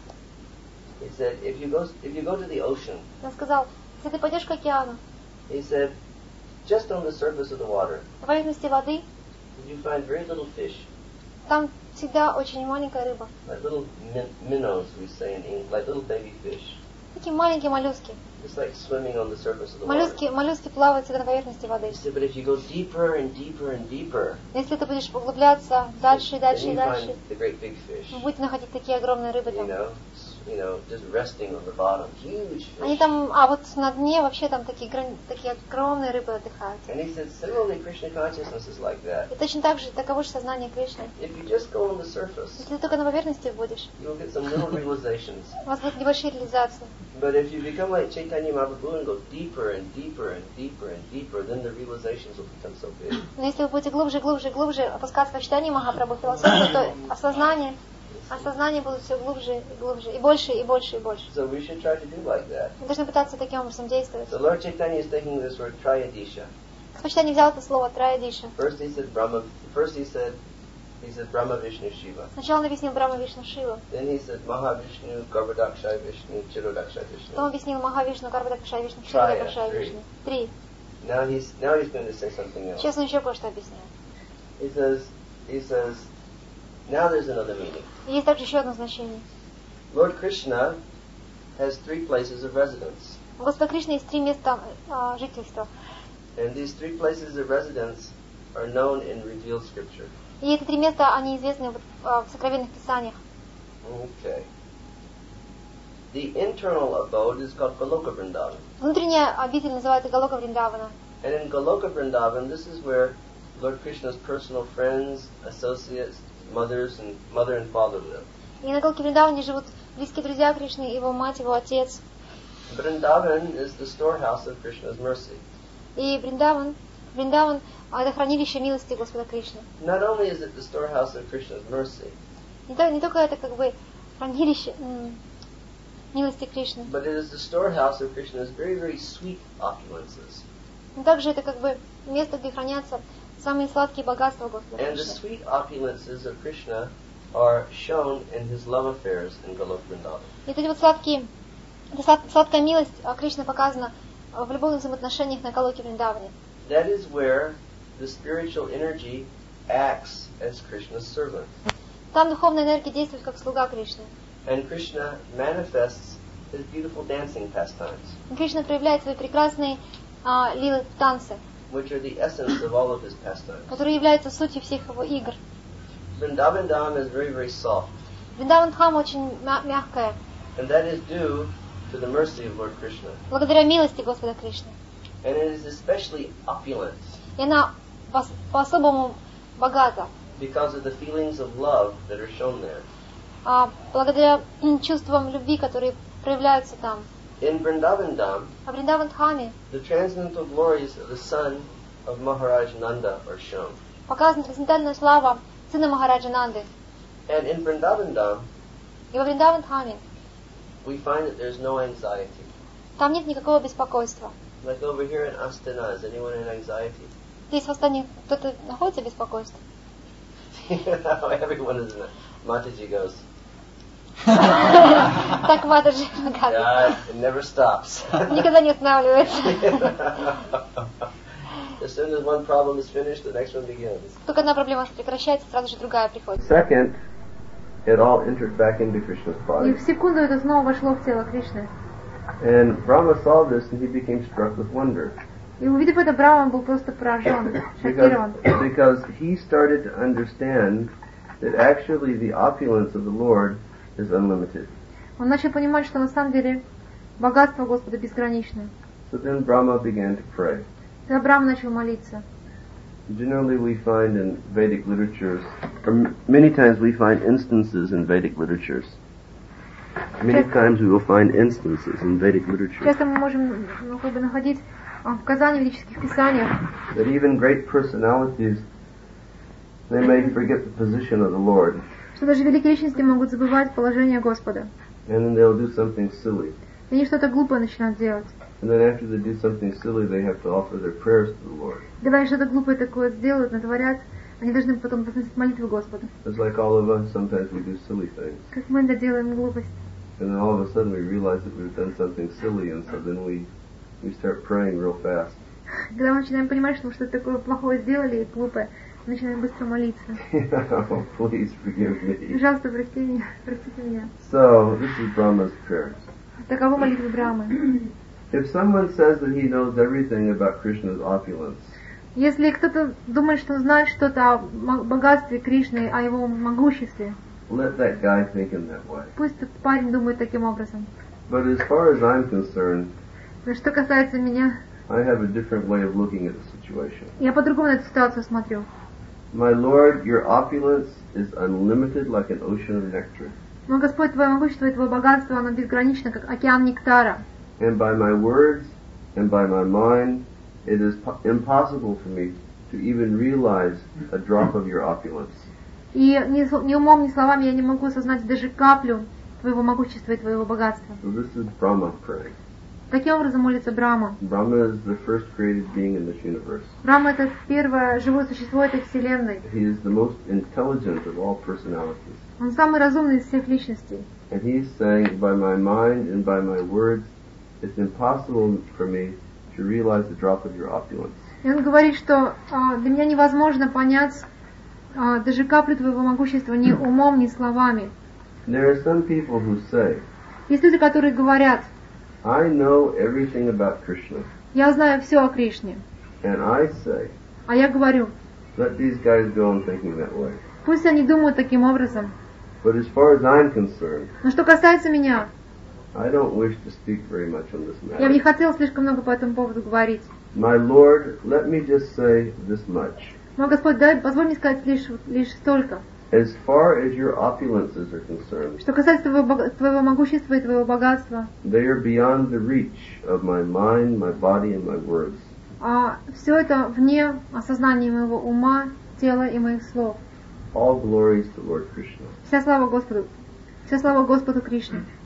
he said, if you go if you go to the ocean, Он сказал, если ты пойдешь к океану, he said, just on the surface of the water, на поверхности воды, you find very little fish, там всегда очень маленькая рыба. like little min- minnows, we say in English, like little baby fish, Такие маленькие моллюски. just like swimming on the surface of the water. Моллюски, моллюски плавают всегда на поверхности He воды. said, but if you go deeper and deeper and deeper, Но если ты будешь углубляться дальше и then дальше и you дальше, find the great big fish, вы будете находить такие огромные рыбы you там. know, s- you know, just resting on the bottom, huge Они fish. там, а вот на дне вообще там такие, грани- такие огромные рыбы отдыхают. And he said, similarly, Krishna consciousness is like that. И точно так же таково же сознание Кришны. If you just go on the surface, Если ты только на поверхности будешь, you'll get some little realizations. у вас будут небольшие реализации. But if you become like Chaitanya Mahaprabhu and go deeper and deeper and deeper and deeper, then the realizations will become so big. Но если вы будете глубже, глубже, глубже опускаться в читание Махапрабху, философию, то осознание, осознание будут все глубже и глубже, и больше, и больше, и больше. So we should try to do like that. Мы должны пытаться таким образом действовать. So Lord Chaitanya is taking this word Trayadisha. Господь Чайтанья взял это слово Траядиша. First he said Brahma. First he said he said Brahma, Vishnu, Shiva. Сначала он объяснил Брахма, Вишну, Шиву. Then he said Mahavishnu, Garbhodakshaya Vishnu, Chirodakshaya Потом Vishnu. объяснил Маха Вишну, Гарбада Кашая Вишну, Кширада Кашая Вишну. Три. Now he's now he's going to say something else. Сейчас он еще кое-что объясняет. He says he says now there's another meaning. И есть также еще одно значение. Lord Krishna has three places of residence. У Господа Кришны есть три места а, жительства. And these three places of residence are known in revealed scripture. И эти три места, они известны вот, а, в сокровенных писаниях. Okay. The internal abode is called Goloka Vrindavan. Внутренняя обитель называется Галока Вриндавана. And in Goloka Vrindavan, this is where Lord Krishna's personal friends, associates, mothers, and mother and father live. И на Галоке Вриндаване живут близкие друзья Кришны, его мать, его отец. Vrindavan is the storehouse of Krishna's mercy. И Вриндаван, Вриндаван а, это хранилище милости Господа Кришны. Not only is it the storehouse of Krishna's mercy, Не, то, не только это как бы хранилище, м, милости Кришны. But it is the storehouse of Krishna's very, very sweet opulences. Но также это как бы место, где хранятся самые сладкие богатства Господа And the Кришны. sweet opulences of Krishna are shown in his love affairs in Golok Vrindavan. И эти вот сладкие, эта слад- сладкая милость Кришны показана в любовных взаимоотношениях на Галоке Вриндаване. That is where the spiritual energy acts as Krishna's servant. Там духовная энергия действует как слуга Кришны. And Krishna manifests his beautiful dancing pastimes, И Кришна проявляет свои прекрасные а, лилы в танце, which are the essence of all of his pastimes. которые являются сутью всех его игр. Vrindavan Dham is very, very soft, Вриндаван Дхам очень мя- мягкая, and that is due to the mercy of Lord Krishna. благодаря милости Господа Кришны. And it is especially opulent И она по- по-особому богата, because of the feelings of love that are shown there. а, благодаря м, чувствам любви, которые проявляются там. In Vrindavan Dham, А в Вриндаван Дхаме the transcendental glories of the son of Maharaj Nanda are shown. показана трансцендентальная слава сына Махараджа Нанды. And in Vrindavan Dham, И во Вриндаван Дхаме we find that there's no anxiety. там нет никакого беспокойства. Like over here in Astana, is anyone in anxiety? Здесь в Астане кто-то находится в беспокойстве? Everyone is in a... Mataji goes, Так Матаджи показывает. yeah, it never stops. Никогда не останавливается. As soon as one problem is finished, the next one begins. Только одна проблема прекращается, сразу же другая приходит. Second, it all entered back into Krishna's И body. в секунду это снова вошло в тело Кришны. And Brahma saw this and he became struck with wonder. И увидев это, Брахма был просто поражен, шокирован. Because, because he started to understand that actually the opulence of the Lord is unlimited. Он начал понимать, что на самом деле богатство Господа безграничное. So then Brahma began to pray. Тогда Брахма начал молиться. Generally we find in Vedic literatures, or m- many times we find instances in Vedic literatures. Many times we will find instances in Vedic literature Часто мы можем ну, как бы находить а, указания в ведических писаниях, that even great personalities, they may forget the position of the Lord, что даже великие личности могут забывать положение Господа. and then they'll do something silly. И они что-то глупое начинают делать. And then after they do something silly, they have to offer their prayers to the Lord. Когда они что-то глупое такое сделают, натворят, они должны потом возносить молитву Господу. It's like all of us, sometimes we do silly things. Как мы иногда делаем глупость. And then all of a sudden we realize that we've done something silly, and so then we, we start praying real fast. Когда мы начинаем понимать, что мы что-то такое плохое сделали и глупое, мы начинаем быстро молиться. Oh, please forgive me. Пожалуйста, прости меня, простите меня. So, this is Brahma's prayer. Таково молитва Брамы. If someone says that he knows everything about Krishna's opulence, Если кто-то думает, что знает что-то о мо- богатстве Кришны, о его могуществе, let that guy think in that way. пусть этот парень думает таким образом. But as far as I'm concerned, Но что касается меня, I have a different way of looking at the situation. я по-другому на эту ситуацию смотрю. My Lord, your opulence is unlimited like an ocean of nectar. Но, Господь, Твое могущество и Твое богатство, оно безгранично, как океан нектара. And by my words and by my mind, it is po- impossible for me to even realize a drop of your opulence. И ни, сл- ни умом, ни словами я не могу осознать даже каплю Твоего могущества и Твоего богатства. So this is Brahma praying. Таким образом молится Брахма. Brahma is the first created being in this universe. Брахма — это первое живое существо этой вселенной. He is the most intelligent of all personalities. Он самый разумный из всех личностей. And he's saying, by my mind and by my words, it's impossible for me to realize the drop of your opulence. И он говорит, что а, для меня невозможно понять а, даже каплю Твоего могущества ни умом, ни словами. There are some people who say, Есть люди, которые говорят: I know everything about Krishna. я знаю все о Кришне. And I say, А я говорю: let these guys go on thinking that way. пусть они думают таким образом. But as far as I'm concerned, Но что касается меня, I don't wish to speak very much on this я бы не matter. хотела слишком много по этому поводу говорить. My Lord, let me just say this much. Мой Господь, дай, позволь мне сказать лишь, лишь столько. As far as your opulences are concerned, Что касается твоего, бога- твоего могущества и Твоего богатства, they are beyond the reach of my mind, my body, and my words. а все это вне осознания моего ума, тела и моих слов. All glories to Lord Krishna. Вся слава Господу. Вся слава Господу Кришне.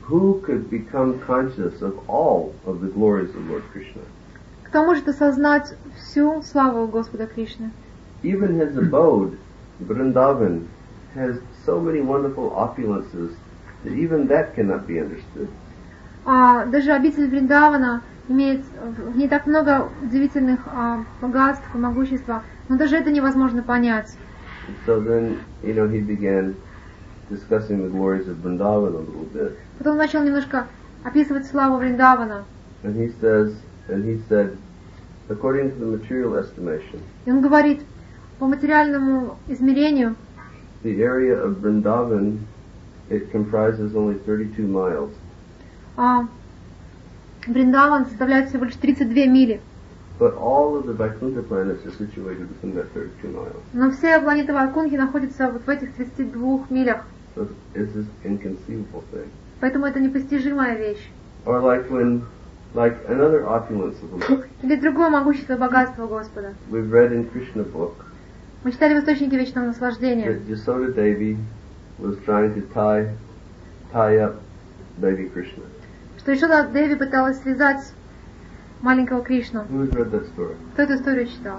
who could become conscious of all of the glories of Lord Krishna? Кто может осознать всю славу Господа Кришны? Even his abode, Vrindavan, has so many wonderful opulences that even that cannot be understood. А, даже обитель Вриндавана имеет в ней так много удивительных а, богатств и могущества, но даже это невозможно понять. So then, you know, he began discussing the glories of Vrindavan a little bit. Потом начал немножко описывать славу Вриндавана. And he says, and he said, according to the material estimation, И он говорит, по материальному измерению, the area of Vrindavan, it comprises only thirty-two miles. а, Вриндаван составляет всего лишь тридцать две мили. But all of the Vaikuntha planets are situated within that thirty-two miles. Но все планеты Вайкунхи находятся вот в этих тридцати двух милях. So it's this inconceivable thing. Поэтому это непостижимая вещь. Or like when, like another opulence of the Lord. Или другое могущество и богатство Господа. We've read in Krishna book Мы читали в Источнике Вечного Наслаждения, that Yasoda Devi was trying to tie, tie up baby Krishna. что Ишода Деви пыталась связать маленького Кришну. Who's read that story? Кто эту историю читал?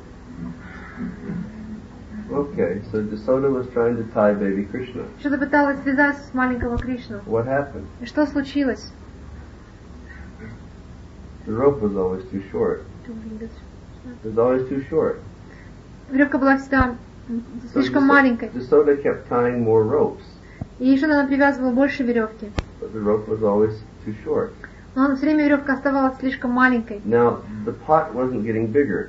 Okay, so Yasoda was trying to tie baby Krishna. Ишода пыталась связать маленького Кришну. What happened? И что случилось? The rope was always too short. It was always too short. Веревка была всегда So слишком маленькой. Yasoda kept tying more ropes, И Ишода она привязывала больше веревки. but the rope was always too short. Но все время веревка оставалась слишком маленькой. Now, the pot wasn't getting bigger.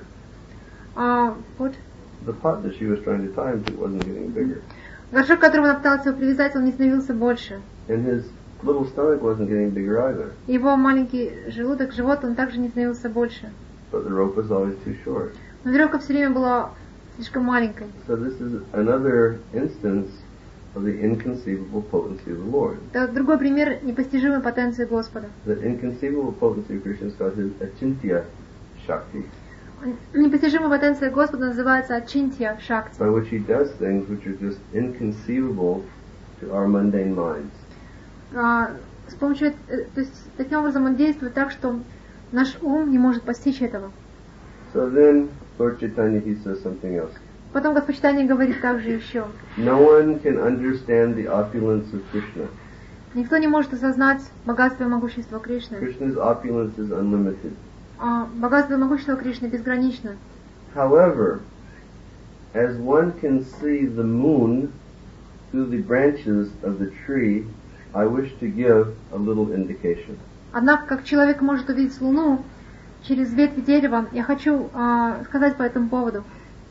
А вот The pot that she was trying to tie him to wasn't getting bigger. горшок, к которому она пыталась его привязать, он не становился больше. And his little stomach wasn't getting bigger either. Его маленький желудок, живот, он также не становился больше. But the rope was always too short. Но веревка все время была слишком маленькой. So this is another instance of the inconceivable potency of the Lord. Это другой пример непостижимой потенции Господа. The inconceivable potency of Krishna is called his Achintya Shakti, Непостижимая потенция Господа называется Ачинтья Шакти, by which he does things which are just inconceivable to our mundane minds. А, с помощью, э, то есть таким образом он действует так, что наш ум не может постичь этого. So then, Lord Chaitanya, he says something else. Потом Господь Чайтанья говорит также еще. No one can understand the opulence of Krishna. Никто не может осознать богатство и могущество Кришны. Krishna's opulence is unlimited. А богатство и могущество Кришны безгранично. However, as one can see the moon through the branches of the tree, I wish to give a little indication. Однако, как человек может увидеть Луну через ветви дерева, я хочу а, сказать по этому поводу.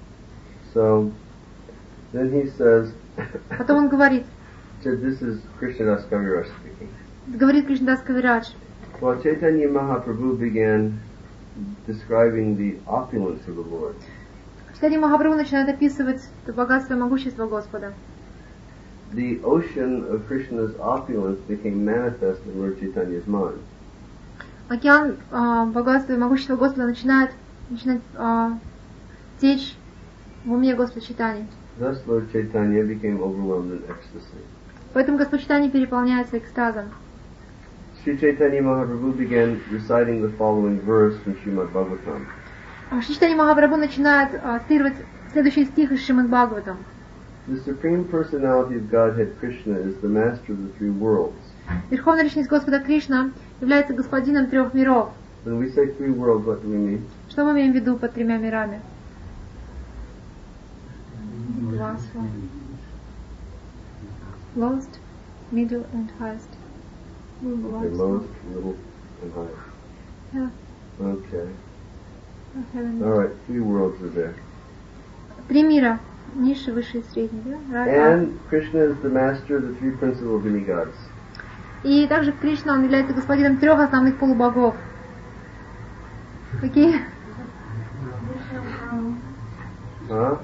So, then he says, Потом он говорит, so this is Krishnadas Kaviraj speaking. говорит Кришнадас Кавирадж. Well, Chaitanya Mahaprabhu began describing the opulence of the Lord. Читание Махапрабху начинает описывать богатство и могущество Господа. The ocean of Krishna's opulence became manifest in Lord Chaitanya's mind. Океан а, богатства и могущества Господа начинает, начинает а, течь в уме Господа Чайтаньи. Thus Lord Chaitanya became overwhelmed in ecstasy. Поэтому Господь Чайтанья переполняется экстазом. Sri Chaitanya Mahaprabhu began reciting the following verse from Srimad Bhagavatam. Шри Чайтанья Махапрабху начинает а, цитировать следующий стих из Шримад Бхагаватам. The Supreme Personality of Godhead Krishna is the master of the three worlds. Верховная личность Господа Кришна является господином трех миров. When we say three worlds, what do we mean? Что мы имеем в виду под тремя мирами? Два слова. Lowest, middle and highest. Okay, lowest, middle, and highest. Yeah. Okay. Heaven. All right, three worlds are there. Три мира. Низший, высший и средний. Да? And Krishna is the master of the three principal demigods. И также Кришна, он является господином трех основных полубогов. Какие? Huh?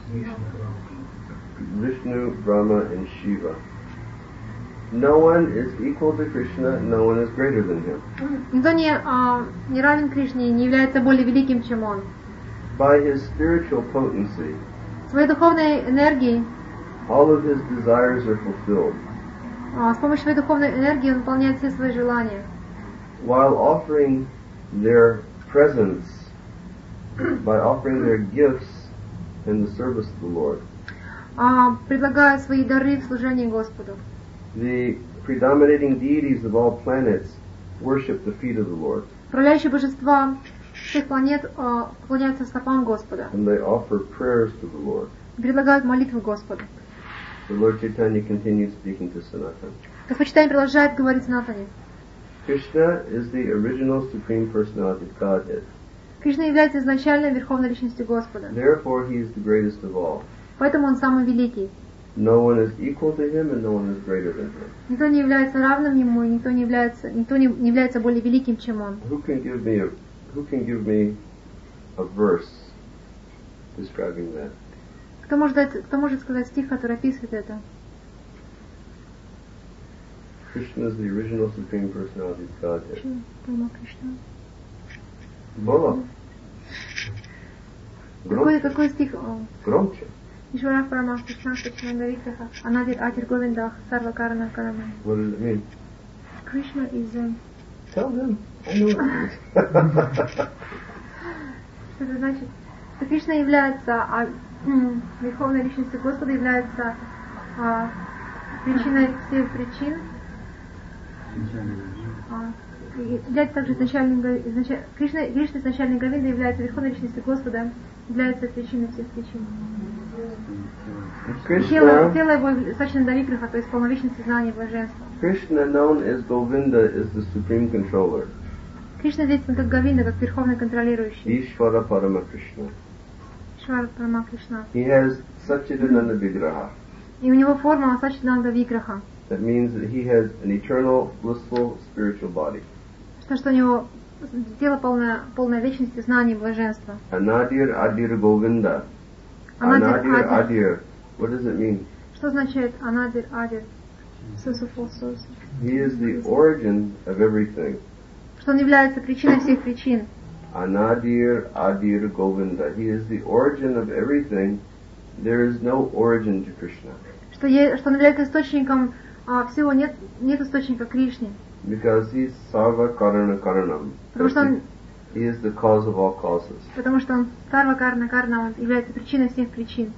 Vishnu, Brahma, and Shiva. No one is equal to Krishna, no one is greater than him. Никто не, а, не равен Кришне, не является более великим, чем он. By his spiritual potency, Своей духовной энергией all of his desires are fulfilled. А, с помощью своей духовной энергии он выполняет все свои желания. While offering their presence, by offering their gifts in the service of the Lord. А, предлагая свои дары в служении Господу. The predominating deities of all planets worship the feet of the Lord. Управляющие божества всех планет а, поклоняются стопам Господа. And they offer prayers to the Lord. Предлагают молитвы Господу. The Lord Chaitanya continues speaking to Sanatana. Господь Чайтанья продолжает говорить с Натане. Krishna is the original Supreme Personality of Godhead. Кришна является изначальной верховной личностью Господа. Therefore, he is the greatest of all. Поэтому он самый великий. No one is equal to him, and no one is greater than him. Никто не является равным ему, и никто не является, никто не, не является более великим, чем он. Who can give me a, who can give me a verse describing that? Кто может дать, кто может сказать стих, который описывает это? Krishna is the original Supreme Personality of Godhead. Прямо Кришна. Бола. Какой, какой стих? Громче. Ишвара Парама Кришна Сачинанда Викраха Анадир Атир Говиндах Сарва Карана Карана. What does it mean? Krishna is um, Tell them. I know what it means. что это значит? Что Кришна является а, м, верховной личностью Господа, является а, причиной всех причин. А, и является также изначальным изначаль, Кришна, Кришна изначальный Говинда является верховной личностью Господа, является причиной всех причин. Тело, тело его Сачинанда Викраха, то есть полновечности знания и блаженства. Krishna, known as Govinda, is the supreme controller. Кришна известен как Говинда, как верховный контролирующий. Ishvara Parama Krishna. Ишвара Парама Кришна. He has Satchidananda Vigraha. И у него форма Сачинанда Викраха. That means that he has an eternal, blissful, spiritual body. Что, что у него тело полное, полное вечности, знания и блаженства. Anadir Adir Govinda. Анадир Anadir Адир. Adir. What does it mean? Что означает Анадир Адир? Source of all sources. He is the origin of everything. Что он является причиной всех причин. Anadir Adir Govinda. He is the origin of everything. There is no origin to Krishna. Что, е, что он является источником а, всего, нет, нет источника Кришне. Because he is Sarva Karana Karanam. Потому что он, He is the cause of all causes. потому что он Сарва Карна Карна, он является причиной всех причин.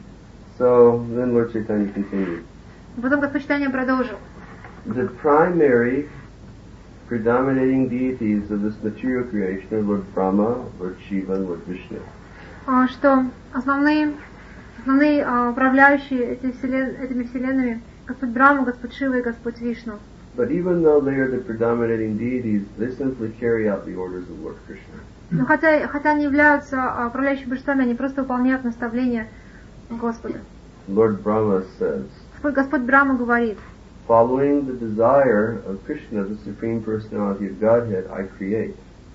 So then Lord Chaitanya continued. Потом Господь Чайтанья продолжил. The primary predominating deities of this material creation are Lord Brahma, Lord Shiva, and Lord Vishnu. А, что основные, основные а, управляющие эти вселен, этими вселенными Господь Брахма, Господь Шива и Господь Вишну. But even though they are the predominating deities, they simply carry out the orders of Lord Krishna. Но хотя, хотя они являются а, управляющими божествами, они просто выполняют наставления Господа. Lord Brahma says, Господь, Господь Брахма говорит, following the desire of Krishna, the Supreme Personality of Godhead, I create.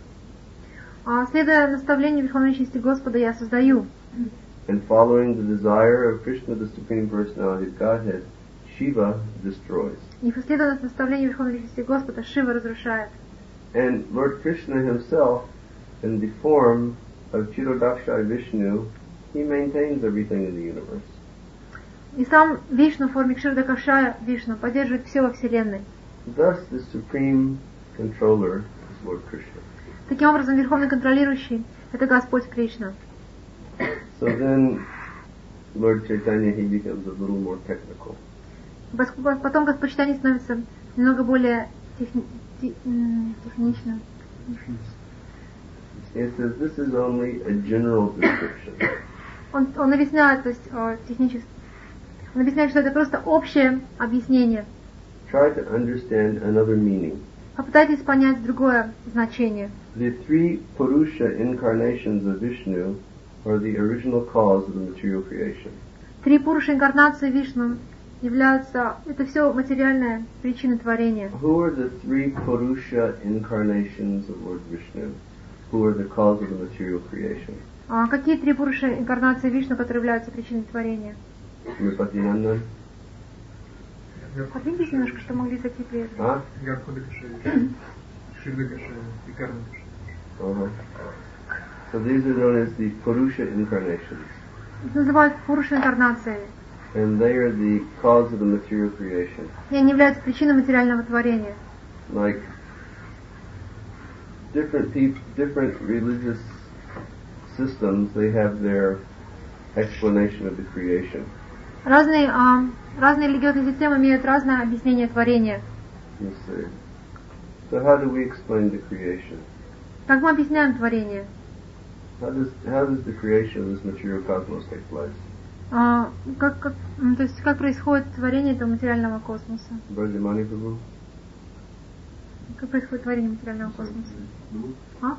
а, следуя наставлению Верховной Личности Господа, я создаю. And following the desire of Krishna, the Supreme Personality of Godhead, Shiva destroys. И следуя наставлению Верховной Личности Господа, Шива разрушает. And Lord Krishna himself, in the form of Chirodakshai Vishnu, he maintains everything in the universe. И сам Вишну в форме Кширдакашая Вишну поддерживает все во Вселенной. Thus, the supreme controller is Lord Krishna. Таким образом, Верховный контролирующий – это Господь Кришна. So then, Lord Chaitanya, he becomes a little more technical. Потом Господь Чайтанья становится немного более техни- те- техничным. It says this is only a general description. Он, он объясняет, то есть э, технически, он объясняет, что это просто общее объяснение. Try to understand another meaning. Попытайтесь понять другое значение. The three Purusha incarnations of Vishnu are the original cause of the material creation. Три Пуруши инкарнации Вишну являются, это все материальная причина творения. Who are the three Purusha incarnations of Lord Vishnu, who are the cause of the material creation? А какие три Пуруши инкарнации Вишну, которые являются причиной творения? Nripatinandan? Подвиньтесь немножко, что могли зайти при этом. Huh? Гарходакашая, Ширдакашая и Карнакашая. Uh-huh. So these are known as the Purusha incarnations. Их называют Пуруши инкарнацией. And they are the cause of the material creation. И они являются причиной материального творения. Like different peop- different religious systems, they have their explanation of the creation. Разные, а, разные религиозные системы имеют разное объяснение творения. You see. So how do we explain the creation? Как мы объясняем творение? How does how does the creation of this material cosmos take place? А, как, как, м, то есть как происходит творение этого материального космоса? Brajamani Prabhu? Как происходит творение материального космоса? А?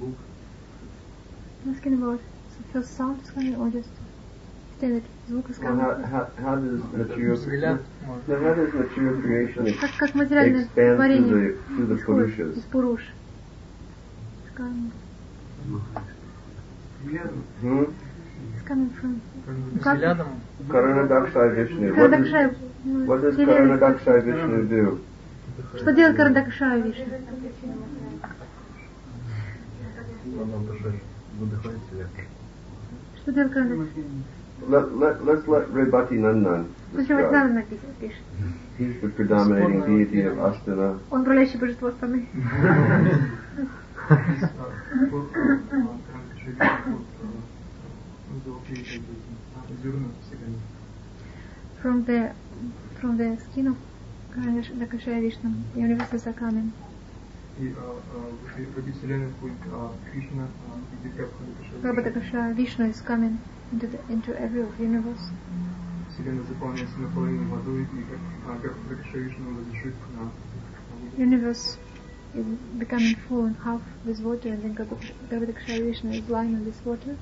Ну, скин about first sound is coming or just standard звук is Well, coming? how, how, how does material Взгляд no, можно. how does material creation ex- Как, как материальное expand through творение the through the исходит purushas? из пуруш? It's coming, Hmm? it's coming from... Как? Взглядом Karanadaksha Vishnu. What does, Карандакшай, what does Karanadaksha Vishnu do? Что делает Карандакшай Вишну? Что делает Карандакшай? Let, let, let's let Rebati Nandan Зачем это describe. надо написать, пишет? He's the predominating deity of Astana. Он управляющий божество страны. From the from the skin of Карандакшай Вишну, universes are coming. И в этой вселенной будет Кришна, и Кришна. Карандакшай Вишну is coming into the into every of universe. Вселенная заполняется наполовину водой, и как Кришна Вишну разрешит на Universe is becoming full and half with water, and then Karandakshai Vishnu is lying on this water.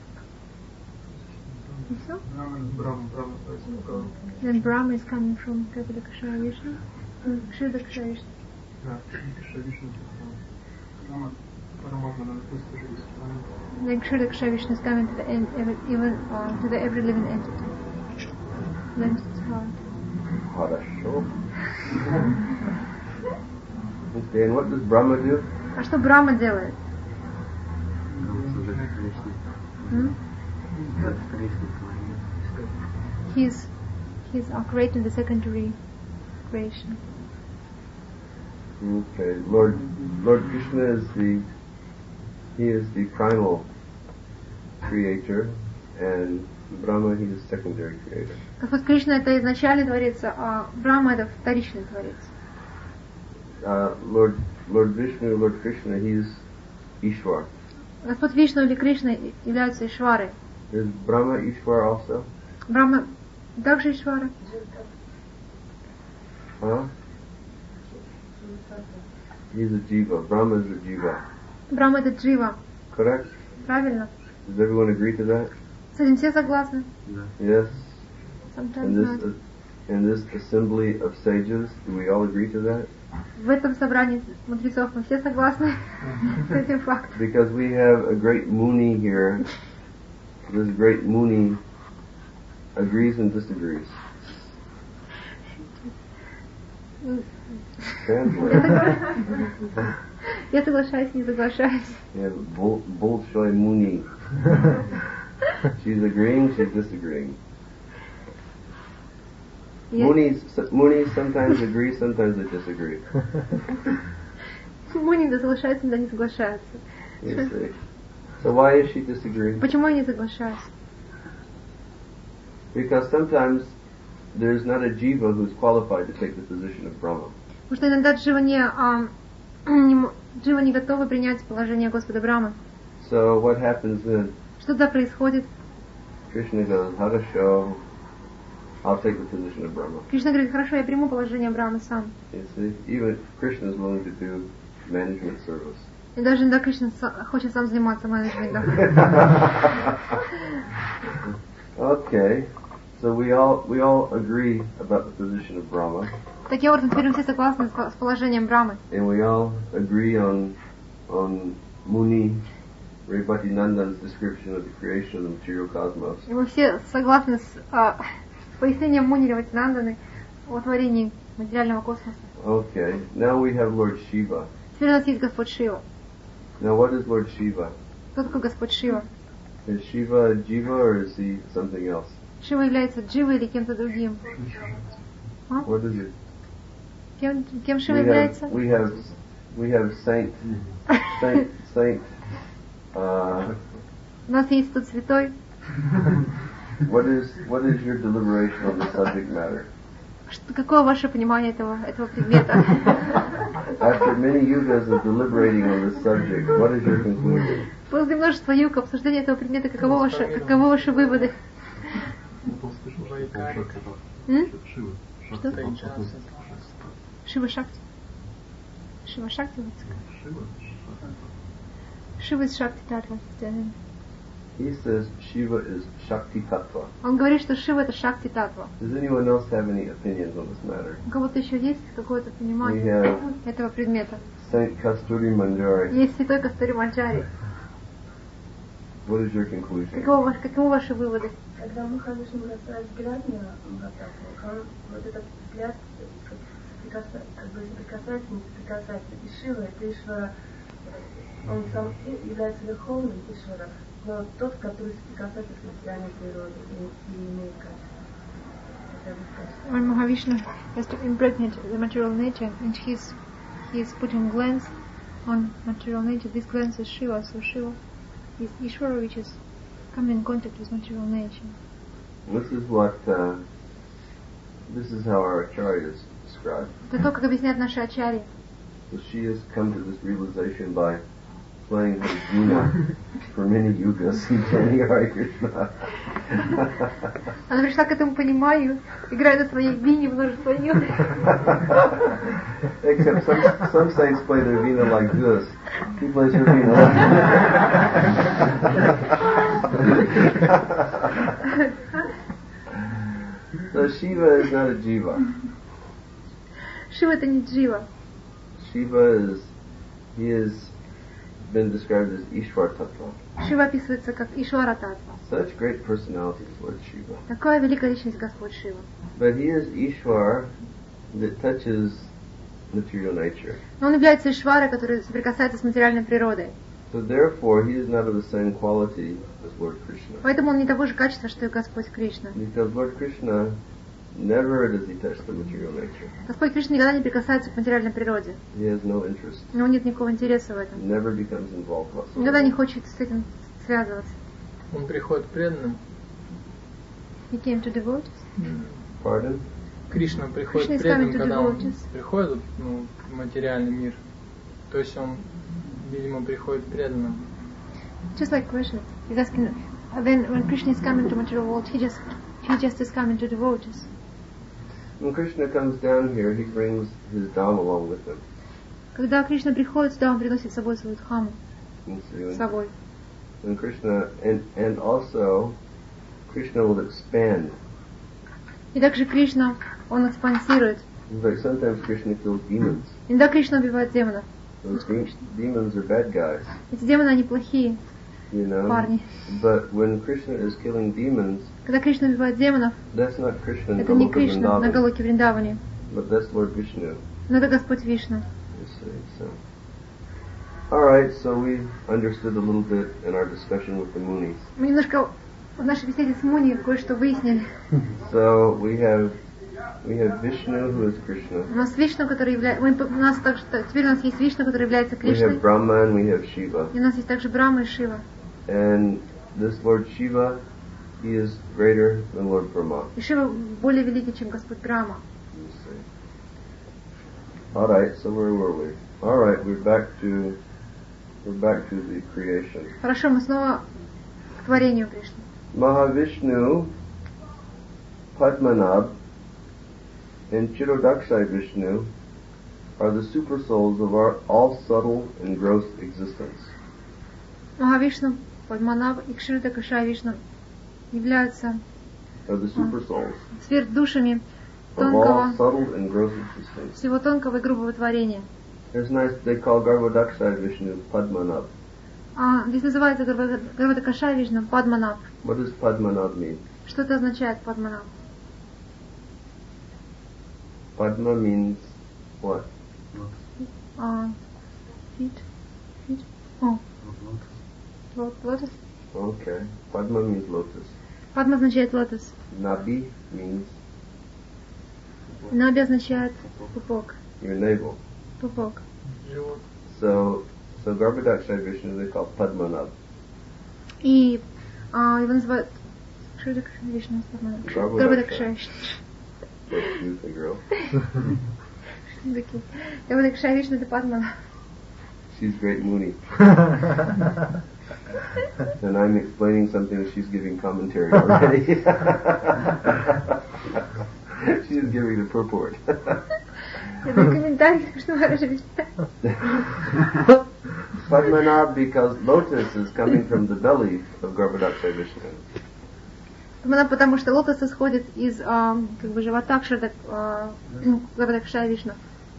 И все? Брахма, Брахма, Then Brahma is coming from Karandakshai Vishnu. Kshirdaksha Vishnu. да, Кришна Вишну, Параматма, она просто живет. Then Kshirdaksha Vishnu is coming to the end, every, even uh, to the every living entity. Then it's hard. Хорошо. Okay, and what does Brahma do? А что Брахма делает? Hmm? He's he's uh, creating the secondary creation. Okay, Lord Lord Krishna is the he is the primal creator, and Brahma he is secondary creator. Господь Кришна это изначальный творец, а Брахма это вторичный творец. Uh, Lord Lord Vishnu, Lord Krishna, he is Ishwar. Господь Вишну или Кришна являются Ишварой. Is Brahma Ishwar also? Брахма также Ишвара. Huh? He's a jiva. Brahma is a jiva. Брахма это Джива. Correct? Правильно? Does everyone agree to that? С этим все согласны? Yes. Sometimes In this not. uh, in this assembly of sages, do we all agree to that? В этом собрании мудрецов мы все согласны с этим фактом. Because we have a great Muni here. This great Muni agrees and disagrees. Translate. Я соглашаюсь, не соглашаюсь. Yeah, Bol- Bolshoi Muni. She's agreeing, she's disagreeing. Я- Munis, Munis sometimes agree, sometimes they disagree. Муни да соглашаются, да не соглашаются. You see. So why is she disagreeing? Почему я не соглашаюсь? Because sometimes there's not a jiva who's qualified to take the position of Brahma. Потому что иногда Джива не, а, не м- Джива не готова принять положение Господа Брамы. So what happens then? Что тогда происходит? Krishna goes, Harasho, I'll take the position of Brahma. Кришна говорит, хорошо, я приму положение Брамы сам. You see, even Krishna is willing to do management service. И даже иногда Кришна са- хочет сам заниматься менеджментом. Okay, so we all we all agree about the position of Brahma, Таким образом, теперь мы все согласны с с положением Брамы. and we all agree on on Muni Rebati Nandan's description of the creation of the material cosmos. И мы все согласны с, а, с пояснением Муни Раватинанданы о творении материального космоса. Okay, now we have Lord Shiva. Теперь у нас есть Господь Шива. Now, what is Lord Shiva? Кто такой Господь Шива? Is Shiva a jiva or is he something else? Шива является дживой или кем-то другим? А? What is it? Кем, кем Шива We является? have, we have, we have Saint, Saint, Saint, uh, У нас есть тут святой. what is, what is your deliberation on the subject matter? Что, какое ваше понимание этого, этого предмета? After many yugas of deliberating on this subject, what is your conclusion? После множества юг обсуждения этого предмета, каково ваши, каковы ваши выводы? М? Что? Шива Шакти. Шива Шакти. Шива из Шакти Татва. He says Shiva is Shakti Tattva. Он говорит, что Шива это Шакти Татва. Does anyone else have any opinions on this matter? У кого-то еще есть какое-то We понимание have этого предмета? Saint Kasturi Manjari. Есть святой Кастури Манджари. What is your conclusion? Каково, ваш- каковы ваши выводы? Когда Махавишну бросает взгляд на Махататву, он вот этот взгляд как, соприкаса- как бы соприкасается, не соприкасается. Ишива, это Ишвара, он сам и- является верховным Ишвара, но тот, который соприкасается с материальной природой и, и имеет качество. Это вот качество. When Mahavishnu has to impregnate the material nature and he's, he is putting glance on material nature, this glance is Shiva, so Shiva is Ishvara which is coming in contact with material nature. This is what, uh, this is how our acharyas describe. Это то, как объясняют наши ачарьи. So she has come to this realization by playing her Veena for many yugas and chanting Hare Krishna. Она пришла к этому пониманию, играя на своей бине множество юг. Except some, some saints play their Veena like this. He plays her Veena like So Shiva is not a jiva. Шива это не джива. Shiva is, he has been described as Ishwar Tattva. Шива описывается как Ишвара Татва. Such great personality, Lord Shiva. Такая великая личность Господь Шива. But he is Ishwar that touches material nature. Но он является Ишварой, который соприкасается с материальной природой. So therefore, he is not of the same quality as Lord Krishna. Поэтому он не того же качества, что и Господь Кришна. Because Lord Krishna, never does he touch the material nature. Господь Кришна никогда не прикасается к материальной природе. He has no interest. У него нет никакого интереса в этом. Never becomes involved Никогда не whatsoever. хочет с этим связываться. Он приходит преданным. He came to devotees. Pardon? Кришна приходит Krishna is преданным, coming to когда он devotees. приходит ну, в материальный мир. То есть он, видимо, приходит преданным. Just like Krishna. He's asking, when, when Krishna is coming to material world, he just, he just is coming to devotees. When Krishna comes down here, he brings his dham along with him. Когда Кришна приходит сюда, он приносит с собой свою дхаму. You see, С when- собой. When Krishna, and, and also, Krishna will expand. И также Кришна, он экспансирует. In fact, sometimes Krishna kills demons. Иногда Кришна убивает демонов. Those de- demons are bad guys, Эти демоны, они плохие you know. парни. But when Krishna is killing demons, Когда Кришна убивает демонов, that's not Krishna in это не Goloka Кришна на Vrindavan, Галоке Вриндаване, but that's Lord Vishnu. но это Господь Вишну. You see, so. All right, so we understood a little bit in our discussion with the Munis. Мы немножко в нашей беседе с Муни кое-что выяснили. So we have we have Vishnu, who is Krishna. У нас Вишну, который является... У нас также... Теперь у нас есть Вишну, который является We Кришной. have Brahma and we have Shiva. И у нас есть также Брахма и Шива. And this Lord Shiva, he is greater than Lord Brahma. И Шива более великий, чем Господь Брахма. You see. All right, so where were we? All right, we're back to we're back to the creation. Хорошо, мы снова к творению пришли. Mahavishnu, Padmanabh, and Chirodakshai Vishnu are the super souls of our all subtle and gross existence. Махавишну, Падманаб и Кшрита Каша Вишну являются Are the super souls сверхдушами of all тонкого, subtle and gross existence. всего тонкого и грубого творения. It's nice they call Garbhodakshai Vishnu Padmanabh. А здесь называется Гарвата Каша Вишну Падманаб. What does Padmanabh mean? Что это означает Падманаб? Padma means what? А, feet, feet, о, лот- лотос. Okay. Padma means lotus. Падма означает лотос. Nabi means Наби означает пупок. your navel. Пупок. Живот. So, so Garbhodakshaya Vishnu they call Padmanabh. И а, его называют Шридакшая Вишну. Гарбадакшая. Both youth and girl. Гарбадакшая Вишну это Падма. She's great Muni. And I'm explaining something that she's giving commentary already. She's giving the purport. Это комментарий, что Махараджа Padmanabh because lotus is coming from the belly of Garbhodakshaya Vishnu. Падманаб, потому что лотос исходит из а, как бы живота Гарбадакшая Вишну.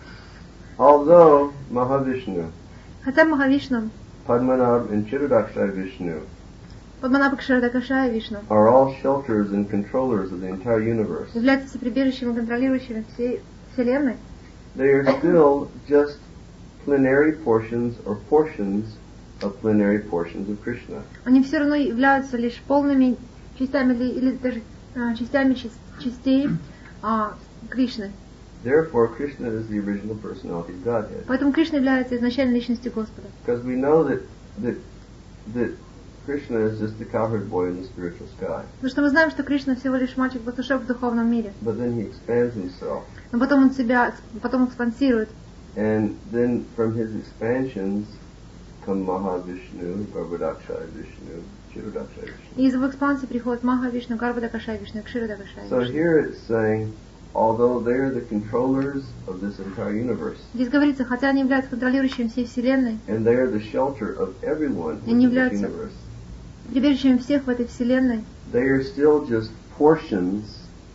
Although Mahavishnu, Хотя Махавишну, Padmanabh and Chiradakshaya Vishnu Падманаб и Кширадакшая Вишну are all shelters and controllers of the entire universe. являются всеприбежищем и контролирующими всей Вселенной. They are still just plenary portions or portions of plenary portions of Krishna. Они все равно являются лишь полными частями или, или даже а, частями част, частей а, Кришны. Therefore, Krishna is the original personality of Godhead. Поэтому Кришна является изначальной личностью Господа. Because we know that, that, that Krishna is just the cowherd boy in the spiritual sky. Потому что мы знаем, что Кришна всего лишь мальчик-пастушок в духовном мире. But then he expands himself. Но потом он себя, потом экспансирует. And then from his expansions come Mahavishnu, Garbhodakshaya Vishnu, Chiradakshaya Vishnu. И из его экспансии приходит Маха Вишну, Гарбадакшая Вишну, Кширадакшая So Вишну. here it's saying, although they are the controllers of this entire universe, Здесь говорится, хотя они являются контролирующими всей Вселенной, and they are the shelter of everyone И они in this являются universe, прибежищем всех в этой Вселенной, they are still just portions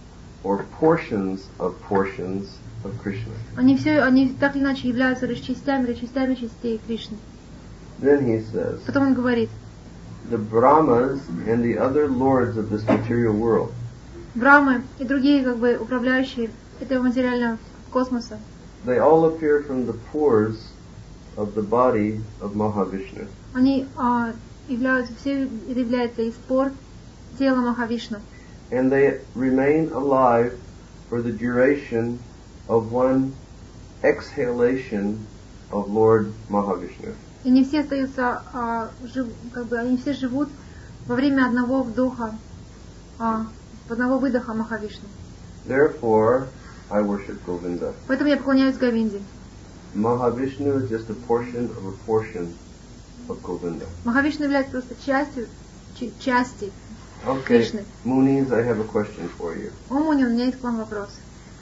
or portions of portions of Krishna. они все, они так или иначе являются лишь частями или частями частей Кришны. Then he says, Потом он говорит, the Brahmas and the other lords of this material world, Брамы и другие как бы управляющие этого материального космоса, they all appear from the pores of the body of Mahavishnu. они а, являются, все это является из пор тела Махавишну. And they remain alive for the duration of one exhalation of Lord Mahavishnu. И не все остаются, а, жив, как бы, они все живут во время одного вдоха, а, одного выдоха Махавишну. Therefore, I worship Govinda. Поэтому я поклоняюсь Говинде. Mahavishnu is just a portion of a portion of Govinda. Махавишну является просто частью ч- части Okay, Krishna. Munis, I have a question for you. О, Муни, у меня есть к вам вопрос.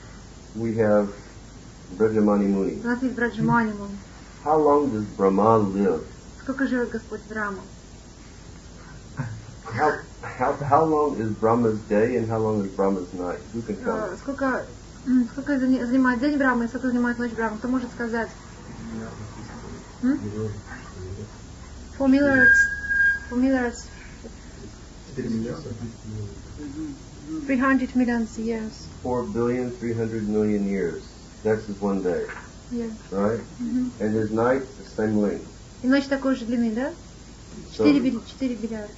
We have Brajamani Muni. У нас есть Браджамани Муни. How long does Brahma live? Сколько живет Господь Брахма? How, how, how long is Brahma's day and how long is Brahma's night? Who can tell Э, me? Сколько, м, сколько заня- занимает день Брахмы и сколько занимает ночь Брахмы? Кто может сказать? М? Four milliards. Four milliards. Three hundred millions years. Four billion, three hundred million years. That's his one day, Yeah. right? Мгм. And his night is the same length. И ночь такой же длины, да? So, Четыре били- четыре миллиарда.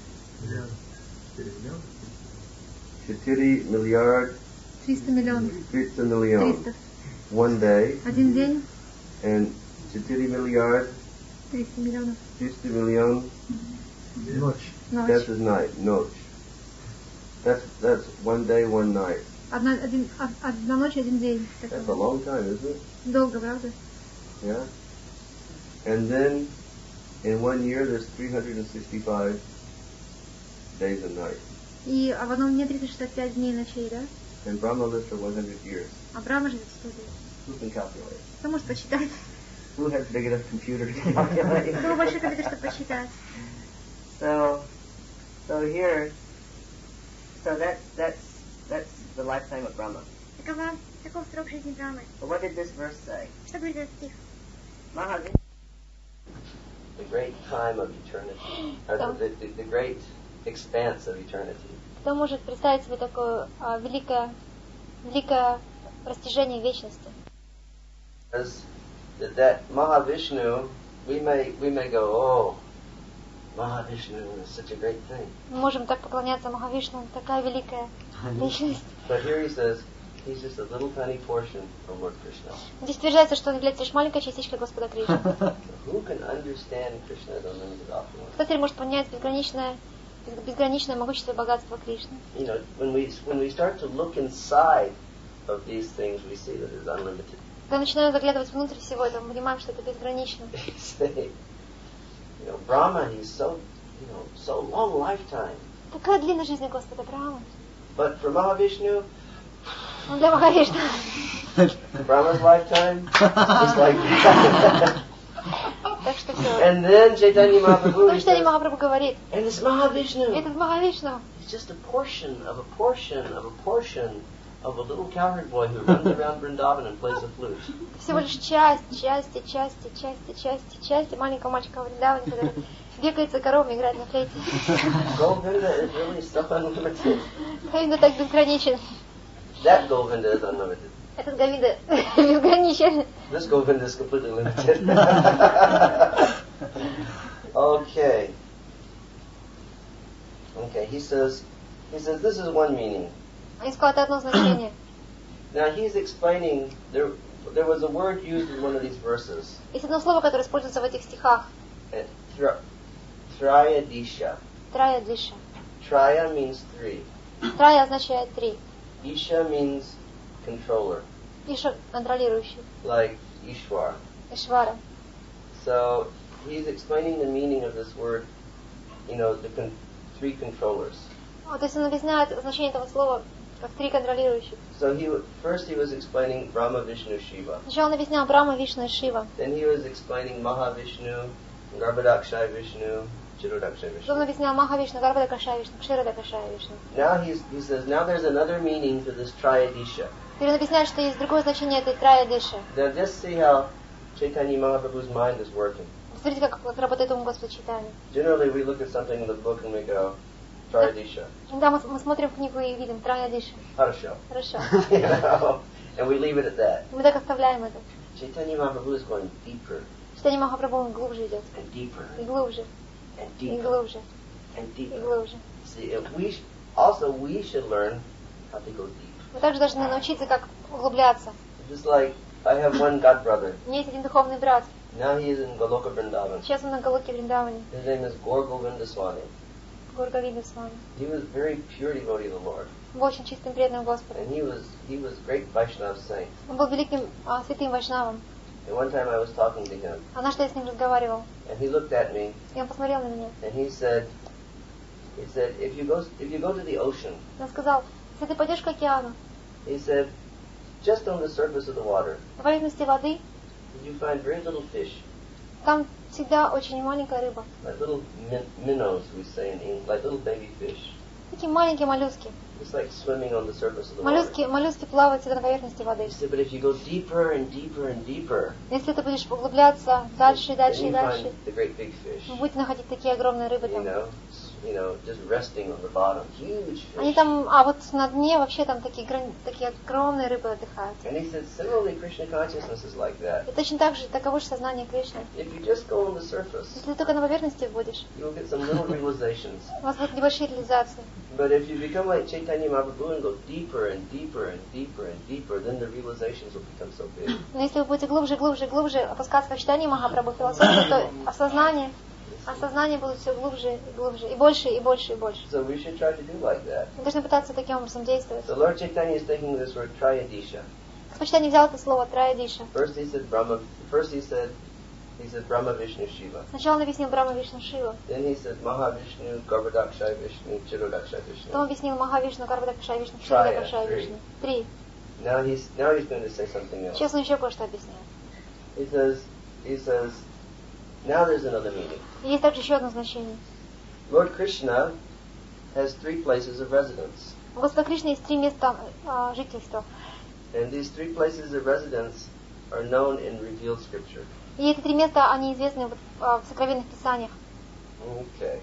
Shatiri milliard, Триста миллионов. three million. Триста. One day, Один день. and Shatiri milliard, Триста миллионов. three million. Ночь. That's Ночь. his night, noche. That's that's one day, one night. Одна, один, од- одна ночь, один день. Так, That's a long time, isn't it? долго, правда? Yeah. And then in one year there's three hundred sixty-five days and nights. И а в одном дне триста шестьдесят пять дней и ночей, да? And Brahma lives for one hundred years. А Брахма живет сто лет. Who can calculate? Кто может посчитать? Who has big enough computer to calculate? Кто большой компьютер, чтобы посчитать? So, so here, so that that's that's the lifetime of Brahma. Такова, таков срок жизни Брамы. But what did this verse say? Что говорит этот стих? Mahavishnu. The great time of eternity, or the, the, the, the great expanse of eternity. Кто может представить себе такое а, великое, великое растяжение вечности? As that, that Mahavishnu, we may we may go, oh, Mahavishnu is such a great thing. Мы можем так поклоняться Махавишну, такая великая личность. But here he says, he's just a little tiny portion of Lord Krishna. Здесь утверждается, что он является лишь маленькой частичкой Господа Кришны. So who can understand Krishna's unlimited opulence? Кто теперь может понять безграничное, безграничное могущество и богатство Кришны? You know, when we when we start to look inside of these things, we see that it's unlimited. Когда начинаем заглядывать внутрь всего этого, мы понимаем, что это безгранично. You know, Brahma, he's so, you know, so long lifetime. Такая длинная жизнь у Господа Брахмы. But for Mahavishnu, Он для Махавишну. Brahma's lifetime is like that. Так что все. And then Chaitanya Mahaprabhu, Потому he что says, Махапрабху говорит, and this Mahavishnu, этот Махавишну, it's just a portion of a portion of a portion of a little cowherd boy who runs around Vrindavan and plays the flute. всего лишь часть, части, части, части, части, части маленького мальчика в Вриндаване, который бегает за коровами, играет на флейте. Govinda is really so unlimited. Говинда так безграничен. That Govinda is unlimited. Этот Говинда безграничен. This Govinda is completely limited. Okay. Okay, he says, he says this is one meaning. Он сказал, это одно значение. Now he's explaining, there, there was a word used in one of these verses. Есть одно слово, которое используется в этих стихах. Uh, Tra- Trayadisha. Трая Диша. Traya means three. Трая означает три. Isha means controller, Иша контролирующий. like Ishwar. Ишвара. So he's explaining the meaning of this word, you know, the con- three controllers. Вот, то есть он объясняет значение этого слова как три контролирующих. So he w- first he was explaining Brahma, Vishnu, Shiva. Сначала он объяснял Брахма, Вишну и Шива. Then he was explaining Mahavishnu, Garbhodakshaya Vishnu, Chirodakshaya Потом он Vishnu. объяснял Маха Вишну, Гарбада Кашая Вишну, Кширада Кашая Вишну. Now he's, he says, now there's another meaning to this Trayadisha. Теперь он объясняет, что есть другое значение этой Трая Диши. Now just see how Chaitanya Mahaprabhu's mind is working. Смотрите, как, как работает ум Господа Чайтаньи. Generally we look at something in the book and we go, Trayadisha, Да, мы, мы смотрим книгу и видим Трая Диши. Harasho. Хорошо. You know, and we leave it at that. Мы так оставляем это. Chaitanya Mahaprabhu is going deeper Читание Махапрабху он глубже идет. and deeper И глубже, and и deeper глубже, and и deeper. глубже. See, if we sh- also we should learn how to go deep. Мы также должны научиться, как углубляться. Just like I have one god brother. У меня есть один духовный брат. Now he is in Goloka Vrindavan. Сейчас он на Галоке Вриндаване. His name is Gaur Govinda Swami. Горговида с вами. He was very pure devotee of the Lord, Он был очень чистым преданным Господу. and he was he was great Vaishnava saint. Он был великим а, святым вайшнавом. And one time I was talking to him, Однажды я с ним разговаривал, and he looked at me, и он посмотрел на меня. and he said, he said, if you go if you go to the ocean, Он сказал, если ты пойдешь к океану, he said, just on the surface of the water, на поверхности воды, you find very little fish, там всегда очень маленькая рыба. like little min- minnows, we say in English, like little baby fish, Такие маленькие моллюски. just like swimming on the surface of the Моллюски, water. моллюски плавают всегда на поверхности He воды. said, but if you go deeper and deeper and deeper, Если ты будешь углубляться дальше и then дальше и you дальше, find the great big fish, вы будете находить такие огромные рыбы you там. know, s- you know, just resting on the bottom, huge Они fish. там, а вот на дне вообще там такие, грани- такие огромные rыбы отдыхают. And he said, similarly, Krishna consciousness is like that. И точно так же таково же сознание Кришны. If you just go on the surface, Если ты только на поверхности будешь, you'll get some little realizations. у вас будут небольшие реализации. But if you become like Chaitanya Mahaprabhu and go deeper and deeper and deeper and deeper, then the realizations will become so big. Но если вы будете глубже, глубже, глубже опускаться в читание Махапрабху, философию, то осознание, осознание будут все глубже и глубже, и больше, и больше, и больше. So we should try to do like that. Мы должны пытаться таким образом действовать. So Lord Chaitanya is taking this word Trayadisha. Господь Чайтанья взял это слово Траядиша. First he said Brahma. First he said he said Brahma, Vishnu, Shiva. Сначала он объяснил Брахма, Вишну, Шиву. Then he said Mahavishnu, Garbhodakshaya Vishnu, Chirodakshaya Потом Vishnu. объяснил Маха Вишну, Карбада Кашая Вишну, Шива Трая, Кашая три. Вишну. Три. Now he's now he's going to say something else. Сейчас он еще кое-что объясняет. He says he says now there's another meaning. И есть также еще одно значение. Lord Krishna has three places of residence. У Господа Кришны есть три места а, жительства. And these three places of residence are known in revealed scripture. И эти три места, они известны вот, а, в сокровенных писаниях. Okay.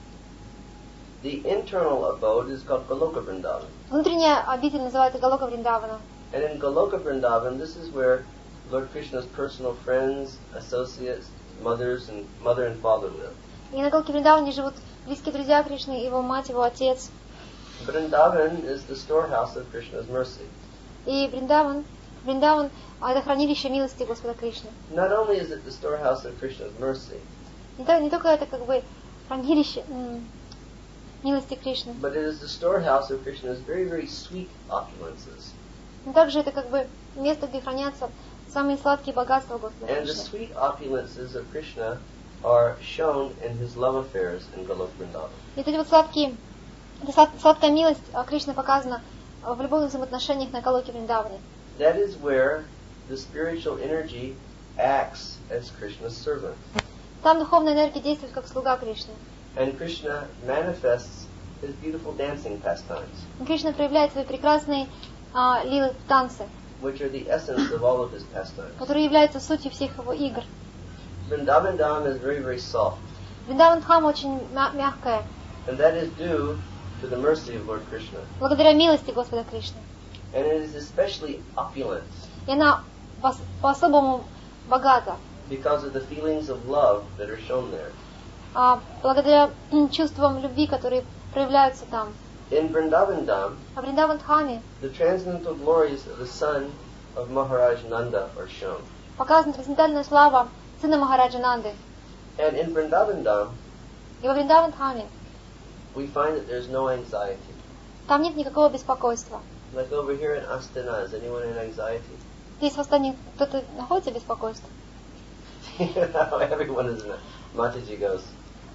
The internal abode is called Goloka Vrindavan. Внутренняя обитель называется Галока Вриндавана. And in Goloka Vrindavan, this is where Lord Krishna's personal friends, associates, mothers and mother and father live. И на Галоке Вриндаване живут близкие друзья Кришны, его мать, его отец. Vrindavan is the storehouse of Krishna's mercy. И Вриндаван, Вриндаван это хранилище милости Господа Кришны. Not only is it the storehouse of Krishna's mercy, Не, то, не только это как бы хранилище м, милости Кришны, but it is the storehouse of Krishna's very, very sweet opulences. но также это как бы место, где хранятся самые сладкие богатства Господа And the Кришны. sweet opulences of Krishna are shown in his love affairs in Golok Vrindavan. И вот эти вот сладкие, эта слад- сладкая милость а, Кришны показана а, в любовных взаимоотношениях на Галоке Вриндаване. That is where the spiritual energy acts as Krishna's servant. Там духовная энергия действует как слуга Кришны. And Krishna manifests his beautiful dancing pastimes, И Кришна проявляет свои прекрасные а, лилы в танце, which are the essence of all of his pastimes. которые являются сутью всех его игр. Vrindavan Dham is very, very soft, Вриндаван Дхам очень мя- мягкая, and that is due to the mercy of Lord Krishna. благодаря милости Господа Кришны. And it is especially opulent И она по- по-особому богата, because of the feelings of love that are shown there. а, благодаря м, чувствам любви, которые проявляются там. In Vrindavan Dham, А в Вриндаван Дхаме the transcendental glories of the son of Maharaj Nanda are shown. показана трансцендентальная слава сына Махараджа Нанды. And in Vrindavan Dham, И во Вриндаван Дхаме we find that there's no anxiety. там нет никакого беспокойства. Like over here in Astana, is anyone in anxiety? Здесь в Астане кто-то находится в беспокойстве? You know, everyone is in a... Mataji goes,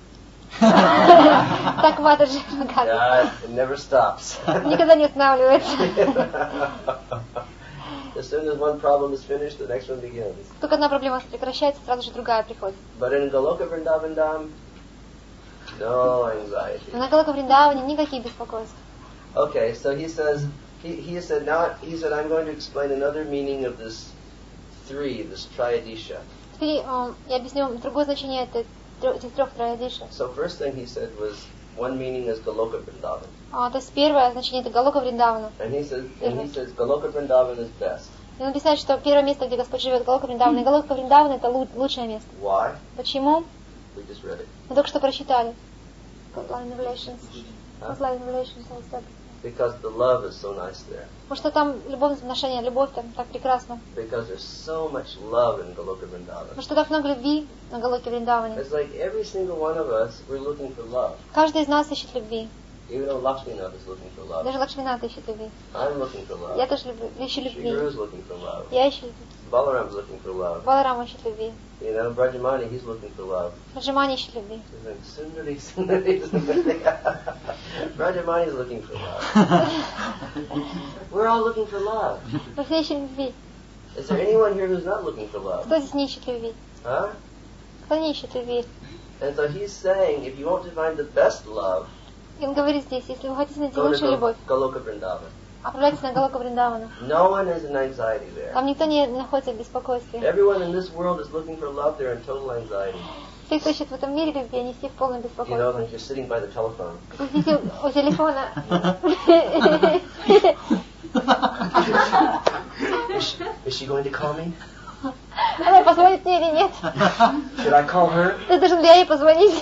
Так Матаджи рассказывает. God, it never stops. Никогда не останавливается. As soon as one problem is finished, the next one begins. Только одна проблема прекращается, сразу же другая приходит. But in Goloka Vrindavan Dham, no anxiety. Но на Галока Вриндаване никаких беспокойств. Okay, so he says, he, he said, now, he said, I'm going to explain another meaning of this three, this triadisha. Теперь э, я объясню вам другое значение этой, трё- этих трех троядиши. So first thing he said was, one meaning is Goloka Vrindavan. А, то есть первое значение это Галока Вриндавана. And he says, and he says, Goloka Vrindavan is best. И он объясняет, что первое место, где Господь живет, Галока Вриндавана. И Галока Вриндавана это лу- лучшее место. Why? Почему? We just read it. Мы только что прочитали. Line Revelations. Huh? Line Revelations, all that. Because the love is so nice there. Потому что там любовные отношения, любовь там так прекрасна. Because there's so much love in Goloka Vrindavan. Потому что так много любви на Галоке Вриндаване. It's like every single one of us, we're looking for love. Каждый из нас ищет любви. Even though Lakshminath is looking for love. Даже Лакшминат ищет любви. I'm looking for love. Я тоже люблю, ищу любви. Shiguru is looking for love. Я ищу любви. Balaram's looking for love. Баларам ищет любви. You know, Brajamani, he's looking for love. Раджамани ищет любви. He's like, Sundari, Sundari, Sundari. Brajamani's looking for love. We're all looking for love. Мы все ищем любви. Is there anyone here who's not looking for love? Кто здесь не ищет любви? Huh? Кто не ищет любви? And so he's saying, if you want to find the best love, И он говорит здесь, если вы хотите найти go to лучшую любовь, Gol- Goloka Vrindavan. отправляйтесь на Галока Вриндавана. No one is in anxiety there. Там никто не находится в беспокойстве. Everyone in this world is looking for love, they're in total anxiety. Все, кто ищет в этом мире любви, они все в полном You know, беспокойстве. like you're sitting by the telephone. Вы сидите у телефона. Is she, is she going to call me? Она позвонит мне или нет? Should I call her? Ты должен ли я ей позвонить?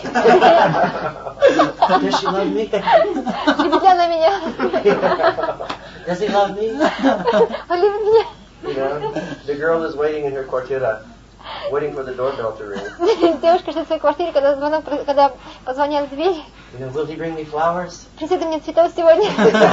Does she love me? Любит ли она меня? Does he love me? Он любит меня. You know, the girl is waiting in her quartira, waiting for the doorbell to ring. Девушка ждет в своей квартире, когда, звонок, когда позвонят в дверь. You know, will he bring me flowers? Принеси ты мне цветов сегодня.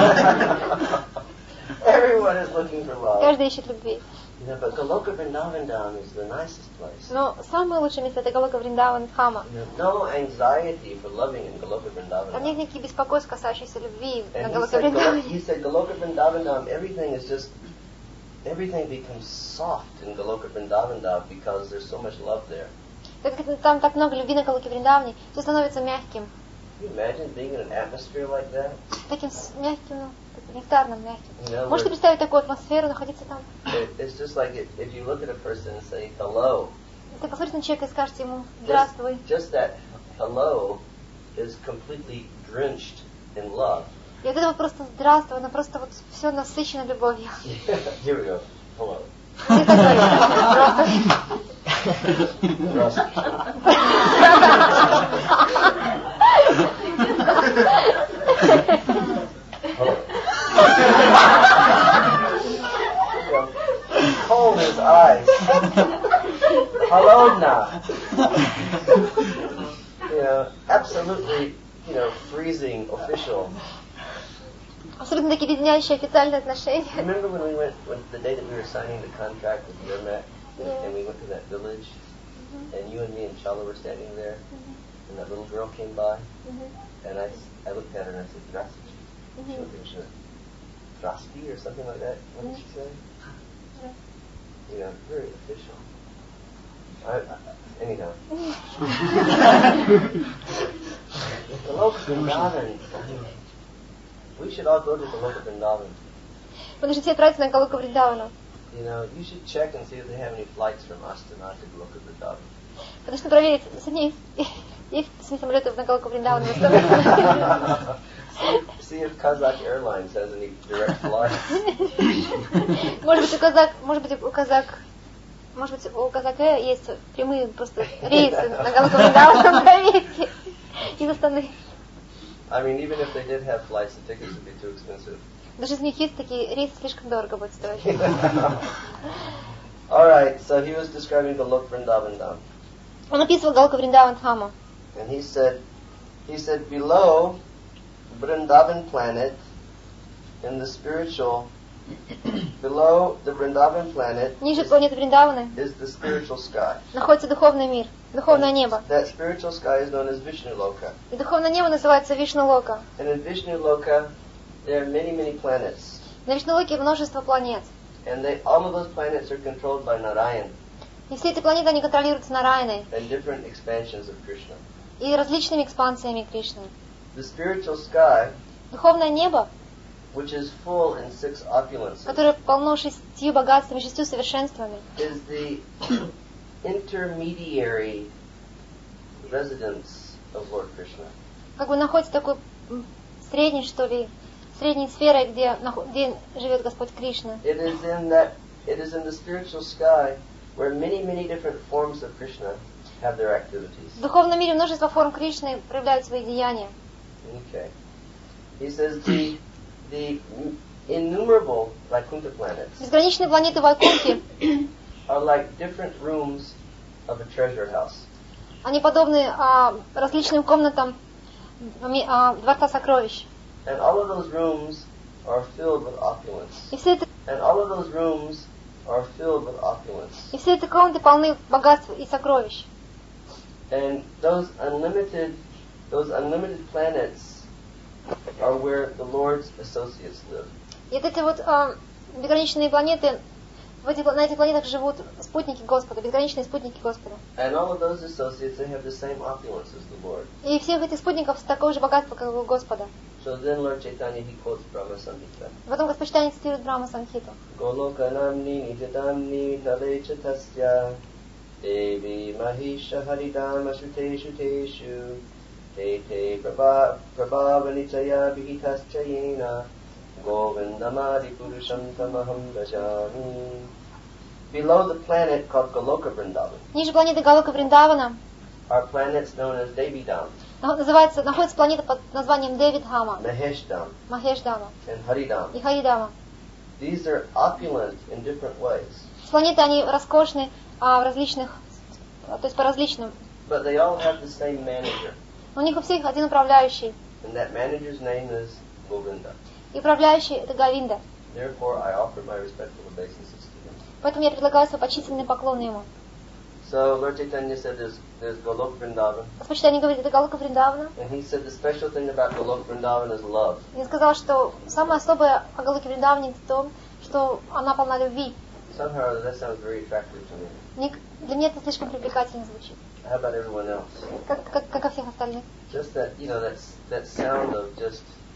Everyone is looking for love. Каждый ищет любви. You know, but Goloka Vrindavan Dham is the nicest place. Но самое лучшее место это Галока Вриндаван Дхама. You know, no anxiety for loving in Goloka Vrindavan Там нет Dham. никаких беспокойств, касающихся любви на And he Галоке said, Golo- Вриндаване. he said, Goloka Vrindavan Dham, everything is just, everything becomes soft in Goloka Vrindavan Dham because there's so much love there. Так как там так много любви на Галоке Вриндаване, все становится мягким. Can you imagine being in an atmosphere like that? Таким с- мягким, ну, таким нектарным, мягким. You know, Можете where представить такую атмосферу, находиться там? it, it's just like if, if you look at a person and say hello, Если посмотрите на человека и скажете ему «Здравствуй», just, just that hello is completely drenched in love. и вот это вот просто «Здравствуй», оно просто вот все насыщено любовью. Here we go. Hello. И так говорит, «Здравствуй». Здравствуйте. Halodna. You know, absolutely, you know, freezing official. Абсолютно такие леденящие официальные отношения. Remember when we went, when the day that we were signing the contract with Yermak, Yeah. and we went to that village, Mm-hmm. and you and me and Chala were standing there, Mm-hmm. and that little girl came by, Mm-hmm. and I, I looked at her and I said, Здравствуйте. Mm-hmm. She looked at me and she said, Здравствуйте, or something like that. What did she say? Yeah. You know, very official. I, I, anyhow. The local Vrindavan. We should all go to the local Vrindavan. Мы должны все отправиться на Галоку Вриндавану. You know, you should check and see if they have any flights from Astana to Goloka Vrindavan. Потому что проверить, сегодня есть, есть самолеты на Галоку Вриндавану. see, see if Kazakh Airlines has any direct flights. Может быть, у Казак, может быть, у Казак, может быть, у Казака есть прямые просто рейсы на Галоку Вриндавану, проверьте, из Астаны. I mean, even if they did have flights, the tickets would be too expensive. Даже из них есть такие рейсы, слишком дорого будет стоить. All right, so he was describing Golok Vrindavan Dham. Он описывал Галоку Вриндаван Дхаму. And he said, he said, below Vrindavan planet, in the spiritual, below the Vrindavan planet Ниже is, планеты Вриндаваны is the spiritual sky. находится духовный мир, духовное небо. That spiritual sky is known as Vishnu Loka. И духовное небо называется Вишну Лока. And in Vishnu Loka, there are many, many planets. На Вишну Локе множество планет. And they, all of those planets are controlled by Narayan И все эти планеты, они контролируются Нарайной and different expansions of Krishna. и различными экспансиями Кришны. The spiritual sky, Духовное небо, which is full in six opulences, которое полно шестью богатствами, шестью совершенствами, is the intermediary residence of Lord Krishna. как бы находится такой м, средней, что ли, средней сферой, где, нахо- где живет Господь Кришна. It is in that, it is in the spiritual sky where many, many different forms of Krishna have their activities. В духовном мире множество форм Кришны проявляют свои деяния. Okay. He says the the innumerable Vaikuntha planets Безграничные планеты Вайкунхи, are like different rooms of a treasure house. они подобны а, различным комнатам ми- а, Дворца Сокровищ. And all of those rooms are filled with opulence. И все, это, And all of those rooms are filled with opulence. и все эти комнаты полны богатств и сокровищ. And those unlimited, those unlimited planets are where the Lord's associates live. И вот эти вот а, безграничные планеты, в этих, на этих планетах живут спутники Господа, безграничные спутники Господа. And all of those associates, they have the same opulence as the Lord. И всех этих спутников такое же богатство, как у Господа. So then Lord Chaitanya, he quotes Brahma Samhita. Потом Господь Чайтанья цитирует Брахма Самхиту. Goloka namni nijatamni talecha tasya devi mahisha haridam ashuteshu teshu te te prabha prabhavanitaya vihitascha yena govindamadi purusham tamaham bhajami. Below the planet called Goloka Vrindavan Ниже планеты Галока Вриндавана are planets known as Devi Dham, называется, находится планета под названием Девид Хама, Mahesh Dham, Махеш Дама and Haridam. и Харидама. These are opulent in different ways, Планеты, они роскошны а, в различных, а, то есть по различным. but they all have the same manager, У них у всех один управляющий. and that manager's name is Govinda. И управляющий это Говинда. Therefore, I offer my respectful obeisances to him. Поэтому я предлагаю свой почтительный поклон ему. So Lord Chaitanya said there's, there's Golok Vrindavan, Господь Чайтанья говорит, это Галока Вриндавана. and he said the special thing about Golok Vrindavan is love. И он сказал, что самое особое о Галоке Вриндаване в том, что она полна любви. Somehow that sounds very attractive to me. Мне- Для меня это слишком привлекательно звучит, How about everyone else? как, как, как о всех остальных. Just that, you know, that's, that sound of just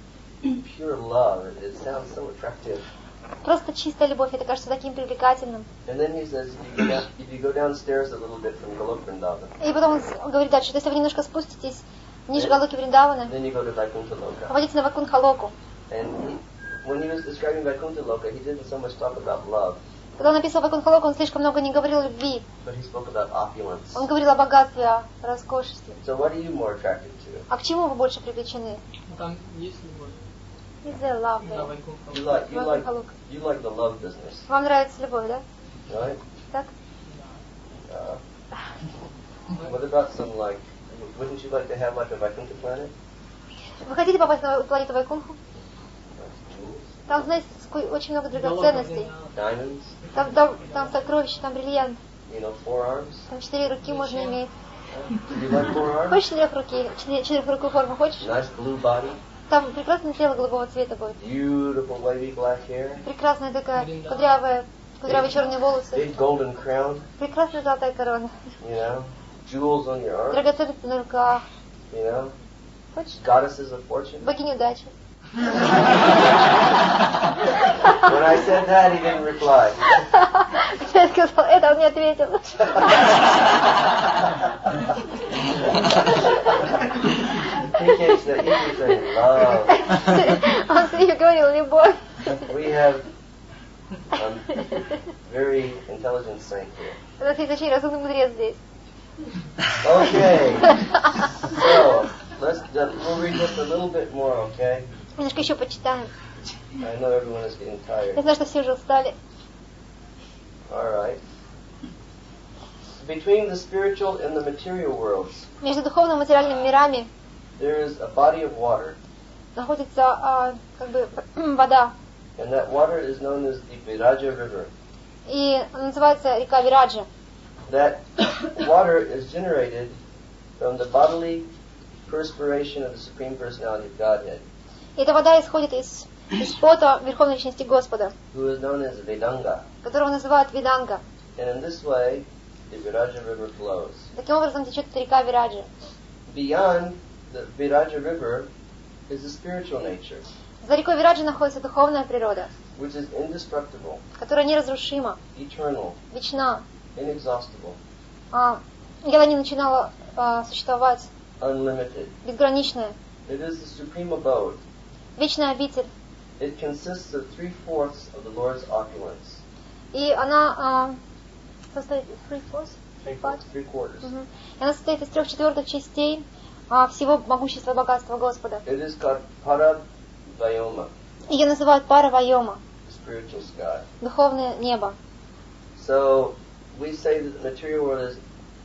pure love, it, it sounds so attractive. Просто чистая любовь, это кажется таким привлекательным. And then he says, if you go, down, if you go downstairs a little bit from Golok Vrindavan, И потом он с- говорит дальше, что если вы немножко спуститесь ниже Галоки Вриндавана, then you go to Vaikuntha Loka. попадете на Вайкунтха Локу. And he, when he was describing Vaikuntha Loka, he didn't so much talk about love, Когда он написал Вайкунтха Локу, он слишком много не говорил о любви. but he spoke about opulence. Он говорил о богатстве, о роскошестве. So what are you more attracted to? А к чему вы больше привлечены? Там есть любовь. Is there love На there? Вайкунтха. You like, you like, Vaikuntha Loka. you like the love business, Вам нравится любовь, да? right? Так? What about some like? Wouldn't you like to have like a Vaikuntha planet? Вы хотите попасть на планету Вайкунху? Там, знаете, ску- очень много драгоценностей. Diamonds. Там, там, там сокровища, там бриллиант. You know, forearms. Там четыре руки можно иметь. You like forearms? Хочешь четырех руки? Четыре- Четырехрукую форму хочешь? Nice blue body. Там прекрасное тело голубого цвета будет. Beautiful wavy black hair. Прекрасная такая кудрявая, кудрявые черные волосы. Big golden crown. Прекрасная золотая корона. You know, jewels on your arm. Драгоценности на руках. You know, Хочешь? goddesses of fortune. Богиня удачи. When I said that, he didn't reply. Я сказал, это он не ответил. He keeps saying, he keeps saying love. Он все время говорил любовь. We have a very intelligent saint here. У нас есть очень разумный мудрец здесь. Okay. So, let's, uh, we'll read just a little bit more, okay? Немножко еще почитаем. I know everyone is getting Я tired. знаю, что все уже устали. All right. Between the spiritual and the material worlds, Между духовным и материальными мирами there is a body of water, находится а, как бы вода. and that water is known as the Viraja River. И она называется река Вираджа. That water is generated from the bodily perspiration of the Supreme Personality of Godhead, И эта вода исходит из, из пота Верховной Личности Господа, who is known as Vedanga. которого называют Виданга. And in this way, the Viraja River flows. Таким образом течет эта река Вираджа. Beyond the Viraja River is the spiritual nature, За рекой Вираджа находится духовная природа, which is indestructible, которая неразрушима, eternal, вечна. inexhaustible, А, и она не начинала а, существовать, unlimited. безграничная, It is the supreme abode. вечная обитель. It consists of three-fourths of the Lord's opulence. И она а, состоит из three fourths? Part? Three quarters. Мгм. И она состоит из трех четвертых частей а, всего могущества и богатства Господа. It is called Paravayoma, Ее называют Пара Вайома, the spiritual sky. духовное небо. So we say that the material world is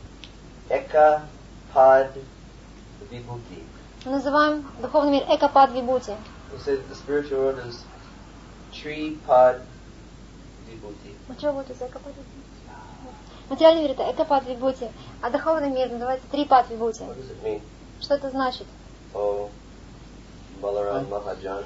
Eka Pad Vibhuti. Мы называем духовный мир Экапад Вибути. We say that the spiritual world is Tree Pad Vibhuti. Материальный мир это Экапад Вибути, а духовный мир называется Трипад Вибути. What does it mean? Что это значит? Oh, Balaram Mahajan.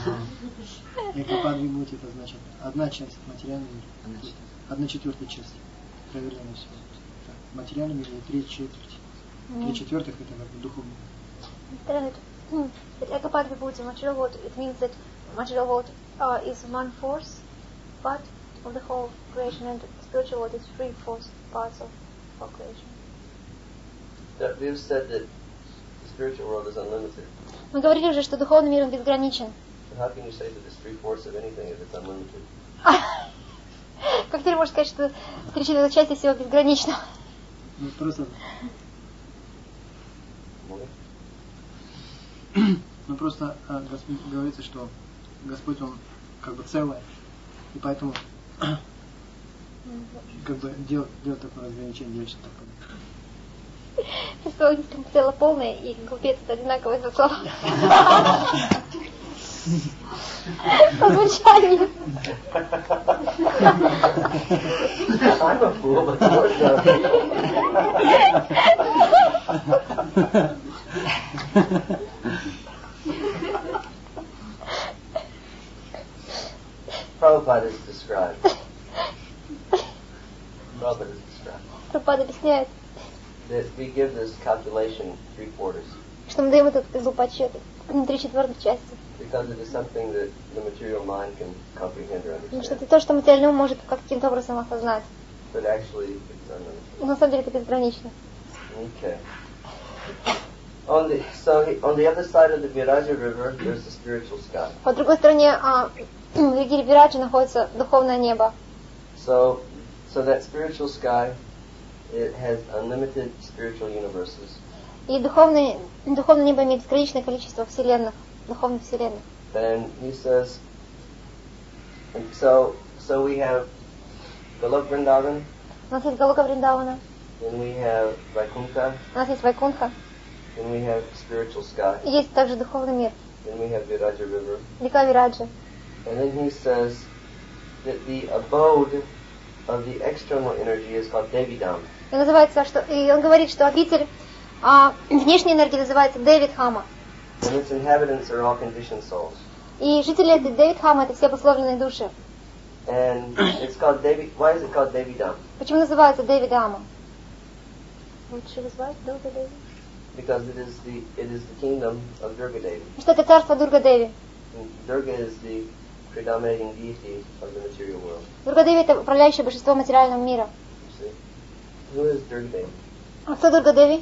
Экапад Вибути это значит одна часть материального мира, одна четвертая часть проявления всего. Материальный мир и три четверти. Три четвертых это как бы духовный мир. Ekapad Vibhuti, material world, it means that material world uh, is one fourth part of the whole creation, and spiritual world is three fourths parts of whole creation. That we've said that the spiritual world is unlimited. Мы говорили уже, что духовный мир он безграничен. So how can you say that it's three-fourths of anything if it's unlimited? Как теперь можно сказать, что три четвертых части всего безгранично? Ну просто, ну просто а, Господь, говорится, что Господь он как бы целое, и поэтому как бы делать, делать такое разграничение, делать что такое. Что тело полное и глупец это одинаковые за слова. По звучанию. I'm a fool, but the Lord knows. Prabhupada is described. Prabhupada is described. Прабхупада объясняет, That we give this calculation three quarters что мы даем этот зуб подсчета три четвертых части. because it is something that the material mind can comprehend or Потому что это understand. то, что материальный ум может каким-то образом осознать. But actually, it's unlimited. Но на самом деле это безгранично. Okay. On the so he, on the other side of the Viraja River, there's the spiritual sky. По другой стороне а, в реке Вираджи находится духовное небо. So, so that spiritual sky, it has unlimited spiritual universes. И духовное, духовное небо имеет бесконечное количество вселенных, духовных вселенных. Then he says, and so so we have Golok Vrindavan, У нас есть Галока Вриндавана, Then we have Vaikuntha. У нас есть Вайкунха. Then we have spiritual sky. И есть также духовный мир. Then we have Viraja River. Река Вираджа. And then he says that the abode of the external energy is called Devidam. И называется, что, и он говорит, что обитель а, внешней энергии называется Девидхама. And its inhabitants are all conditioned souls. И жители этой Девидхама это все обусловленные души. And it's called Devi. Why is it called Devidam? Почему называется Девидхама? Лучше назвать Дурга Деви. Because it is the it is the kingdom of Durga Devi. Что это царство Дурга Деви. And Durga is the predominating deity of the material world. Дурга Деви это управляющее божество материального мира. You see? Who is Durga Devi? А кто Дурга Деви?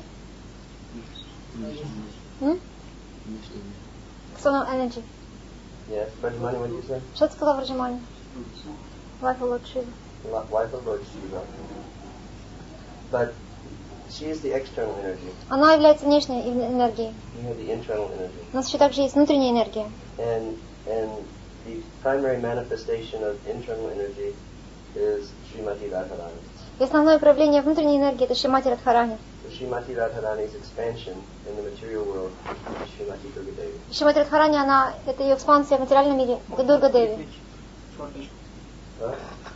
М? External energy. Yes, Brajmani, what did you say? Что ты сказал в Раджамане? Wife of Lord Shiva. La- Wife of Lord Shiva. But she is the external energy. Она является внешней энергией. You have the internal energy. У нас еще также есть внутренняя энергия. And and the primary manifestation of internal energy is Srimati Radharani. И основное проявление внутренней энергии это Шримати Радхарани. So Srimati Radharani's expansion in the material world is Srimati Durga Devi. Шримати Радхарани, она, это ее экспансия в материальном мире, это Дурга Деви. Huh?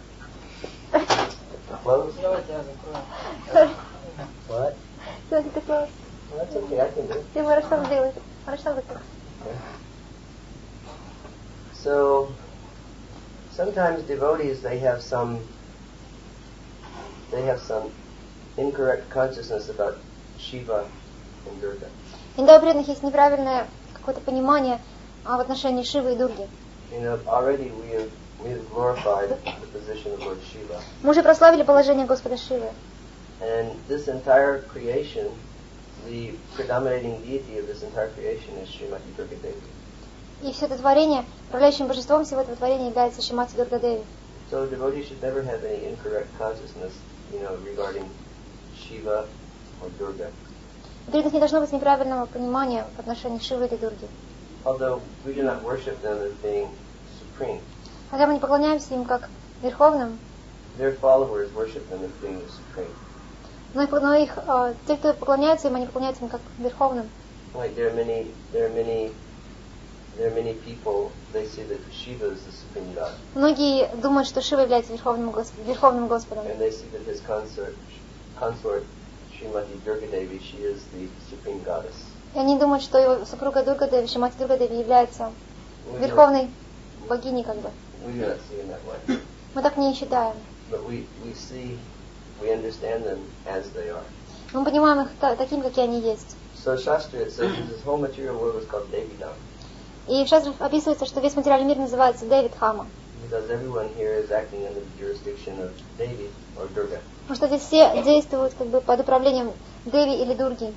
Close? Давайте я закрою. What? Все, ты класс. Well, that's okay, I can do it. Ты хорошо сделаешь. Хорошо закрой. So, sometimes devotees, they have some, they have some incorrect consciousness about Shiva and Durga. Иногда у преданных есть неправильное какое-то понимание а, в отношении Шивы и Дурги. You know, already we have, we have glorified the position of Lord Shiva. Мы уже прославили положение Господа Шивы. And this entire creation, the predominating deity of this entire creation is Srimati Durga Devi. И все это творение, управляющим божеством всего этого творения является Шримати Дурга Деви. So devotees should never have any incorrect consciousness, you know, regarding Shiva or Durga. У преданных не должно быть неправильного понимания в отношении Шивы или Дурги. Although we do not worship them as being supreme, Хотя мы не поклоняемся им как верховным, their followers worship them as being the supreme. но их, но их э, те, кто поклоняются им, они поклоняются им как верховным. Like there are many, there are many, there are many people. They say that Shiva is the supreme god, Многие думают, что Шива является верховным, Гос- верховным Господом. and they see that his consort, consort Srimati Durga Devi, she is the supreme goddess. И они думают, что его супруга Дурга Деви, Шримати Дурга Деви, является We do, верховной богиней, как бы. we do not see in that way, Мы так не считаем. but we we see, we understand them as they are. Мы понимаем их та- такими, какие они есть. So Shastra, it says that this whole material world is called Devidam, И в шастрах описывается, что весь материальный мир называется Девидхама. because everyone here is acting under the jurisdiction of Devi or Durga. Потому что здесь все действуют как бы под управлением Деви или Дурги.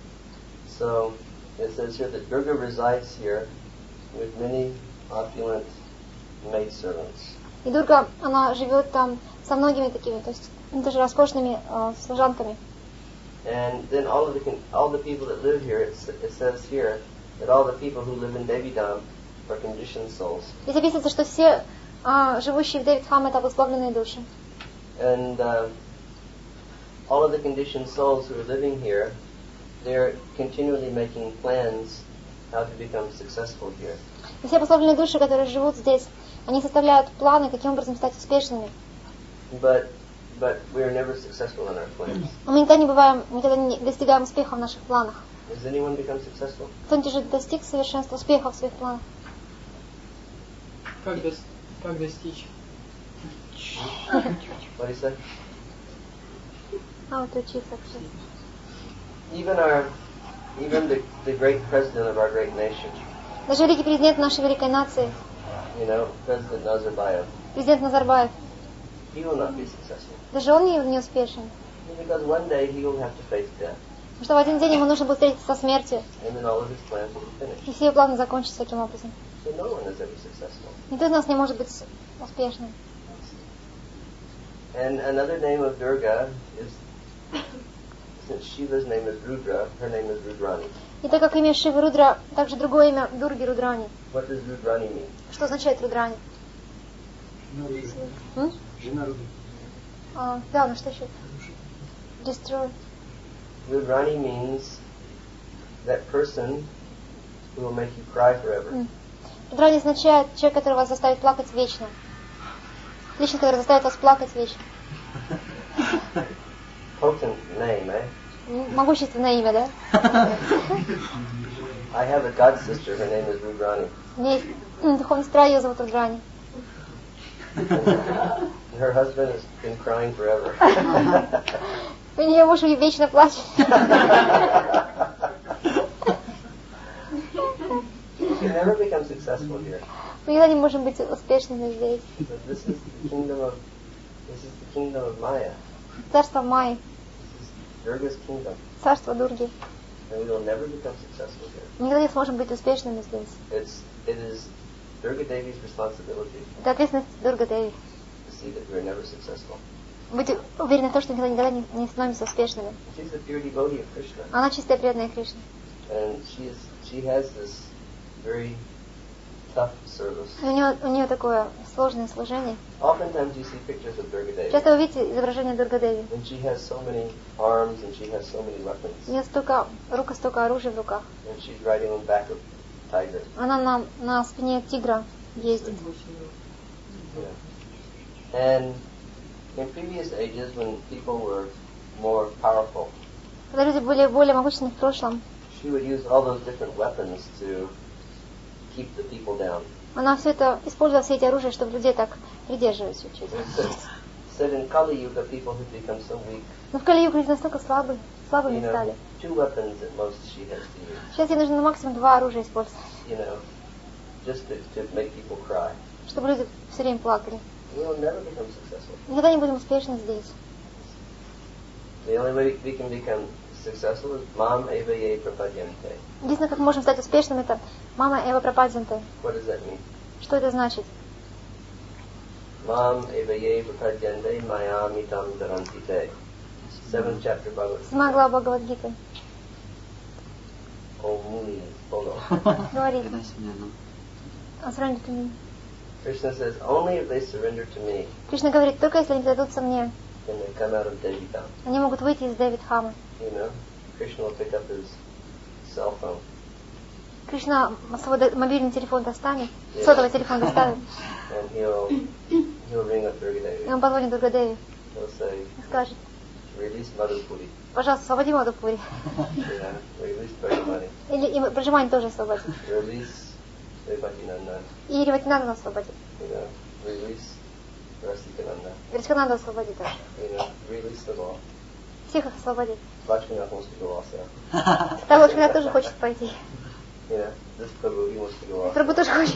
So it says here that Durga resides here with many opulent maidservants. И Дурга, она живет там со многими такими, то есть даже роскошными э, служанками. And then all of the con- all the people that live here, it, s- it says here that all the people who live in Devidam are conditioned souls. Здесь описывается, что все э, живущие в Девидхам это обусловленные души. And uh, all of the conditioned souls who are living here, they're continually making plans how to become successful here. И все обусловленные души, которые живут здесь, они составляют планы, каким образом стать успешными. But but we are never successful in our plans. Но мы никогда не бываем, мы никогда не достигаем успеха в наших планах. Has anyone become successful? Кто-нибудь уже достиг совершенства, успеха в своих планах? Как, дос- как достичь? What do you say? А, вот учиться вообще. Even our, even the, the great president of our great nation, Даже великий президент нашей великой нации, you know, President Nazarbayev, президент Назарбаев, he will not be successful. даже он не, не успешен. Because one day he will have to face death, Потому что в один день ему нужно будет встретиться со смертью, and then all of his plans will be finished. и все его планы закончатся таким образом. So no one is ever successful. Никто из нас не может быть успешным. And another name of Durga is, since Shiva's name is Rudra, her name is Rudrani. И так как имя Шивы Рудра, также другое имя Дурги Рудрани. What does Rudrani mean? Что означает Рудрани? Жена Руды. М? Жена Руды. А, да, ну что еще? destroy. Rudrani means that person who will make you cry forever. Рудрани означает человек, который вас заставит плакать вечно. Личность, которая заставит вас плакать вечно. Potent name, eh? Могущественное имя, да? I have a god sister, her name is Rudrani. У меня есть духовная сестра, ее зовут Рудрани. Her husband has been crying forever. У нее муж вечно плачет. You can never become successful here. Мы никогда не можем быть успешными здесь. This is the kingdom of this is the kingdom of Maya. Царство Майи, Durga's kingdom. царство Дурги. And we will never become successful here. Мы никогда не сможем быть успешными здесь. It's it is Durga Devi's responsibility Это ответственность Дурга Деви. to see that we are never successful. Быть уверены в том, что никогда, никогда не, не становимся успешными. She's a pure devotee of Krishna. Она чистая преданная Кришне. And she is she has this very tough service. У нее, у нее такое сложное служение. Oftentimes you see pictures of Durga Devi. Часто вы видите изображение Дурга Деви. And she has so many arms and she has so many weapons. У нее столько рук и столько оружия в руках. And she's riding on the back of tiger. Она на, на спине тигра ездит. Yeah. And in previous ages when people were more powerful, Когда люди были более могущественны в прошлом, she would use all those different weapons to keep the people down. она все это использовала, все эти оружия, чтобы людей так придерживать чуть-чуть. Said in Kali Yuga people had become so weak. Но в Кали-югу люди настолько слабы, You слабыми know, стали. two weapons at most she has to use. Сейчас ей нужно на максимум два оружия использовать, You know, just to, to make people cry. чтобы люди все время плакали. We will never become successful. Никогда не будем успешны здесь. The only way we can become successful is Mam Eva Ye Prapadyante. Единственное, как мы можем стать успешными, это мама Эва Прападзанте. What does that mean? Что это значит? Mam Eva Ye Prapadyante Mayamitam Darantite. Seventh chapter Bhagavad Седьмая Gita. глава Бхагавад-гиты Oh Muni, Polo. говорит, а surrender to me. Krishna says, only if they surrender to me Кришна говорит, только если они предадутся мне, can they come out of Devitam. они могут выйти из Дэвид-Хама. You know, Krishna will pick up his cell phone. Кришна свой д- мобильный телефон достанет, Yeah. сотовый телефон достанет, And he'll he'll ring up Durga и Devi. он позвонит Дургадеве He'll say, и скажет, release Madhupuri. пожалуйста, освободи Мадхупури. Yeah, release Bhagavani. Или и Браджамани тоже освободит. Release Devatinanda. И Реватинанда освободит. You know, release Rasikananda. Гречкананда освободит тоже. You know, release them all. Всех их освободит. Lakshmanath wants to go also. Там Лакшминат тоже хочет пойти. You know, this Prabhu, he wants to go also. Прабху тоже хочет.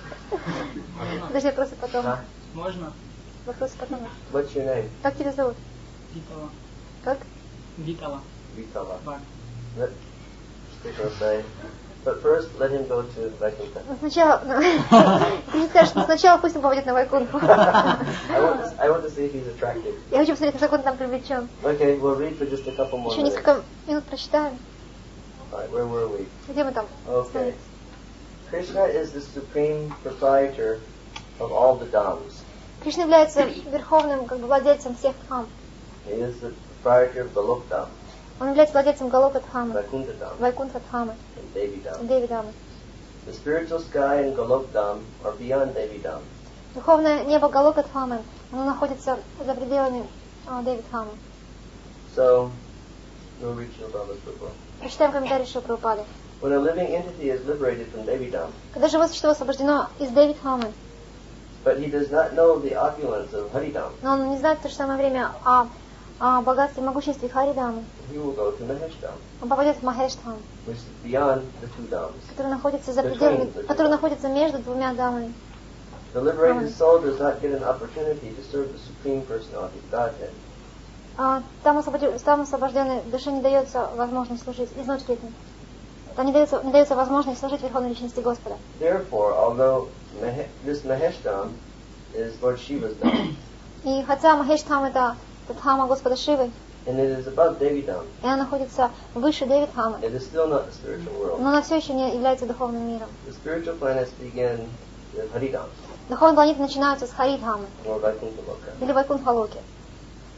Подожди, вопросы потом. Huh? Можно? Вопросы потом. What's your name? Как тебя зовут? Витала. Как? Витала. Vitala. Так. Let Krishna say. But first, let him go to Vaikuntha. Ну, сначала, ты скажешь, что сначала пусть он попадет на Вайкунтху. I want, to, I want to see if he's attractive. Я хочу посмотреть, насколько он там привлечен. Okay, we'll read for just a couple more Еще minutes. несколько минут прочитаем. All right, where were we? Где мы там? Okay. Krishna is the supreme proprietor of all the dhams. Кришна является верховным как бы, владельцем всех дхам. He is the proprietor of Golok Dham, Он является владельцем Галока Дхамы, Vaikuntha Dham, Вайкунтха Дхамы, and Devi Dham. Деви Дхамы. The spiritual sky and Golok Dham are beyond Devi Dham. Духовное небо Галока Дхамы, оно находится за пределами а, Деви Дхамы. So, we'll read Srila Prabhupada's purport. Прочитаем комментарий Шри Прабхупады. When a living entity is liberated from Devi Dham, Когда живое существо освобождено из Деви Дхамы, but he does not know the opulence of Haridham, но он не знает в то же самое время о, о богатстве и могуществе Харидамы, he will go to Mahesh Dham, он попадет в Махеш Дхам, which is beyond the two Dhams. который находится за пределами, который находится между двумя дамами. The liberated soul does not get an opportunity to serve the Supreme Personality of Godhead. А, там, освобожден, там освобожденной душе не дается возможность служить, изнутри. Там не дается, не дается возможность служить Верховной Личности Господа. Therefore, although Mahe- this Mahesh Dham is Lord Shiva's Dham, И хотя Махеш Дхам это, это Дхама Господа Шивы, and it is above Devi Dham, и она находится выше Деви Дхамы, it is still not the spiritual world. но она все еще не является духовным миром. The spiritual planets begin with Haridham, Духовные планеты начинаются с Харидхамы or Vaikuntha Loka. или Вайкунтха Локи. So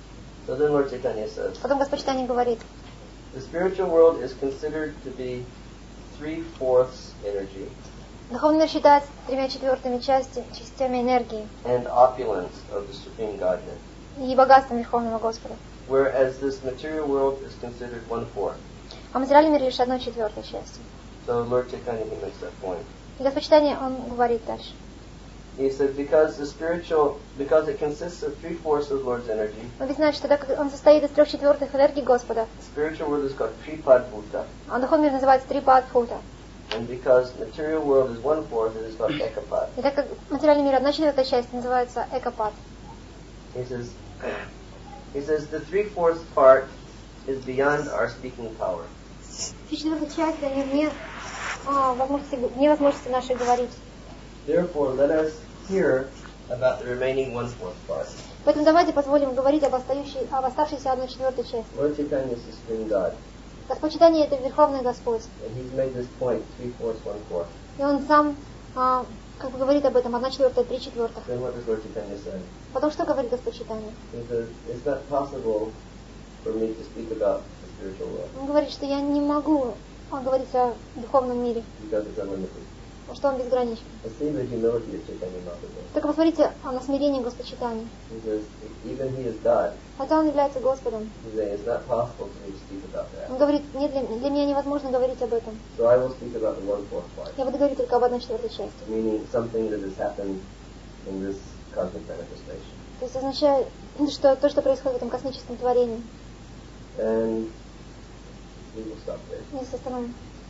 So then Lord Chaitanya says, Потом Господь Чайтанья говорит, the spiritual world is considered to be three-fourths energy духовный мир считается тремя четвертыми части, частями энергии and opulence of the Supreme Godhead, и богатством Верховного Господа. whereas this material world is considered one-fourth. А материальный мир лишь одной четвертой части. So Lord Chaitanya, he makes that point. И Господь Чайтанья, он говорит дальше. He said, because the spiritual, because it consists of three-fourths of Lord's energy, Он ведь знает, что так как он состоит из трех четвертых энергии Господа, the spiritual world is called Tripadbhuta. а духовный мир называется Трипадбхута. And because material world is one-fourth, it is called Ekapad. И так как материальный мир одна четвертая часть, называется Экапад. He says, he says the three-fourths part is beyond our speaking power. Три четвертых части, они вне, а, возможности, вне возможности нашей говорить. Therefore, let us hear about the remaining one-fourth part. Поэтому давайте позволим говорить об, остающей, об оставшейся одной четвертой части. Lord Chaitanya is the Supreme God, Господь Чайтанья — это Верховный Господь. and he's made this point, three-fourths, one-fourth. И он сам а, как бы говорит об этом, одна четвертая, три четвертых. Then what does Lord Chaitanya say? Потом что говорит Господь Чайтанья? He says, it's not possible for me to speak about the spiritual world Он говорит, что я не могу а, говорить о духовном мире, because it's unlimited. что он безграничен. Let's see the humility of Chaitanya Mahaprabhu. Только посмотрите а, на смирение Господа Чайтаньи. He says, even he is God, Хотя он является Господом. he's saying it's not possible for me to speak about Он that. говорит, нет, для, для меня невозможно говорить об этом. So I will speak about the one-fourth part, Я буду говорить только об одной четвертой части. meaning something that has happened in this cosmic manifestation. То есть означает, что то, что происходит в этом космическом творении. And we will stop there. Не со стороны.